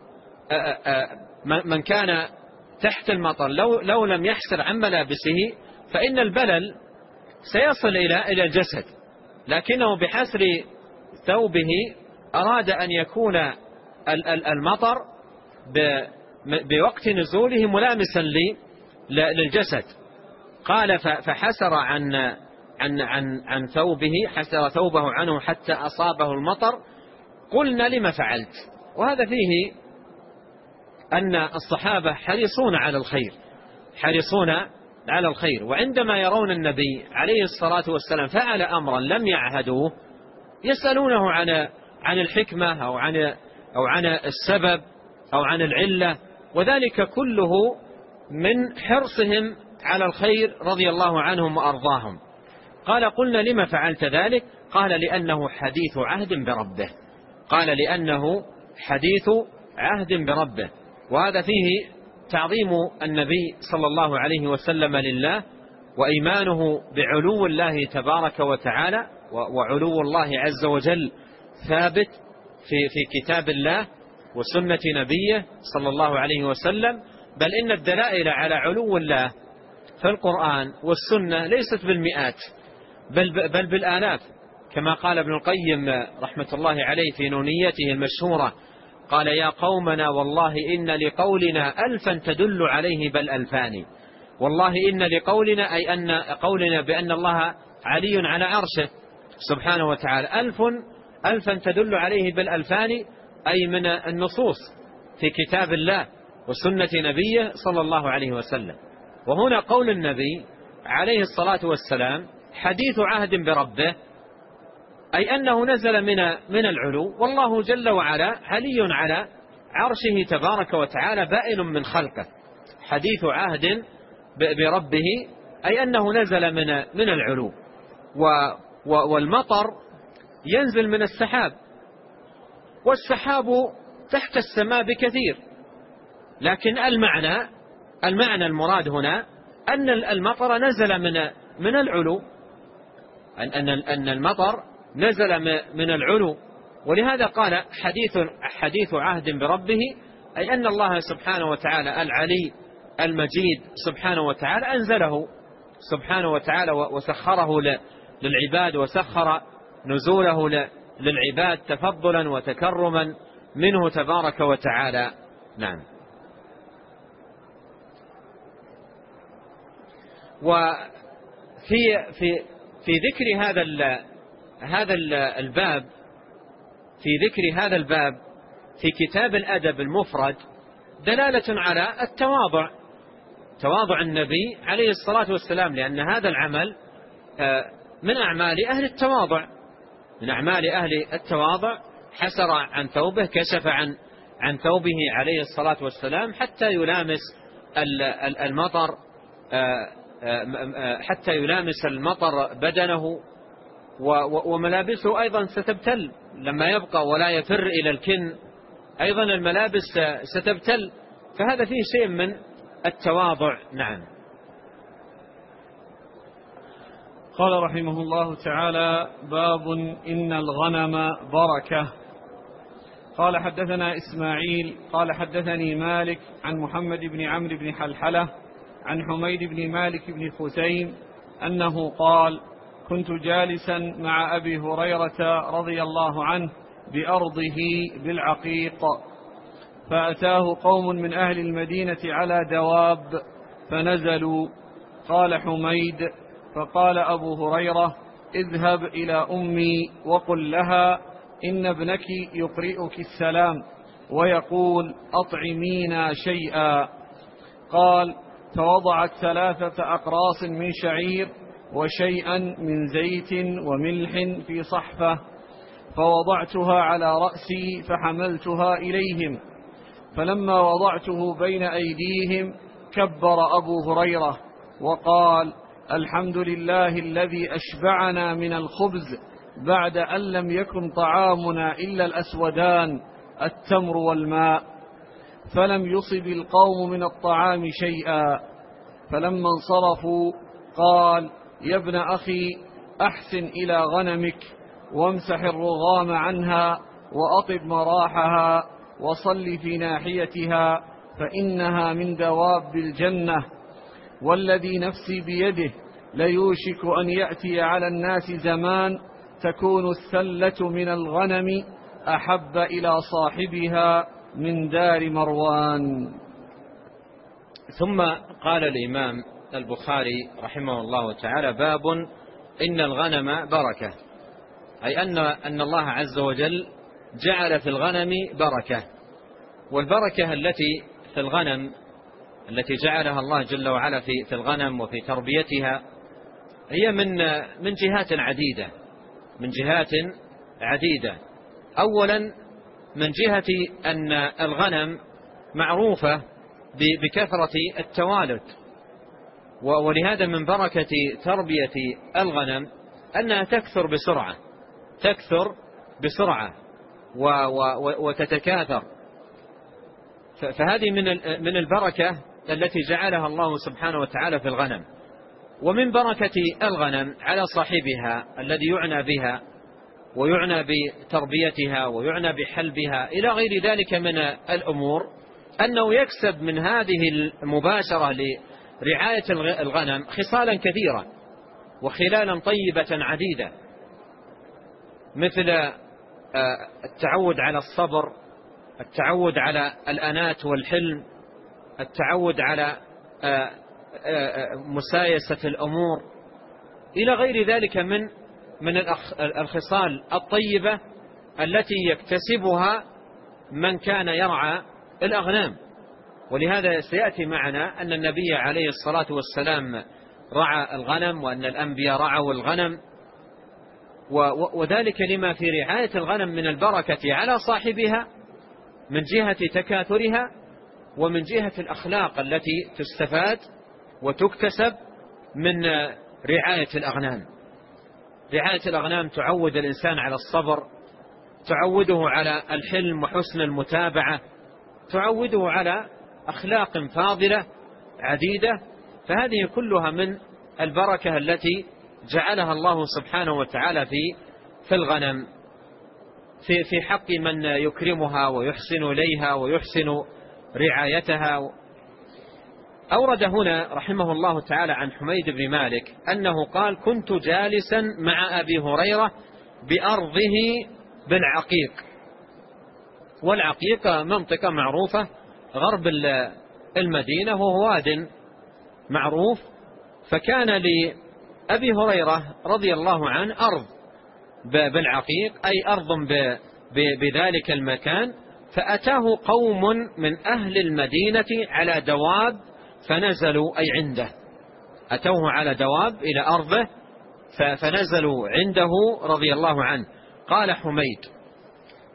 من كان تحت المطر، لو لو لم يحسر عن ملابسه فإن البلل سيصل إلى إلى الجسد، لكنه بحسر ثوبه أراد أن يكون المطر بوقت نزوله ملامسا للجسد. قال فحسر عن عن عن عن ثوبه، حسر ثوبه عنه حتى أصابه المطر. قلنا لما فعلت؟ وهذا فيه أن الصحابة حريصون على الخير، حريصون على الخير، وعندما يرون النبي عليه الصلاة والسلام فعل أمرا لم يعهدوه يسألونه عن عن الحكمة أو عن أو عن السبب أو عن العلة، وذلك كله من حرصهم على الخير رضي الله عنهم وأرضاهم. قال قلنا لما فعلت ذلك؟ قال لأنه حديث عهد بربه. قال لأنه حديث عهد بربه. وهذا فيه تعظيم النبي صلى الله عليه وسلم لله، وإيمانه بعلو الله تبارك وتعالى، وعلو الله عز وجل ثابت في في كتاب الله وسنة نبيه صلى الله عليه وسلم. بل إن الدلائل على علو الله في القرآن والسنة ليست بالمئات بل بل بالآلاف، كما قال ابن القيم رحمة الله عليه في نونيته المشهورة، قال يا قومنا والله إن لقولنا ألفا تدل عليه بل ألفان. والله إن لقولنا أي أن قولنا بأن الله علي على عرشه سبحانه وتعالى ألف ألفا تدل عليه بل ألفان، أي من النصوص في كتاب الله وسنة نبيه صلى الله عليه وسلم. وهنا قول النبي عليه الصلاة والسلام حديث عهد بربه، أي أنه نزل من من العلو، والله جل وعلا علي على عرشه تبارك وتعالى بائن من خلقه. حديث عهد بربه أي أنه نزل من من العلو. والمطر ينزل من السحاب، والسحاب تحت السماء بكثير، لكن المعنى المعنى المراد هنا أن المطر نزل من من العلو، أن أن المطر نزل من العلو. ولهذا قال حديث حديث عهد بربه، أي أن الله سبحانه وتعالى العلي المجيد سبحانه وتعالى أنزله سبحانه وتعالى وسخره للعباد، وسخر نزوله للعباد تفضلا وتكرما منه تبارك وتعالى. نعم. وفي في في ذكر هذا هذا الباب في ذكر هذا الباب في كتاب الأدب المفرد دلالة على التواضع، تواضع النبي عليه الصلاة والسلام، لأن هذا العمل من أعمال أهل التواضع، من أعمال أهل التواضع حسر عن ثوبه، كشف عن عن ثوبه عليه الصلاة والسلام حتى يلامس المطر حتى يلامس المطر بدنه، وملابسه أيضا ستبتل لما يبقى ولا يفر إلى الكن، أيضا الملابس ستبتل. فهذا فيه شيء من التواضع. نعم. قال رحمه الله تعالى: باب إن الغنم بركة. قال حدثنا إسماعيل قال حدثني مالك عن محمد بن عمرو بن حلحلة عن حميد بن مالك بن خثيم أنه قال: كنت جالسا مع أبي هريرة رضي الله عنه بأرضه بالعقيق، فأتاه قوم من أهل المدينة على دواب فنزلوا. قال حميد: فقال أبو هريرة: اذهب إلى أمي وقل لها إن ابنك يقرئك السلام ويقول أطعمينا شيئا. قال: فوضعت ثلاثة أقراص من شعير وشيئا من زيت وملح في صحفة، فوضعتها على رأسي فحملتها إليهم، فلما وضعته بين أيديهم كبر أبو هريرة وقال: الحمد لله الذي أشبعنا من الخبز بعد أن لم يكن طعامنا إلا الأسودان التمر والماء. فلم يصب القوم من الطعام شيئا. فلما انصرفوا قال: يا ابن أخي، أحسن إلى غنمك وامسح الرغام عنها وأطب مراحها وصل في ناحيتها فإنها من دواب الجنة، والذي نفسي بيده ليوشك أن يأتي على الناس زمان تكون السلة من الغنم أحب إلى صاحبها من دار مروان. ثم قال الإمام البخاري رحمه الله تعالى: باب إن الغنم بركة، أي أن أن الله عز وجل جعل في الغنم بركة. والبركة التي في الغنم التي جعلها الله جل وعلا في في الغنم وفي تربيتها هي من من جهات عديدة من جهات عديدة. أولا من جهة أن الغنم معروفة بكثرة التوالد، ولهذا من بركة تربية الغنم أنها تكثر بسرعة تكثر بسرعة وتتكاثر. فهذه من من البركة التي جعلها الله سبحانه وتعالى في الغنم. ومن بركة الغنم على صاحبها الذي يعنى بها ويعنى بتربيتها ويعنى بحلبها إلى غير ذلك من الأمور أنه يكسب من هذه المباشرة لرعاية الغنم خصالا كثيرة وخلالا طيبة عديدة، مثل التعود على الصبر، التعود على الأنات والحلم، التعود على مسايسة الأمور إلى غير ذلك من من الخصال الطيبة التي يكتسبها من كان يرعى الأغنام. ولهذا سيأتي معنا أن النبي عليه الصلاة والسلام رعى الغنم وأن الأنبياء رعوا الغنم، وذلك لما في رعاية الغنم من البركة على صاحبها من جهة تكاثرها ومن جهة الأخلاق التي تستفاد وتكتسب من رعاية الأغنام. رعاية الأغنام تعود الإنسان على الصبر، تعوده على الحلم وحسن المتابعة، تعوده على أخلاق فاضلة عديدة. فهذه كلها من البركة التي جعلها الله سبحانه وتعالى في في الغنم في في حق من يكرمها ويحسن إليها ويحسن رعايتها. أورد هنا رحمه الله تعالى عن حميد بن مالك أنه قال: كنت جالسا مع أبي هريرة بأرضه بالعقيق. والعقيق منطقة معروفة غرب المدينة، وهو واد معروف. فكان لأبي هريرة رضي الله عنه أرض بالعقيق، أي أرض بذلك المكان. فأتاه قوم من أهل المدينة على دواب فنزلوا أي عنده، أتوه على دواب إلى أرضه فنزلوا عنده رضي الله عنه. قال حميد: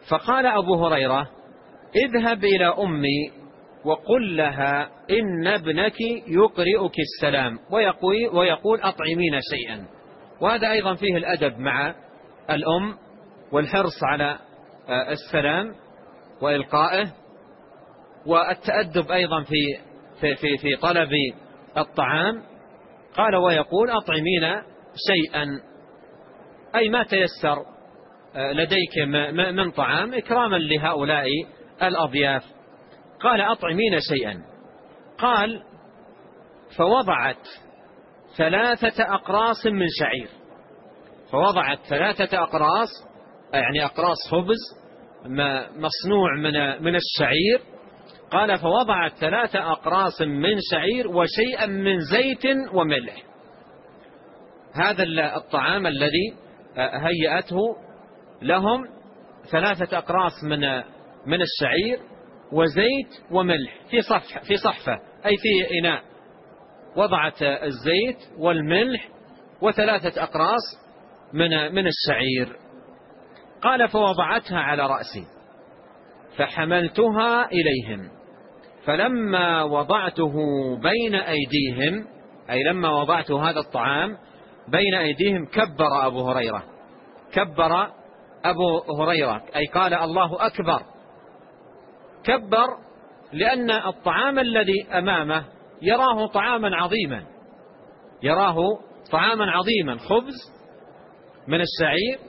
فقال أبو هريرة: اذهب إلى أمي وقل لها إن ابنك يقرئك السلام ويقول, ويقول أطعمين شيئا. وهذا أيضا فيه الأدب مع الأم والحرص على السلام وإلقائه، والتأدب أيضا في, في, في, في طلب الطعام. قال: ويقول أطعمين شيئا، أي ما تيسر لديك من طعام إكراما لهؤلاء الأضياف. قال: أطعمين شيئا. قال: فوضعت ثلاثة أقراص من شعير. فوضعت ثلاثة أقراص، يعني أقراص خبز مصنوع من من الشعير. قال: فوضعت ثلاثة أقراص من شعير وشيئا من زيت وملح. هذا الطعام الذي هيأته لهم ثلاثة أقراص من من الشعير وزيت وملح في صفحة في صحفة أي في إناء. وضعت الزيت والملح وثلاثة أقراص من من الشعير. قال: فوضعتها على رأسي فحملتها إليهم، فلما وضعته بين أيديهم، أي لما وضعت هذا الطعام بين أيديهم، كبر أبو هريرة. كبر أبو هريرة أي قال: الله أكبر. كبر لأن الطعام الذي أمامه يراه طعاما عظيما، يراه طعاما عظيما، خبز من الشعير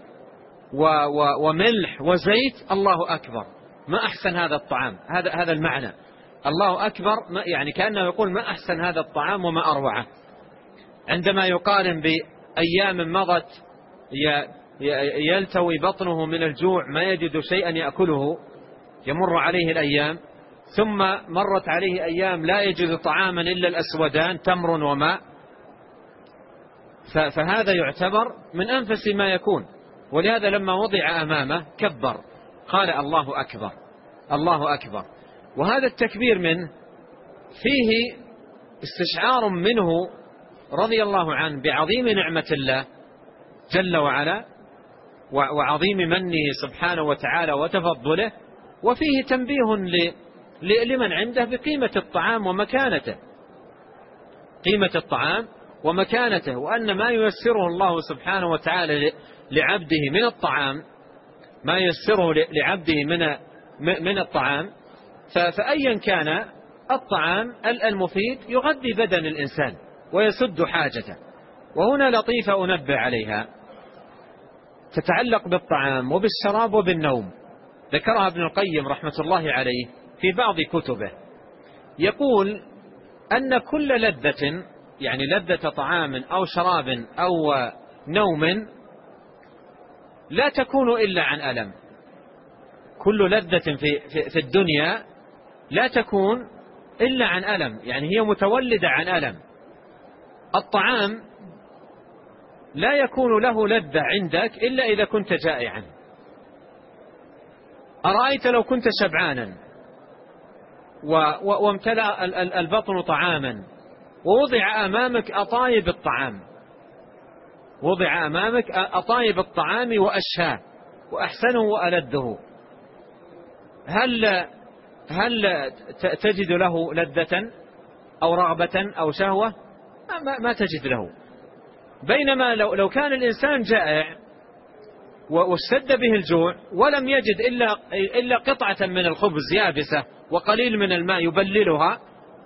وملح وزيت. الله أكبر، ما أحسن هذا الطعام. هذا هذا المعنى، الله أكبر، يعني كأنه يقول ما أحسن هذا الطعام وما أروعه. عندما يقارن بأيام مضت يلتوي بطنه من الجوع ما يجد شيئا يأكله، يمر عليه الأيام، ثم مرت عليه أيام لا يجد طعاما إلا الأسودان، تمر وماء، فهذا يعتبر من أنفس ما يكون. ولهذا لما وضع أمامه كبر، قال: الله أكبر، الله أكبر. وهذا التكبير منه فيه استشعار منه رضي الله عنه بعظيم نعمة الله جل وعلا وعظيم منه سبحانه وتعالى وتفضله، وفيه تنبيه لمن عنده بقيمة الطعام ومكانته، قيمة الطعام ومكانته، وأن ما ييسره الله سبحانه وتعالى لعبده من الطعام، ما ييسره لعبده من من الطعام، فأيا كان الطعام المفيد يغذي بدن الإنسان ويسد حاجته. وهنا لطيفة أنبه عليها تتعلق بالطعام وبالشراب وبالنوم، ذكرها ابن القيم رحمة الله عليه في بعض كتبه. يقول أن كل لذة، يعني لذة طعام أو شراب أو نوم، لا تكون إلا عن ألم. كل لذة في, في, في الدنيا لا تكون إلا عن ألم، يعني هي متولدة عن ألم. الطعام لا يكون له لذة عندك إلا إذا كنت جائعا. أرأيت لو كنت شبعانا وامتلأ البطن طعاما ووضع أمامك أطايب الطعام، وضع أمامك أطايب الطعام وأشهاه وأحسنه وألذه، هل هل تجد له لذة أو رغبة أو شهوة؟ ما, ما تجد له. بينما لو, لو كان الإنسان جائع واشتد به الجوع ولم يجد إلا, إلا قطعة من الخبز يابسة وقليل من الماء يبللها،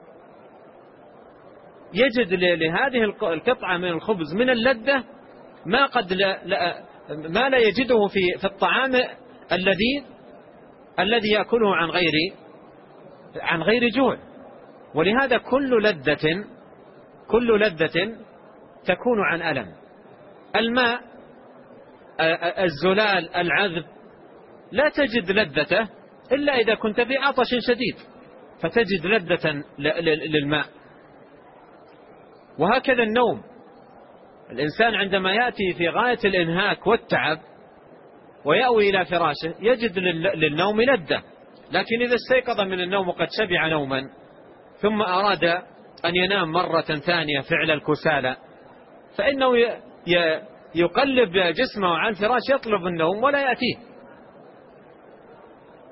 يجد لهذه القطعة من الخبز من اللذة ما قد لا, لا ما لا يجده في في الطعام الذي الذي يأكله عن غير عن غير جوع. ولهذا كل لذة كل لذة تكون عن ألم. الماء، الزلال، العذب، لا تجد لذته إلا إذا كنت في عطش شديد فتجد لذة للماء. وهكذا النوم، الإنسان عندما يأتي في غاية الإنهاك والتعب ويأوي إلى فراشه يجد للنوم لذة، لكن إذا استيقظ من النوم وقد شبع نوما ثم أراد أن ينام مرة ثانية فعل الكسالى فإنه يقلب جسمه على الفراش يطلب النوم ولا يأتيه.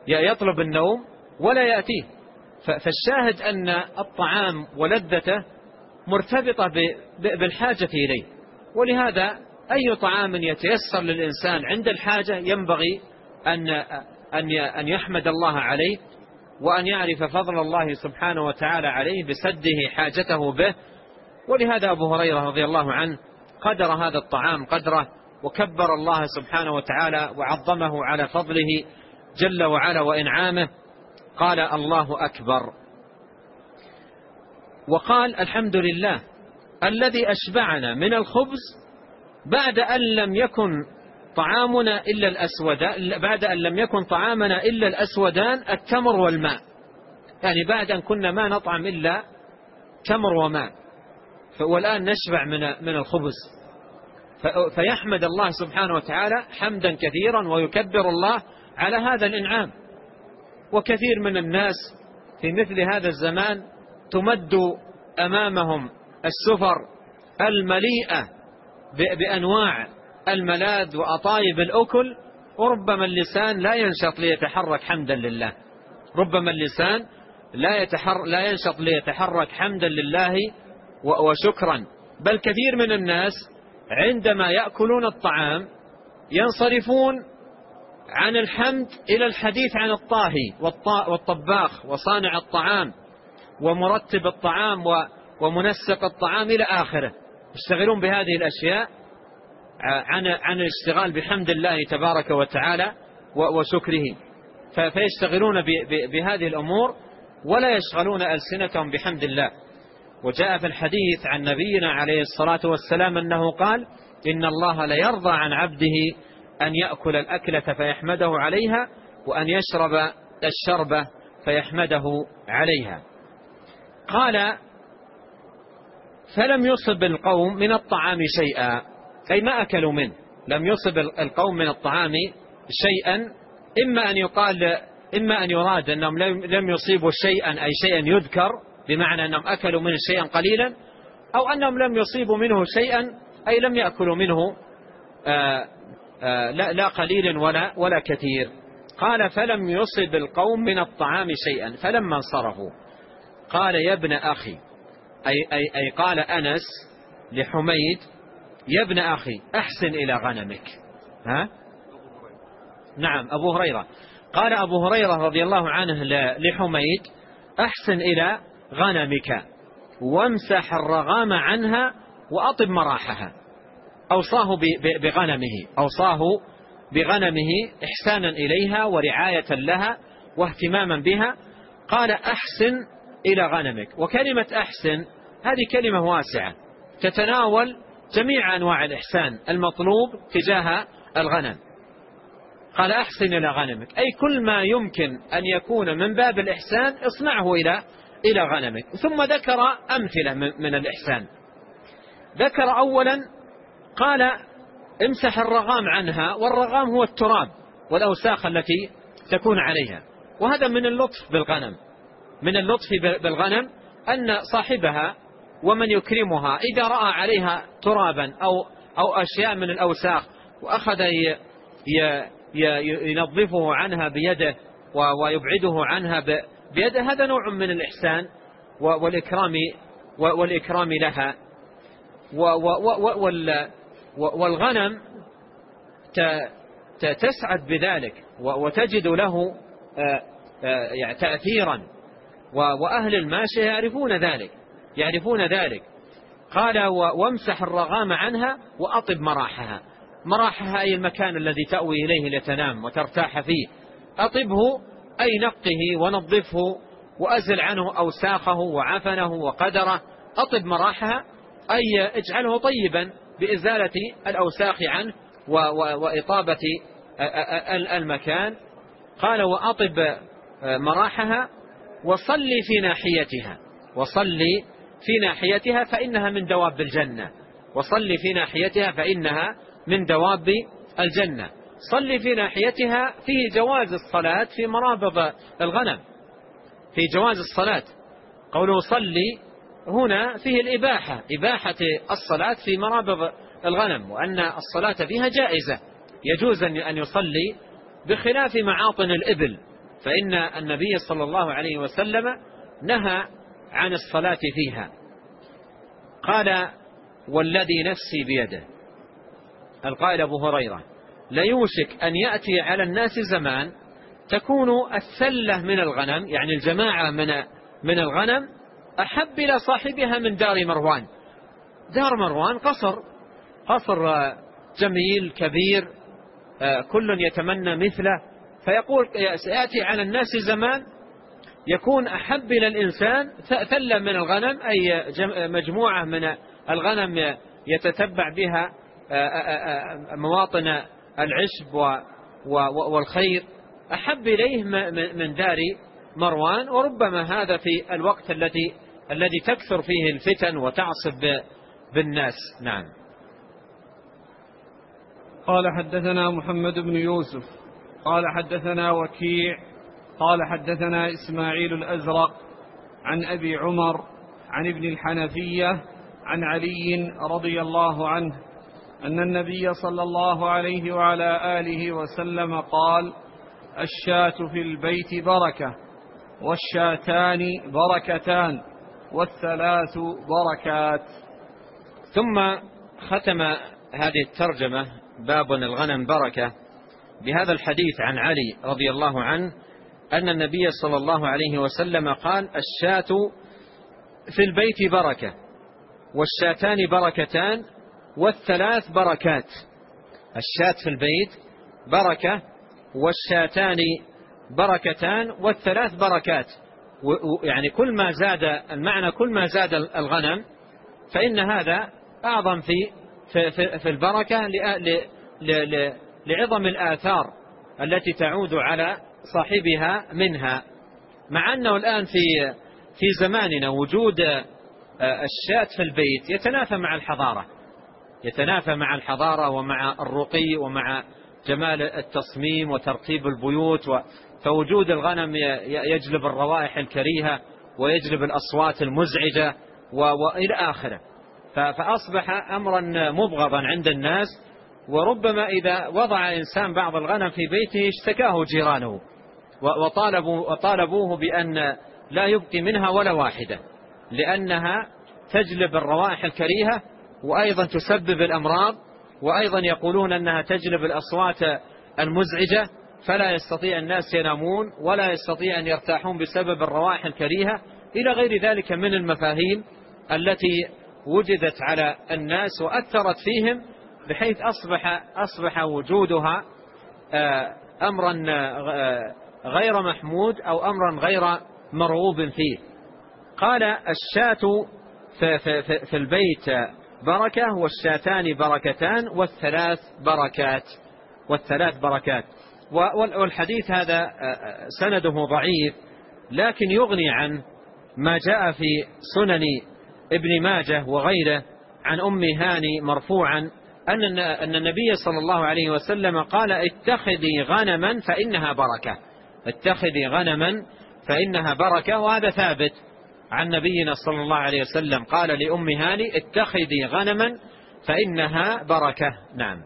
يطلب النوم ولا يأتيه. فالشاهد أن الطعام ولذته مرتبطة بالحاجة إليه، ولهذا أي طعام يتيسر للإنسان عند الحاجة ينبغي أن أن يحمد الله عليه، وأن يعرف فضل الله سبحانه وتعالى عليه بسده حاجته به. ولهذا أبو هريرة رضي الله عنه قدر هذا الطعام قدره، وكبر الله سبحانه وتعالى وعظمه على فضله جل وعلا وإنعامه، قال الله أكبر. وقال الحمد لله الذي أشبعنا من الخبز بعد أن لم يكن طعامنا إلا الأسودان بعد أن لم يكن طعامنا إلا الأسودان التمر والماء، يعني بعد أن كنا ما نطعم إلا تمر وماء، والآن نشبع من من الخبز. فيحمد الله سبحانه وتعالى حمدا كثيرا ويكبر الله على هذا الإنعام. وكثير من الناس في مثل هذا الزمان تمد أمامهم السفر المليئة بأنواع الملاذ وأطايب الأكل، وربما اللسان لا ينشط ليتحرك حمدا لله، ربما اللسان لا يتحر لا ينشط ليتحرك حمدا لله وشكرا. بل كثير من الناس عندما يأكلون الطعام ينصرفون عن الحمد إلى الحديث عن الطاهي والطباخ وصانع الطعام ومرتب الطعام ومنسق الطعام إلى آخره، يشتغلون بهذه الأشياء عن عن الاشتغال بحمد الله تبارك وتعالى وشكره، فيشتغلون بهذه الأمور ولا يشغلون ألسنتهم بحمد الله. وجاء في الحديث عن نبينا عليه الصلاة والسلام أنه قال إن الله لا يرضى عن عبده أن يأكل الأكلة فيحمده عليها، وأن يشرب الشربة فيحمده عليها. قال فلم يصب القوم من الطعام شيئا، أي ما أكلوا منه، لم يصب القوم من الطعام شيئا، إما أن يقال إما أن يراد أنهم لم يصيبوا شيئا أي شيئا يذكر بمعنى أنهم أكلوا منه شيئا قليلا، أو أنهم لم يصيبوا منه شيئا أي لم يأكلوا منه آآ آآ لا, لا قليل ولا, ولا كثير. قال فلم يصب القوم من الطعام شيئا، فلما انصرفوا قال يا ابن أخي، أي, أي, أي قال أنس لحميد يا ابن أخي أحسن إلى غنمك. ها؟ نعم أبو هريرة قال أبو هريرة رضي الله عنه لحميد أحسن إلى غنمك وامسح الرغام عنها وأطب مراحها. أوصاه بغنمه أوصاه بغنمه إحسانا إليها ورعاية لها واهتماما بها. قال أحسن إلى غنمك، وكلمة أحسن هذه كلمة واسعة تتناول جميع أنواع الإحسان المطلوب تجاه الغنم. قال أحسن إلى غنمك أي كل ما يمكن أن يكون من باب الإحسان اصنعه إلى إلى غنمك. ثم ذكر أمثلة من الإحسان. ذكر أولا قال امسح الرغام عنها، والرغام هو التراب والأوساخ التي تكون عليها، وهذا من اللطف بالغنم، من اللطف بالغنم أن صاحبها ومن يكرمها إذا رأى عليها ترابا أو أو أشياء من الأوساخ وأخذ ينظفه عنها بيده ويبعده عنها بيده، هذا نوع من الإحسان والإكرام والإكرام لها. والغنم تسعد بذلك وتجد له تأثيرا، وأهل الماشية يعرفون ذلك يعرفون ذلك. قال وامسح الرغام عنها وأطب مراحها. مراحها أي المكان الذي تأوي إليه لتنام وترتاح فيه. أطبه أي نقه ونظفه وأزل عنه أوساخه وعفنه وقدره. أطب مراحها أي اجعله طيبا بإزالة الأوساخ عنه وإطابة المكان. قال وأطب مراحها وصلي في ناحيتها وصلي في ناحيتها فإنها من دواب الجنة وصلي في ناحيتها فإنها من دواب الجنة. صلي في ناحيتها فيه جواز الصلاة في مرابض الغنم، في جواز الصلاة. قوله صلي هنا فيه الإباحة، إباحة الصلاة في مرابض الغنم، وأن الصلاة فيها جائزة، يجوز أن يصلي بخلاف معاطن الإبل فإن النبي صلى الله عليه وسلم نهى عن الصلاة فيها. قال: والذي نفسي بيده، القائل أبو هريرة: ليوشك أن يأتي على الناس زمان تكون السلة من الغنم، يعني الجماعة من من الغنم، أحب إلى صاحبها من دار مروان. دار مروان قصر قصر جميل كبير، كل يتمنى مثله، فيقول سيأتي على الناس زمان يكون أحب إلى الإنسان ثلة من الغنم، أي مجموعة من الغنم يتتبع بها مواطن العشب والخير، أحب إليه من دار مروان. وربما هذا في الوقت الذي الذي تكثر فيه الفتن وتعصب بالناس. نعم. قال: حدثنا محمد بن يوسف قال حدثنا وكيع قال حدثنا إسماعيل الأزرق عن أبي عمر عن ابن الحنفية عن علي رضي الله عنه أن النبي صلى الله عليه وعلى آله وسلم قال: الشاة في البيت بركة، والشاتان بركتان، والثلاث بركات. ثم ختم هذه الترجمة باب الغنم بركة بهذا الحديث عن علي رضي الله عنه أن النبي صلى الله عليه وسلم قال: الشاة في البيت بركة، والشاتان بركتان، والثلاث بركات. الشاة في البيت بركة، والشاتان بركتان، والثلاث بركات. يعني كل ما زاد المعنى كل ما زاد الغنم فإن هذا أعظم في في في البركة لعظم الآثار التي تعود على صاحبها منها. مع أنه الآن في في زماننا وجود الشاة في البيت يتنافى مع الحضارة، يتنافى مع الحضارة ومع الرقي ومع جمال التصميم وترتيب البيوت. فوجود الغنم يجلب الروائح الكريهة ويجلب الأصوات المزعجة وإلى آخره، فأصبح أمرا مبغضا عند الناس. وربما إذا وضع إنسان بعض الغنم في بيته اشتكاه جيرانه وطالبوا وطالبوه بأن لا يبقي منها ولا واحدة، لأنها تجلب الروائح الكريهة وأيضا تسبب الأمراض، وأيضا يقولون أنها تجلب الأصوات المزعجة، فلا يستطيع الناس ينامون ولا يستطيع أن يرتاحون بسبب الروائح الكريهة، إلى غير ذلك من المفاهيم التي وجدت على الناس وأثرت فيهم، بحيث أصبح أصبح وجودها أمرا غير محمود أو أمرا غير مرغوب فيه. قال: الشاة في البيت بركة، والشاتان بركتان، والثلاث بركات والثلاث بركات. والحديث هذا سنده ضعيف، لكن يغني عن ما جاء في سنن ابن ماجه وغيره عن أم هاني مرفوعا أن أن النبي صلى الله عليه وسلم قال: اتخذي غنما فإنها بركة، اتخذي غنما فإنها بركة. وهذا ثابت عن نبينا صلى الله عليه وسلم، قال لأم هاني: اتخذي غنما فإنها بركة. نعم.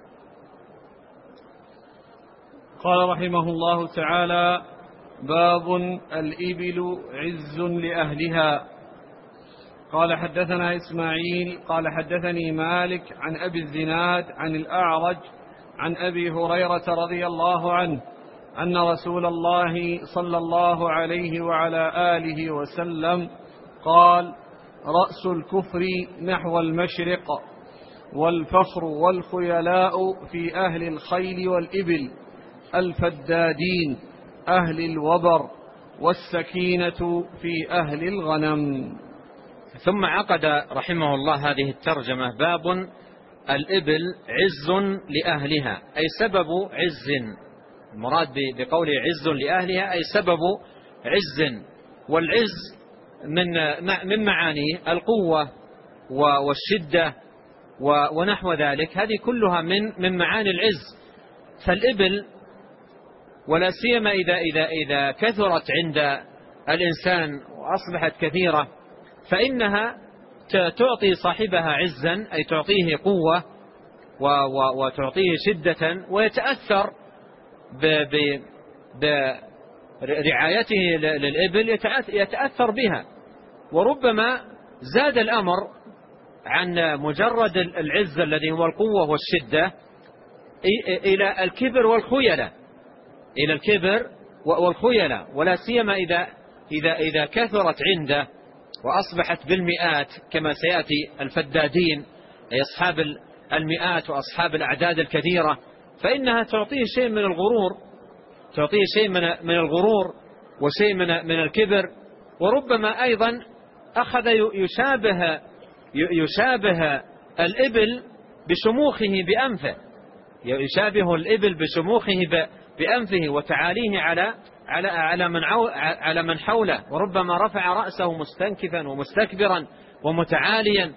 قال رحمه الله تعالى: باب الإبل عز لأهلها. قال: حدثنا إسماعيل قال حدثني مالك عن أبي الزناد عن الأعرج عن أبي هريرة رضي الله عنه أن رسول الله صلى الله عليه وعلى آله وسلم قال: رأس الكفر نحو المشرق، والفخر والخيلاء في أهل الخيل والإبل، الفدادين أهل الوبر، والسكينة في أهل الغنم. ثم عقد رحمه الله هذه الترجمة: باب الإبل عز لأهلها، أي سبب عز. المراد بقول عز لأهلها أي سبب عز، والعز من من معانيه القوة والشدة ونحو ذلك، هذه كلها من من معاني العز. فالإبل ولا سيما إذا إذا إذا كثرت عند الإنسان وأصبحت كثيرة، فإنها تعطي صاحبها عزا، أي تعطيه قوة وتعطيه شدة، ويتأثر رعايته للإبل يتأثر بها، وربما زاد الأمر عن مجرد العزة الذي هو القوة والشدة إلى الكبر والخيلة، إلى الكبر والخيلة، ولا سيما إذا إذا إذا كثرت عنده وأصبحت بالمئات كما سيأتي الفدادين أي أصحاب المئات وأصحاب الأعداد الكثيرة، فإنها تعطيه شيء من الغرور، تعطيه شيء من من الغرور وشيء من من الكبر. وربما أيضا أخذ يشابه يشابه الإبل بشموخه بأنفه، يشابه الإبل بشموخه بأنفه وتعاليه على على على من على من حوله، وربما رفع رأسه مستنكفا ومستكبرا ومتعاليا.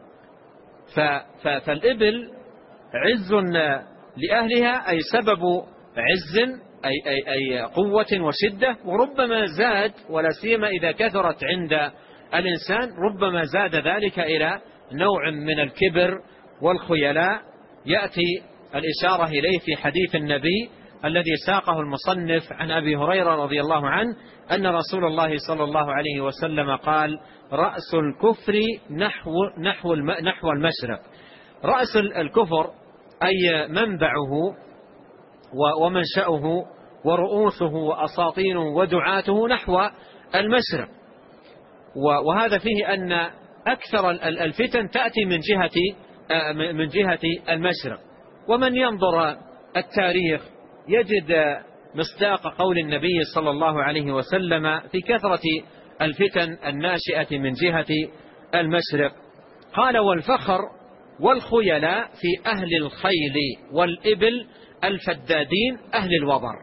فالإبل عز لأهلها، أي سبب عز أي أي أي قوة وشدة، وربما زاد، ولا سيما إذا كثرت عند الإنسان ربما زاد ذلك إلى نوع من الكبر والخيلاء، يأتي الإشارة إليه في حديث النبي الذي ساقه المصنف عن أبي هريرة رضي الله عنه أن رسول الله صلى الله عليه وسلم قال: رأس الكفر نحو نحو نحو المشرق. رأس الكفر أي منبعه ومنشأه ورؤوسه وأساطينه ودعاته نحو المشرق، وهذا فيه أن أكثر الفتن تأتي من جهة من جهة المشرق. ومن ينظر التاريخ يجد مصداق قول النبي صلى الله عليه وسلم في كثرة الفتن الناشئة من جهة المشرق. قال: والفخر والخيلاء في أهل الخيل والإبل الفدادين أهل الوبر.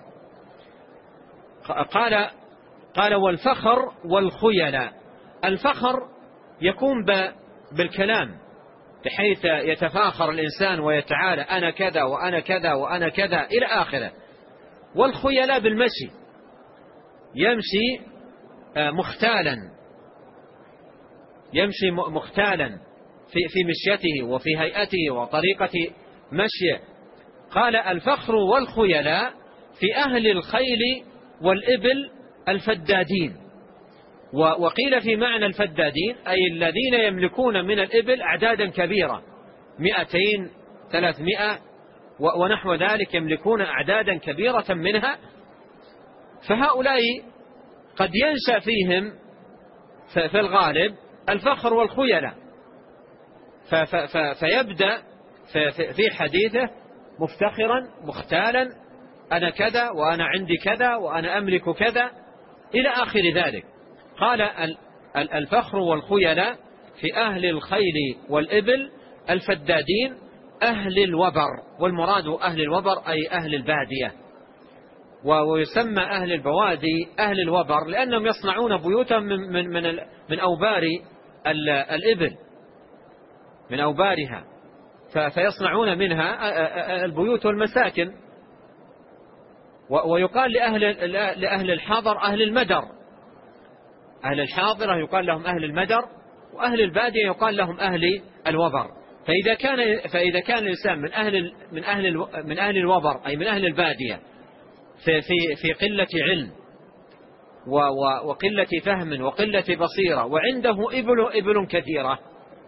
قال قال والفخر والخيلاء. الفخر يكون بالكلام بحيث يتفاخر الإنسان ويتعالى أنا كذا وأنا كذا وأنا كذا إلى آخره. والخيلاء بالمشي، يمشي مختالا، يمشي مختالا في في مشيته وفي هيئته وطريقة مشيه. قال: الفخر والخيلاء في أهل الخيل والإبل الفدادين. وقيل في معنى الفدادين أي الذين يملكون من الإبل أعدادا كبيرة، مئتين ثلاثمائة ونحو ذلك، يملكون أعدادا كبيرة منها. فهؤلاء قد ينشأ فيهم في الغالب الفخر والخيلاء، فيبدأ في حديثه مفتخرا مختالا، أنا كذا وأنا عندي كذا وأنا أملك كذا إلى آخر ذلك. قال: الفخر والخيلاء في أهل الخيل والإبل الفدادين أهل الوبر. والمراد أهل الوبر أي أهل البادية، ويسمى أهل البوادي أهل الوبر لأنهم يصنعون بيوتا من من من, من أوبار الإبل، من أوبارها، فيصنعون منها البيوت والمساكن. ويقال لأهل لأهل الحاضر أهل المدر، أهل الحاضرة يقال لهم أهل المدر، وأهل البادية يقال لهم أهل الوبر. فإذا كان فإذا كان الإنسان من أهل من أهل من أهل الوبر أي من أهل البادية في في في قلة علم وقلة فهم وقلة بصيرة، وعنده إبل إبل كثيرة،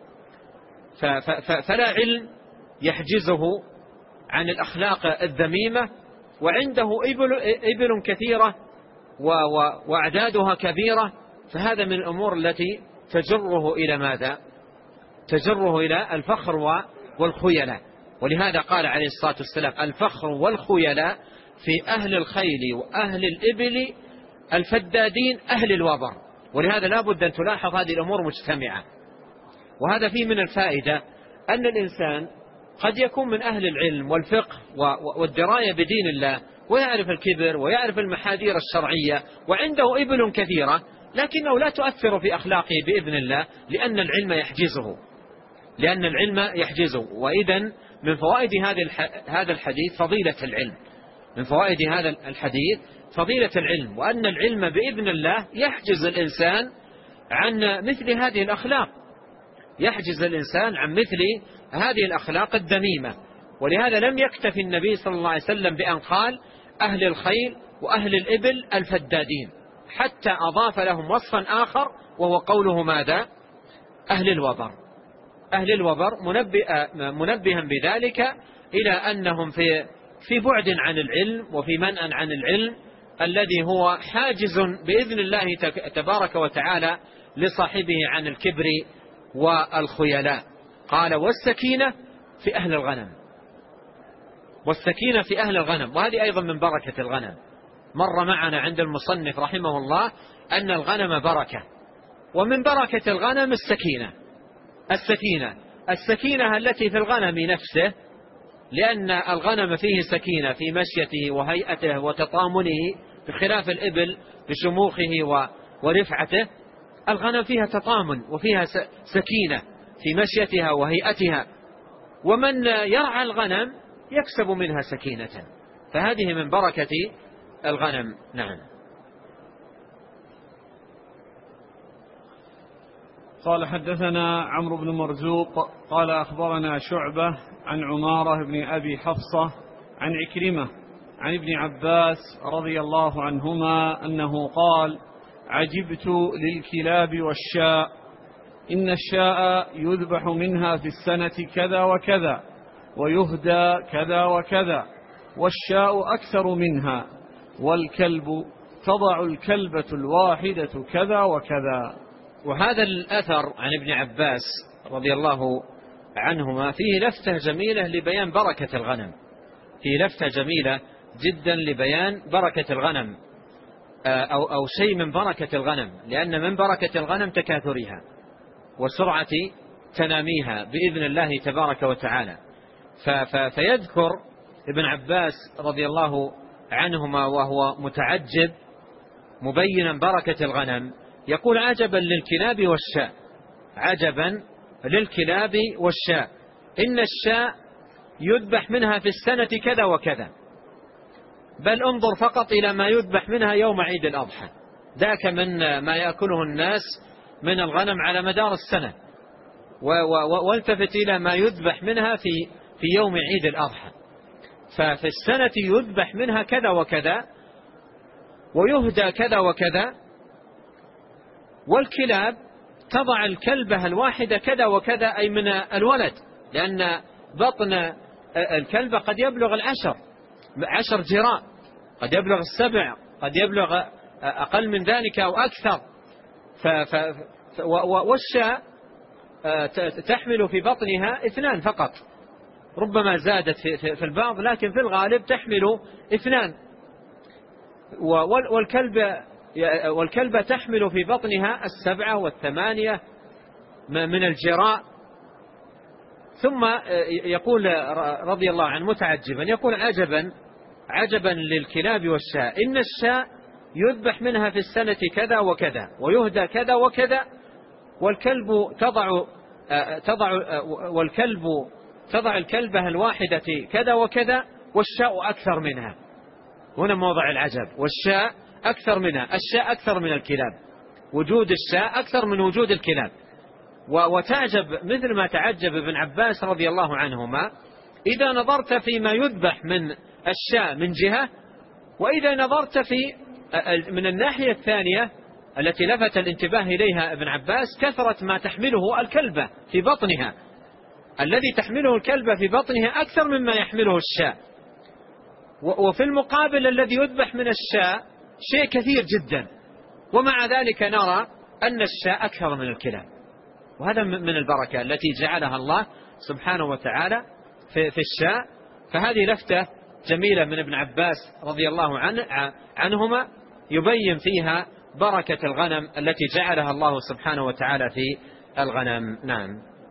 فلا علم يحجزه عن الأخلاق الذميمة، وعنده إبل إبل كثيرة وأعدادها كبيرة، فهذا من الأمور التي تجره إلى ماذا؟ تجره إلى الفخر والخيلاء. ولهذا قال عليه الصلاة والسلام: الفخر والخيلاء في أهل الخيل وأهل الإبل الفدادين أهل الوبر. ولهذا لا بد أن تلاحظ هذه الأمور مجتمعة. وهذا فيه من الفائدة أن الإنسان قد يكون من أهل العلم والفقه والدراية بدين الله، ويعرف الكبر ويعرف المحاذير الشرعية، وعنده إبل كثيرة، لكنه لا تؤثر في أخلاقه بإذن الله، لأن العلم يحجزه لأن العلم يحجزه. وإذن من فوائد هذا الحديث فضيلة العلم، من فوائد هذا الحديث فضيلة العلم، وأن العلم بإذن الله يحجز الإنسان عن مثل هذه الأخلاق، يحجز الإنسان عن مثل هذه الأخلاق الذميمة. ولهذا لم يكتفي النبي صلى الله عليه وسلم بأن قال: أهل الخيل وأهل الإبل الفدادين، حتى أضاف لهم وصفا آخر وهو قوله ماذا؟ أهل الوبر. أهل الوبر منبها بذلك إلى أنهم في في بعد عن العلم وفي منأ عن العلم الذي هو حاجز بإذن الله تبارك وتعالى لصاحبه عن الكبر والخيلاء. قال والسكينة في أهل الغنم، والسكينة في أهل الغنم، وهذه أيضا من بركة الغنم. مر معنا عند المصنف رحمه الله أن الغنم بركة، ومن بركة الغنم السكينة. السكينة السكينة التي في الغنم نفسه، لأن الغنم فيه سكينة في مشيته وهيئته وتطامنه، بخلاف الإبل بشموخه ورفعته. الغنم فيها تطامن وفيها سكينة في مشيتها وهيئتها، ومن يرعى الغنم يكسب منها سكينة، فهذه من بركة الغنم. نعم. قال حدثنا عمرو بن مرزوق قال أخبرنا شعبة عن عمارة بن أبي حفصة عن عكرمة عن ابن عباس رضي الله عنهما أنه قال: عجبت للكلاب والشاء، إن الشاء يذبح منها في السنة كذا وكذا، ويهدى كذا وكذا، والشاء أكثر منها، والكلب تضع الكلبة الواحدة كذا وكذا. وهذا الأثر عن ابن عباس رضي الله عنهما فيه لفتة جميلة لبيان بركة الغنم، فيه لفتة جميلة جدا لبيان بركة الغنم، أو, أو شيء من بركة الغنم، لأن من بركة الغنم تكاثرها وسرعة تناميها بإذن الله تبارك وتعالى. فيذكر ابن عباس رضي الله عنهما وهو متعجب مبينا بركة الغنم، يقول: عجبا للكلاب والشاء، عجبا للكلاب والشاء، إن الشاء يذبح منها في السنة كذا وكذا، بل انظر فقط إلى ما يذبح منها يوم عيد الأضحى، ذاك من ما يأكله الناس من الغنم على مدار السنة، والتفت إلى ما يذبح منها في في يوم عيد الأضحى. ففي السنة يذبح منها كذا وكذا، ويهدى كذا وكذا، والكلاب تضع الكلبة الواحدة كذا وكذا، أي من الولد، لأن بطن الكلبة قد يبلغ العشر عشر جراء، قد يبلغ السبع، قد يبلغ أقل من ذلك أو أكثر. والشاء تحمل في بطنها اثنان فقط، ربما زادت في البعض، لكن في الغالب تحمل اثنان. والكلب والكلبة تحمل في بطنها السبعة والثمانية من الجراء. ثم يقول رضي الله عنه متعجبا، يقول: عجبا عجبا للكلاب والشاء، إن الشاء يذبح منها في السنة كذا وكذا، ويهدى كذا وكذا، والكلب تضع تضع والكلب تضع الكلبة الواحدة كذا وكذا، والشاء أكثر منها. هنا موضع العجب، والشاء أكثر منها، الشاء أكثر من الكلاب، وجود الشاء أكثر من وجود الكلاب. وتعجب مثل ما تعجب ابن عباس رضي الله عنهما إذا نظرت فيما يذبح من الشاء من جهة، وإذا نظرت في من الناحية الثانية التي لفت الانتباه إليها ابن عباس، كثرة ما تحمله الكلبة في بطنها، الذي تحمله الكلبة في بطنها أكثر مما يحمله الشاء. وفي المقابل الذي يذبح من الشاء شيء كثير جدا، ومع ذلك نرى أن الشاء أكثر من الكلاب. وهذا من البركة التي جعلها الله سبحانه وتعالى في, في الشاء. فهذه لفتة جميلة من ابن عباس رضي الله عنه عنهما يبين فيها بركة الغنم التي جعلها الله سبحانه وتعالى في الغنم. نعم.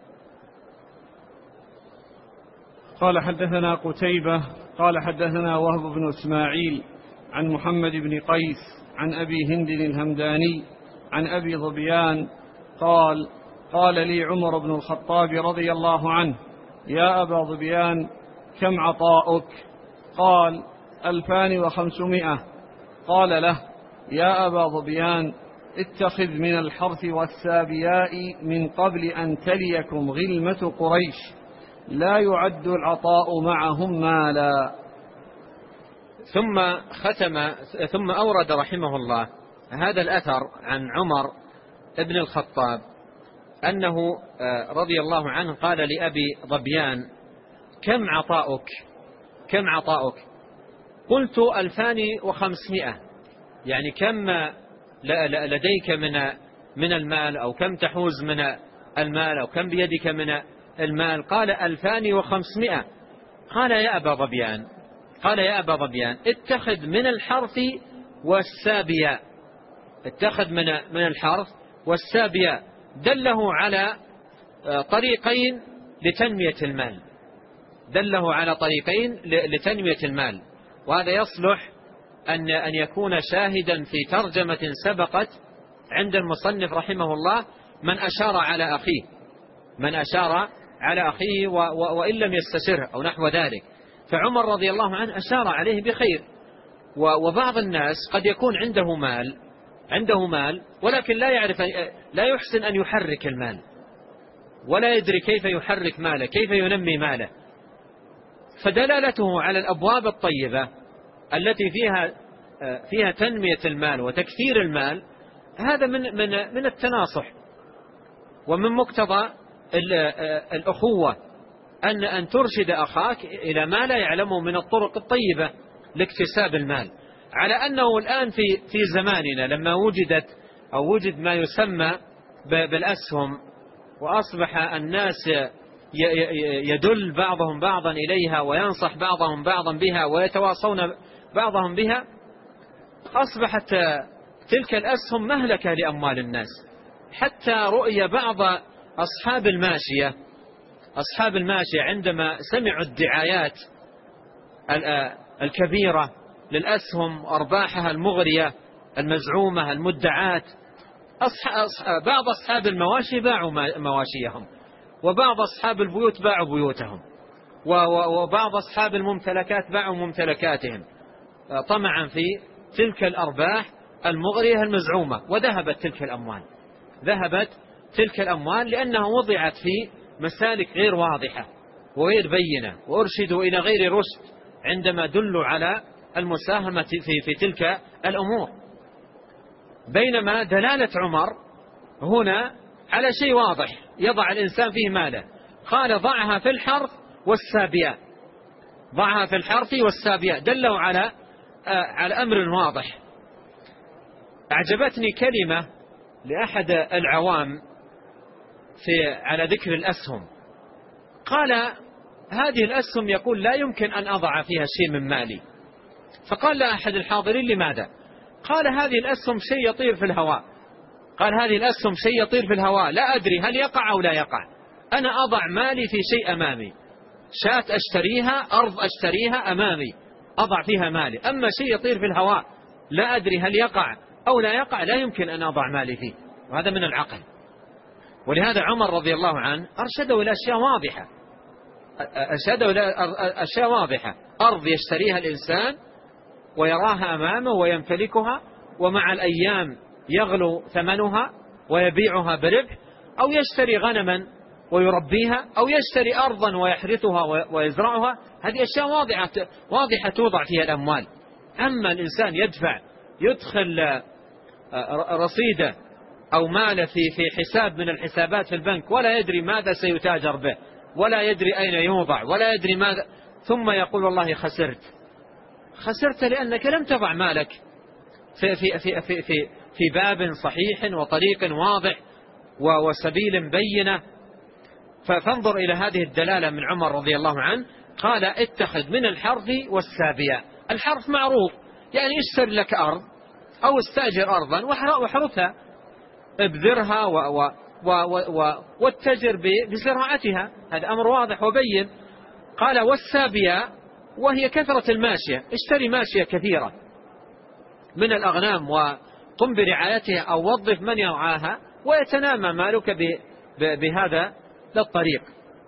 قال حدثنا قتيبة قال حدثنا وهب بن إسماعيل عن محمد بن قيس عن أبي هند الهمداني عن أبي ظبيان قال: قال لي عمر بن الخطاب رضي الله عنه: يا أبا ظبيان، كم عطاؤك؟ قال: ألفان وخمسمائة. قال له: يا أبا ظبيان، اتخذ من الحرث والسابياء من قبل أن تليكم غلمة قريش، لا يعد العطاء معهم مالا. ثم ختم ثم أورد رحمه الله هذا الأثر عن عمر ابن الخطاب أنه رضي الله عنه قال لأبي ظبيان: كم عطاؤك كم عطاؤك قلت ألفان وخمسمائة، يعني كم لديك من من المال، أو كم تحوز من المال، أو كم بيدك من المال؟ قال: ألفان وخمسمائة. قال يا أبا ظبيان قال يا أبا ظبيان اتخذ من الحرث والسابية اتخذ من من الحرث والسابية. دله على طريقين لتنمية المال دله على طريقين لتنمية المال وهذا يصلح أن أن يكون شاهدا في ترجمة سبقت عند المصنف رحمه الله، من أشار على أخيه من أشار على أخيه وإن لم يستشره أو نحو ذلك. فعمر رضي الله عنه أشار عليه بخير. وبعض الناس قد يكون عنده مال عنده مال ولكن لا يعرف لا يحسن أن يحرك المال، ولا يدري كيف يحرك ماله، كيف ينمي ماله. فدلالته على الأبواب الطيبة التي فيها فيها تنمية المال وتكثير المال، هذا من من من التناصح ومن مقتضى الأخوة، أن أن ترشد أخاك إلى ما لا يعلمه من الطرق الطيبة لاكتساب المال. على أنه الآن في في زماننا لما وجدت أو وجد ما يسمى بالأسهم، وأصبح الناس يدل بعضهم بعضا إليها وينصح بعضهم بعضا بها ويتواصون بعضهم بها، أصبحت تلك الأسهم مهلكة لأموال الناس. حتى رؤي بعض أصحاب الماشية أصحاب الماشية عندما سمعوا الدعايات الكبيرة للأسهم وأرباحها المغرية المزعومة المدعاة، بعض أصحاب المواشي باعوا مواشيهم، وبعض أصحاب البيوت باعوا بيوتهم، وبعض أصحاب الممتلكات باعوا ممتلكاتهم طمعا في تلك الأرباح المغرية المزعومة. وذهبت تلك الأموال ذهبت تلك الأموال لأنها وضعت في مسالك غير واضحة وغير بينة، وأرشدوا إلى غير رشد عندما دلوا على المساهمة في, في تلك الأمور. بينما دلالة عمر هنا على شيء واضح يضع الإنسان فيه ماله. قال: ضعها في الحرث والسابية ضعها في الحرث والسابية دلوا على على أمر واضح. أعجبتني كلمة لأحد العوام في على ذكر الأسهم. قال: هذه الأسهم يقول لا يمكن أن أضع فيها شيء من مالي. فقال له أحد الحاضرين: لماذا؟ قال: هذه الأسهم شيء يطير في الهواء قال هذه الأسهم شيء يطير في الهواء لا أدري هل يقع أو لا يقع. أنا أضع مالي في شيء أمامي، شاة أشتريها، أرض أشتريها أمامي، أضع فيها مالي. أما شيء يطير في الهواء لا أدري هل يقع أو لا يقع، لا يمكن أن أضع مالي فيه. وهذا من العقل. ولهذا عمر رضي الله عنه أرشده إلى أشياء واضحة أرشده إلى أشياء واضحة أرض يشتريها الإنسان ويراها أمامه ويمتلكها، ومع الأيام يغلو ثمنها ويبيعها بربح، أو يشتري غنما ويربيها، أو يشتري أرضا ويحرثها ويزرعها. هذه أشياء واضحة واضحة توضع فيها الأموال. أما الإنسان يدفع يدخل رصيده أو مال في في حساب من الحسابات في البنك ولا يدري ماذا سيتاجر به، ولا يدري أين يوضع، ولا يدري ماذا، ثم يقول والله خسرت خسرت لأنك لم تضع مالك في في في في في, في باب صحيح وطريق واضح وسبيل بينة. فانظر إلى هذه الدلالة من عمر رضي الله عنه. قال: اتخذ من الحرث والسابية. الحرث معروف، يعني اشتر لك أرض أو استأجر أرضا واحرثها، ابذرها و و و و واتجر بزراعتها، هذا أمر واضح وبين. قال: والسابية وهي كثرة الماشية، اشتري ماشية كثيرة من الأغنام وقم برعايتها أو وظف من يرعاها ويتنامى مالك بهذا الطريق.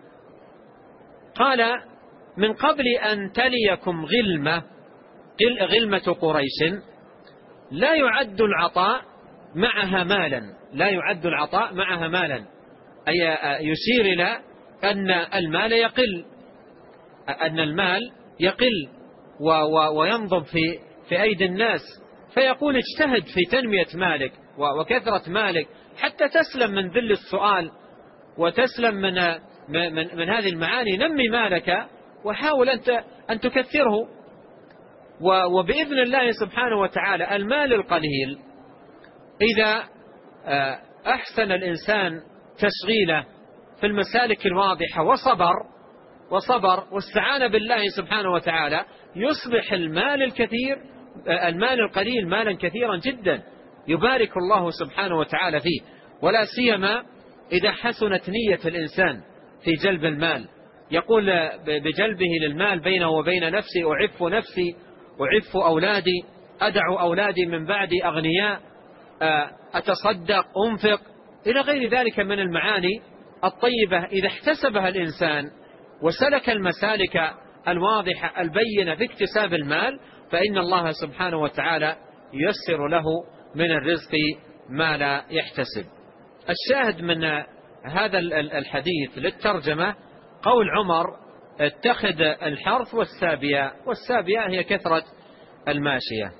قال: من قبل أن تليكم غلمة غلمة قريش لا يعد العطاء معها مالا لا يعد العطاء معها مالا أي يشير إلى أن المال يقل أن المال يقل وينضب في في أيدي الناس، فيقول اجتهد في تنمية مالك وكثرة مالك حتى تسلم من ذل السؤال وتسلم من من, من هذه المعاني. نمي مالك وحاول أنت أن تكثره، وبإذن الله سبحانه وتعالى المال القليل إذا أحسن الإنسان تشغيله في المسالك الواضحة وصبر وصبر واستعان بالله سبحانه وتعالى، يصبح المال الكثير المال القليل مالا كثيرا جدا يبارك الله سبحانه وتعالى فيه، ولا سيما إذا حسنت نية الإنسان في جلب المال. يقول بجلبه للمال بينه وبين نفسي أعف نفسي أعف أولادي أدع أولادي من بعدي أغنياء أتصدق أنفق إلى غير ذلك من المعاني الطيبة. إذا احتسبها الإنسان وسلك المسالك الواضحة البينة في اكتساب المال فإن الله سبحانه وتعالى ييسر له من الرزق ما لا يحتسب. الشاهد من هذا الحديث للترجمة قول عمر اتخذ الحرث والسابية، والسابية هي كثرة الماشية.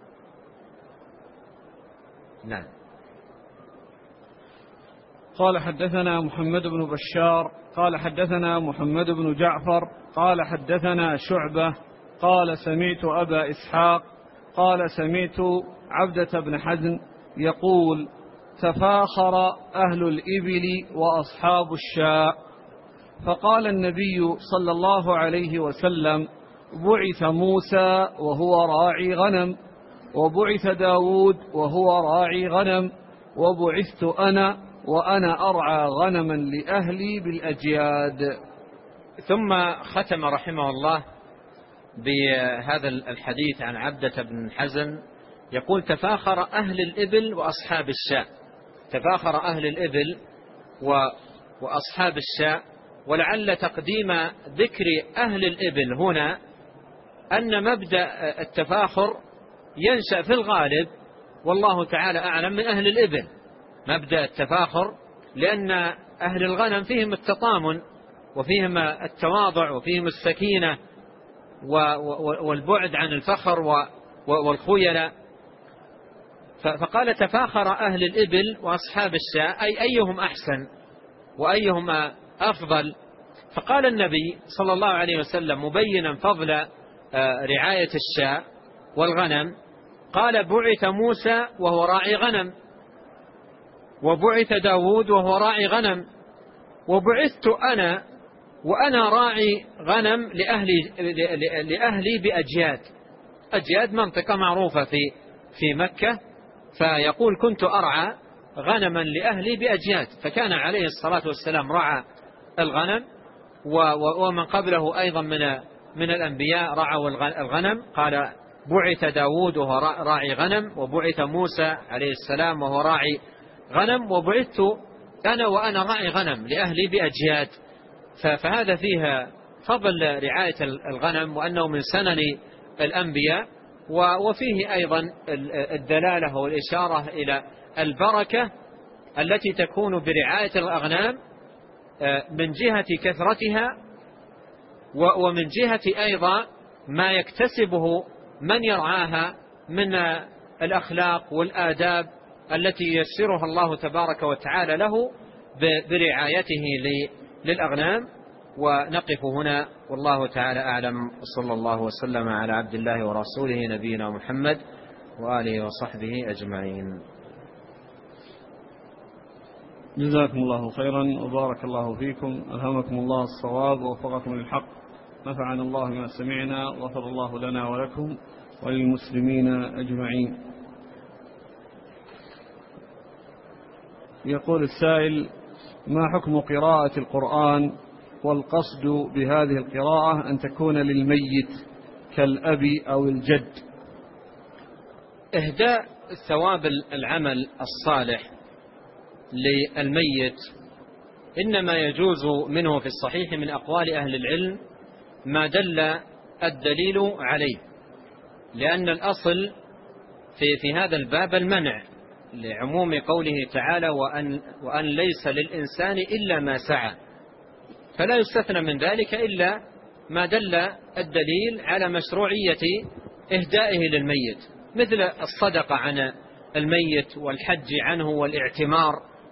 نعم. قال حدثنا محمد بن بشار قال حدثنا محمد بن جعفر قال حدثنا شعبة قال سمعت أبا إسحاق قال سمعت عبدة بن حزم يقول تفاخر أهل الإبل وأصحاب الشاء، فقال النبي صلى الله عليه وسلم بعث موسى وهو راعي غنم، وبعث داود وهو راعي غنم، وبعثت أنا وأنا أرعى غنما لأهلي بالأجياد. ثم ختم رحمه الله بهذا الحديث عن عبدة بن حزم يقول تفاخر أهل الإبل وأصحاب الشاء. تفاخر أهل الإبل وأصحاب الشاء، ولعل تقديم ذكر أهل الإبل هنا أن مبدأ التفاخر ينشأ في الغالب والله تعالى أعلم من أهل الإبل، مبدأ التفاخر، لأن أهل الغنم فيهم التطامن وفيهم التواضع وفيهم السكينة والبعد عن الفخر والخيلاء. فقال تفاخر أهل الإبل وأصحاب الشاء، أي أيهم أحسن وأيهم أفضل. فقال النبي صلى الله عليه وسلم مبينا فضل رعاية الشاء والغنم قال بعث موسى وهو راعي غنم، وبعث داود وهو راعي غنم، وبعثت أنا وأنا راعي غنم لأهلي, لأهلي بأجياد. أجياد منطقة معروفة في في مكة، فيقول كنت أرعى غنما لأهلي بأجياد. فكان عليه الصلاة والسلام رعى الغنم، ومن قبله أيضا من من الأنبياء رعوا الغنم. قال بعث داود وهو راعي غنم، وبعث موسى عليه السلام وهو راعي غنم، وبعثت أنا وأنا راعي غنم لأهلي بأجياد. فهذا فيها فضل رعاية الغنم وأنه من سنن الأنبياء، وفيه أيضا الدلالة والإشارة إلى البركة التي تكون برعاية الأغنام من جهة كثرتها، ومن جهة أيضا ما يكتسبه من يرعاها من الأخلاق والآداب التي ييسرها الله تبارك وتعالى له برعايته للأغنام. ونقف هنا والله تعالى أعلم، وصلى الله وسلم على عبد الله ورسوله نبينا محمد وآله وصحبه أجمعين. جزاكم الله خيرا وبارك الله فيكم، ألهمكم الله الصواب ووفقكم للحق، نفعنا الله ما سمعنا، غفر الله لنا ولكم وللمسلمين أجمعين. يقول السائل: ما حكم قراءة القرآن والقصد بهذه القراءة أن تكون للميت كالأب أو الجد؟ إهداء ثواب العمل الصالح للميت إنما يجوز منه في الصحيح من أقوال أهل العلم ما دل الدليل عليه، لأن الأصل في, في هذا الباب المنع لعموم قوله تعالى وأن, وأن ليس للإنسان إلا ما سعى، فلا يستثنى من ذلك إلا ما دل الدليل على مشروعية إهدائه للميت، مثل الصدقة عن الميت والحج عنه والاعتمار،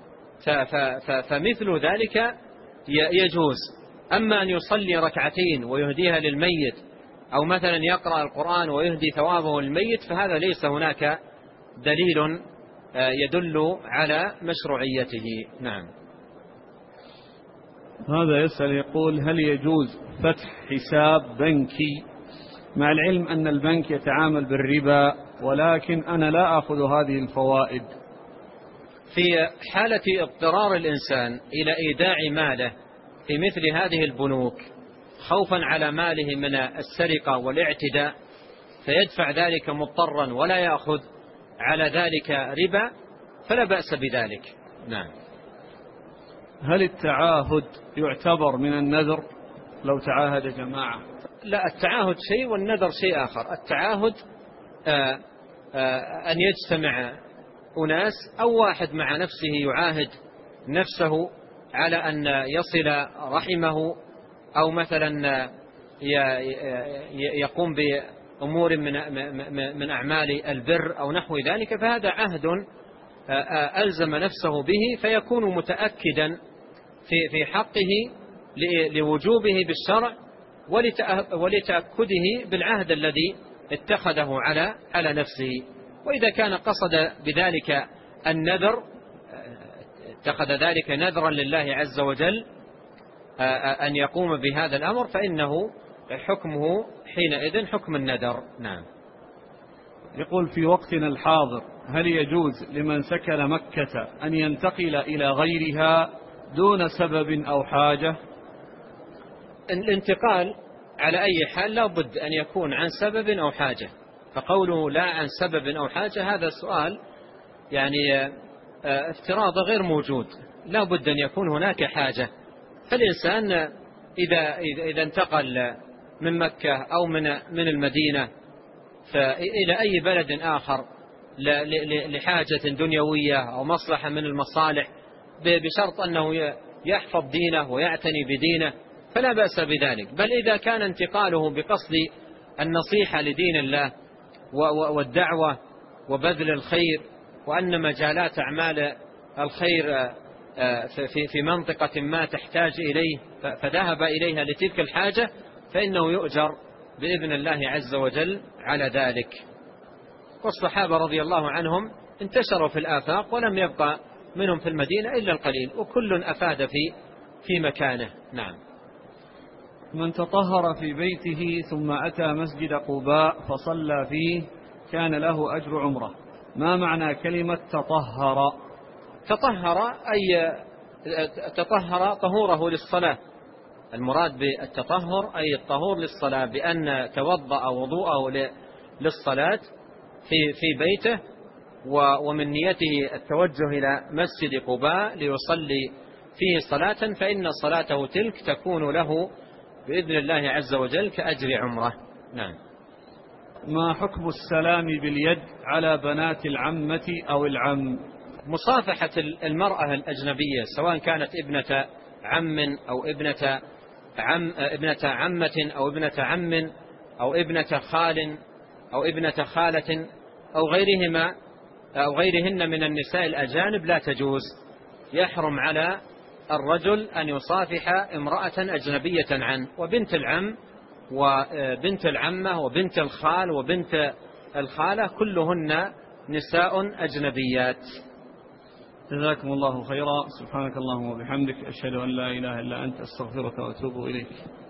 فمثل ذلك يجوز. أما أن يصلي ركعتين ويهديها للميت، أو مثلا يقرأ القرآن ويهدي ثوابه للميت، فهذا ليس هناك دليل يدل على مشروعيته. نعم. هذا يسأل يقول: هل يجوز فتح حساب بنكي مع العلم أن البنك يتعامل بالربا، ولكن أنا لا أخذ هذه الفوائد؟ في حالة اضطرار الإنسان إلى إيداع ماله في مثل هذه البنوك خوفا على ماله من السرقة والاعتداء، فيدفع ذلك مضطرا ولا يأخذ على ذلك ربا، فلا بأس بذلك. نعم. هل التعاهد يعتبر من النذر لو تعاهد جماعة؟ لا، التعاهد شيء والنذر شيء آخر. التعاهد آآ آآ أن يجتمع أناس أو واحد مع نفسه يعاهد نفسه على أن يصل رحمه، أو مثلا يقوم بأمور من أعمال البر أو نحو ذلك، فهذا عهد ألزم نفسه به، فيكون متأكدا في حقه لوجوبه بالشرع ولتأكده بالعهد الذي اتخذه على على نفسه. وإذا كان قصد بذلك النذر، اتخذ ذلك نذرا لله عز وجل أن يقوم بهذا الأمر، فإنه حكمه حينئذ حكم النذر. نعم. يقول: في وقتنا الحاضر هل يجوز لمن سكن مكة أن ينتقل إلى غيرها دون سبب أو حاجة؟ الانتقال على أي حال لا بد أن يكون عن سبب أو حاجة، فقوله لا عن سبب أو حاجة هذا السؤال يعني افتراض غير موجود، لا بد أن يكون هناك حاجة. فالإنسان إذا إذا انتقل من مكة أو من من المدينة إلى أي بلد آخر لحاجة دنيوية أو مصلحة من المصالح، بشرط أنه يحفظ دينه ويعتني بدينه، فلا بأس بذلك. بل إذا كان انتقاله بقصد النصيحة لدين الله والدعوة وبذل الخير، وأن مجالات أعمال الخير في منطقة ما تحتاج إليه فذهب إليها لتلك الحاجة، فإنه يؤجر بإذن الله عز وجل على ذلك. والصحابة رضي الله عنهم انتشروا في الآفاق ولم يبقى منهم في المدينة إلا القليل، وكل أفاد في في مكانه. نعم. من تطهر في بيته ثم أتى مسجد قباء فصلى فيه كان له أجر عمره، ما معنى كلمة تطهر؟ تطهر أي تطهر طهوره للصلاة. المراد بالتطهر أي الطهور للصلاة، بأن توضأ وضوءه للصلاة في في بيته، ومن نيته التوجه إلى مسجد قباء ليصلي فيه صلاة، فإن صلاته تلك تكون له بإذن الله عز وجل كأجر عمره. نعم. ما حكم السلام باليد على بنات العمة أو العم؟ مصافحة المرأة الأجنبية سواء كانت ابنة عم أو ابنة عم ابنة عمة أو ابنة عم أو ابنة خال أو ابنة خالة أو غيرهما أو غيرهن من النساء الأجانب لا تجوز. يحرم على الرجل أن يصافح امرأة أجنبية عنه، وبنت العم وبنت العمة وبنت الخال وبنت الخالة كلهن نساء أجنبيات. جزاكم الله خيرا. سبحانك اللهم وبحمدك، أشهد أن لا إله إلا أنت، أستغفرك وأتوب إليك.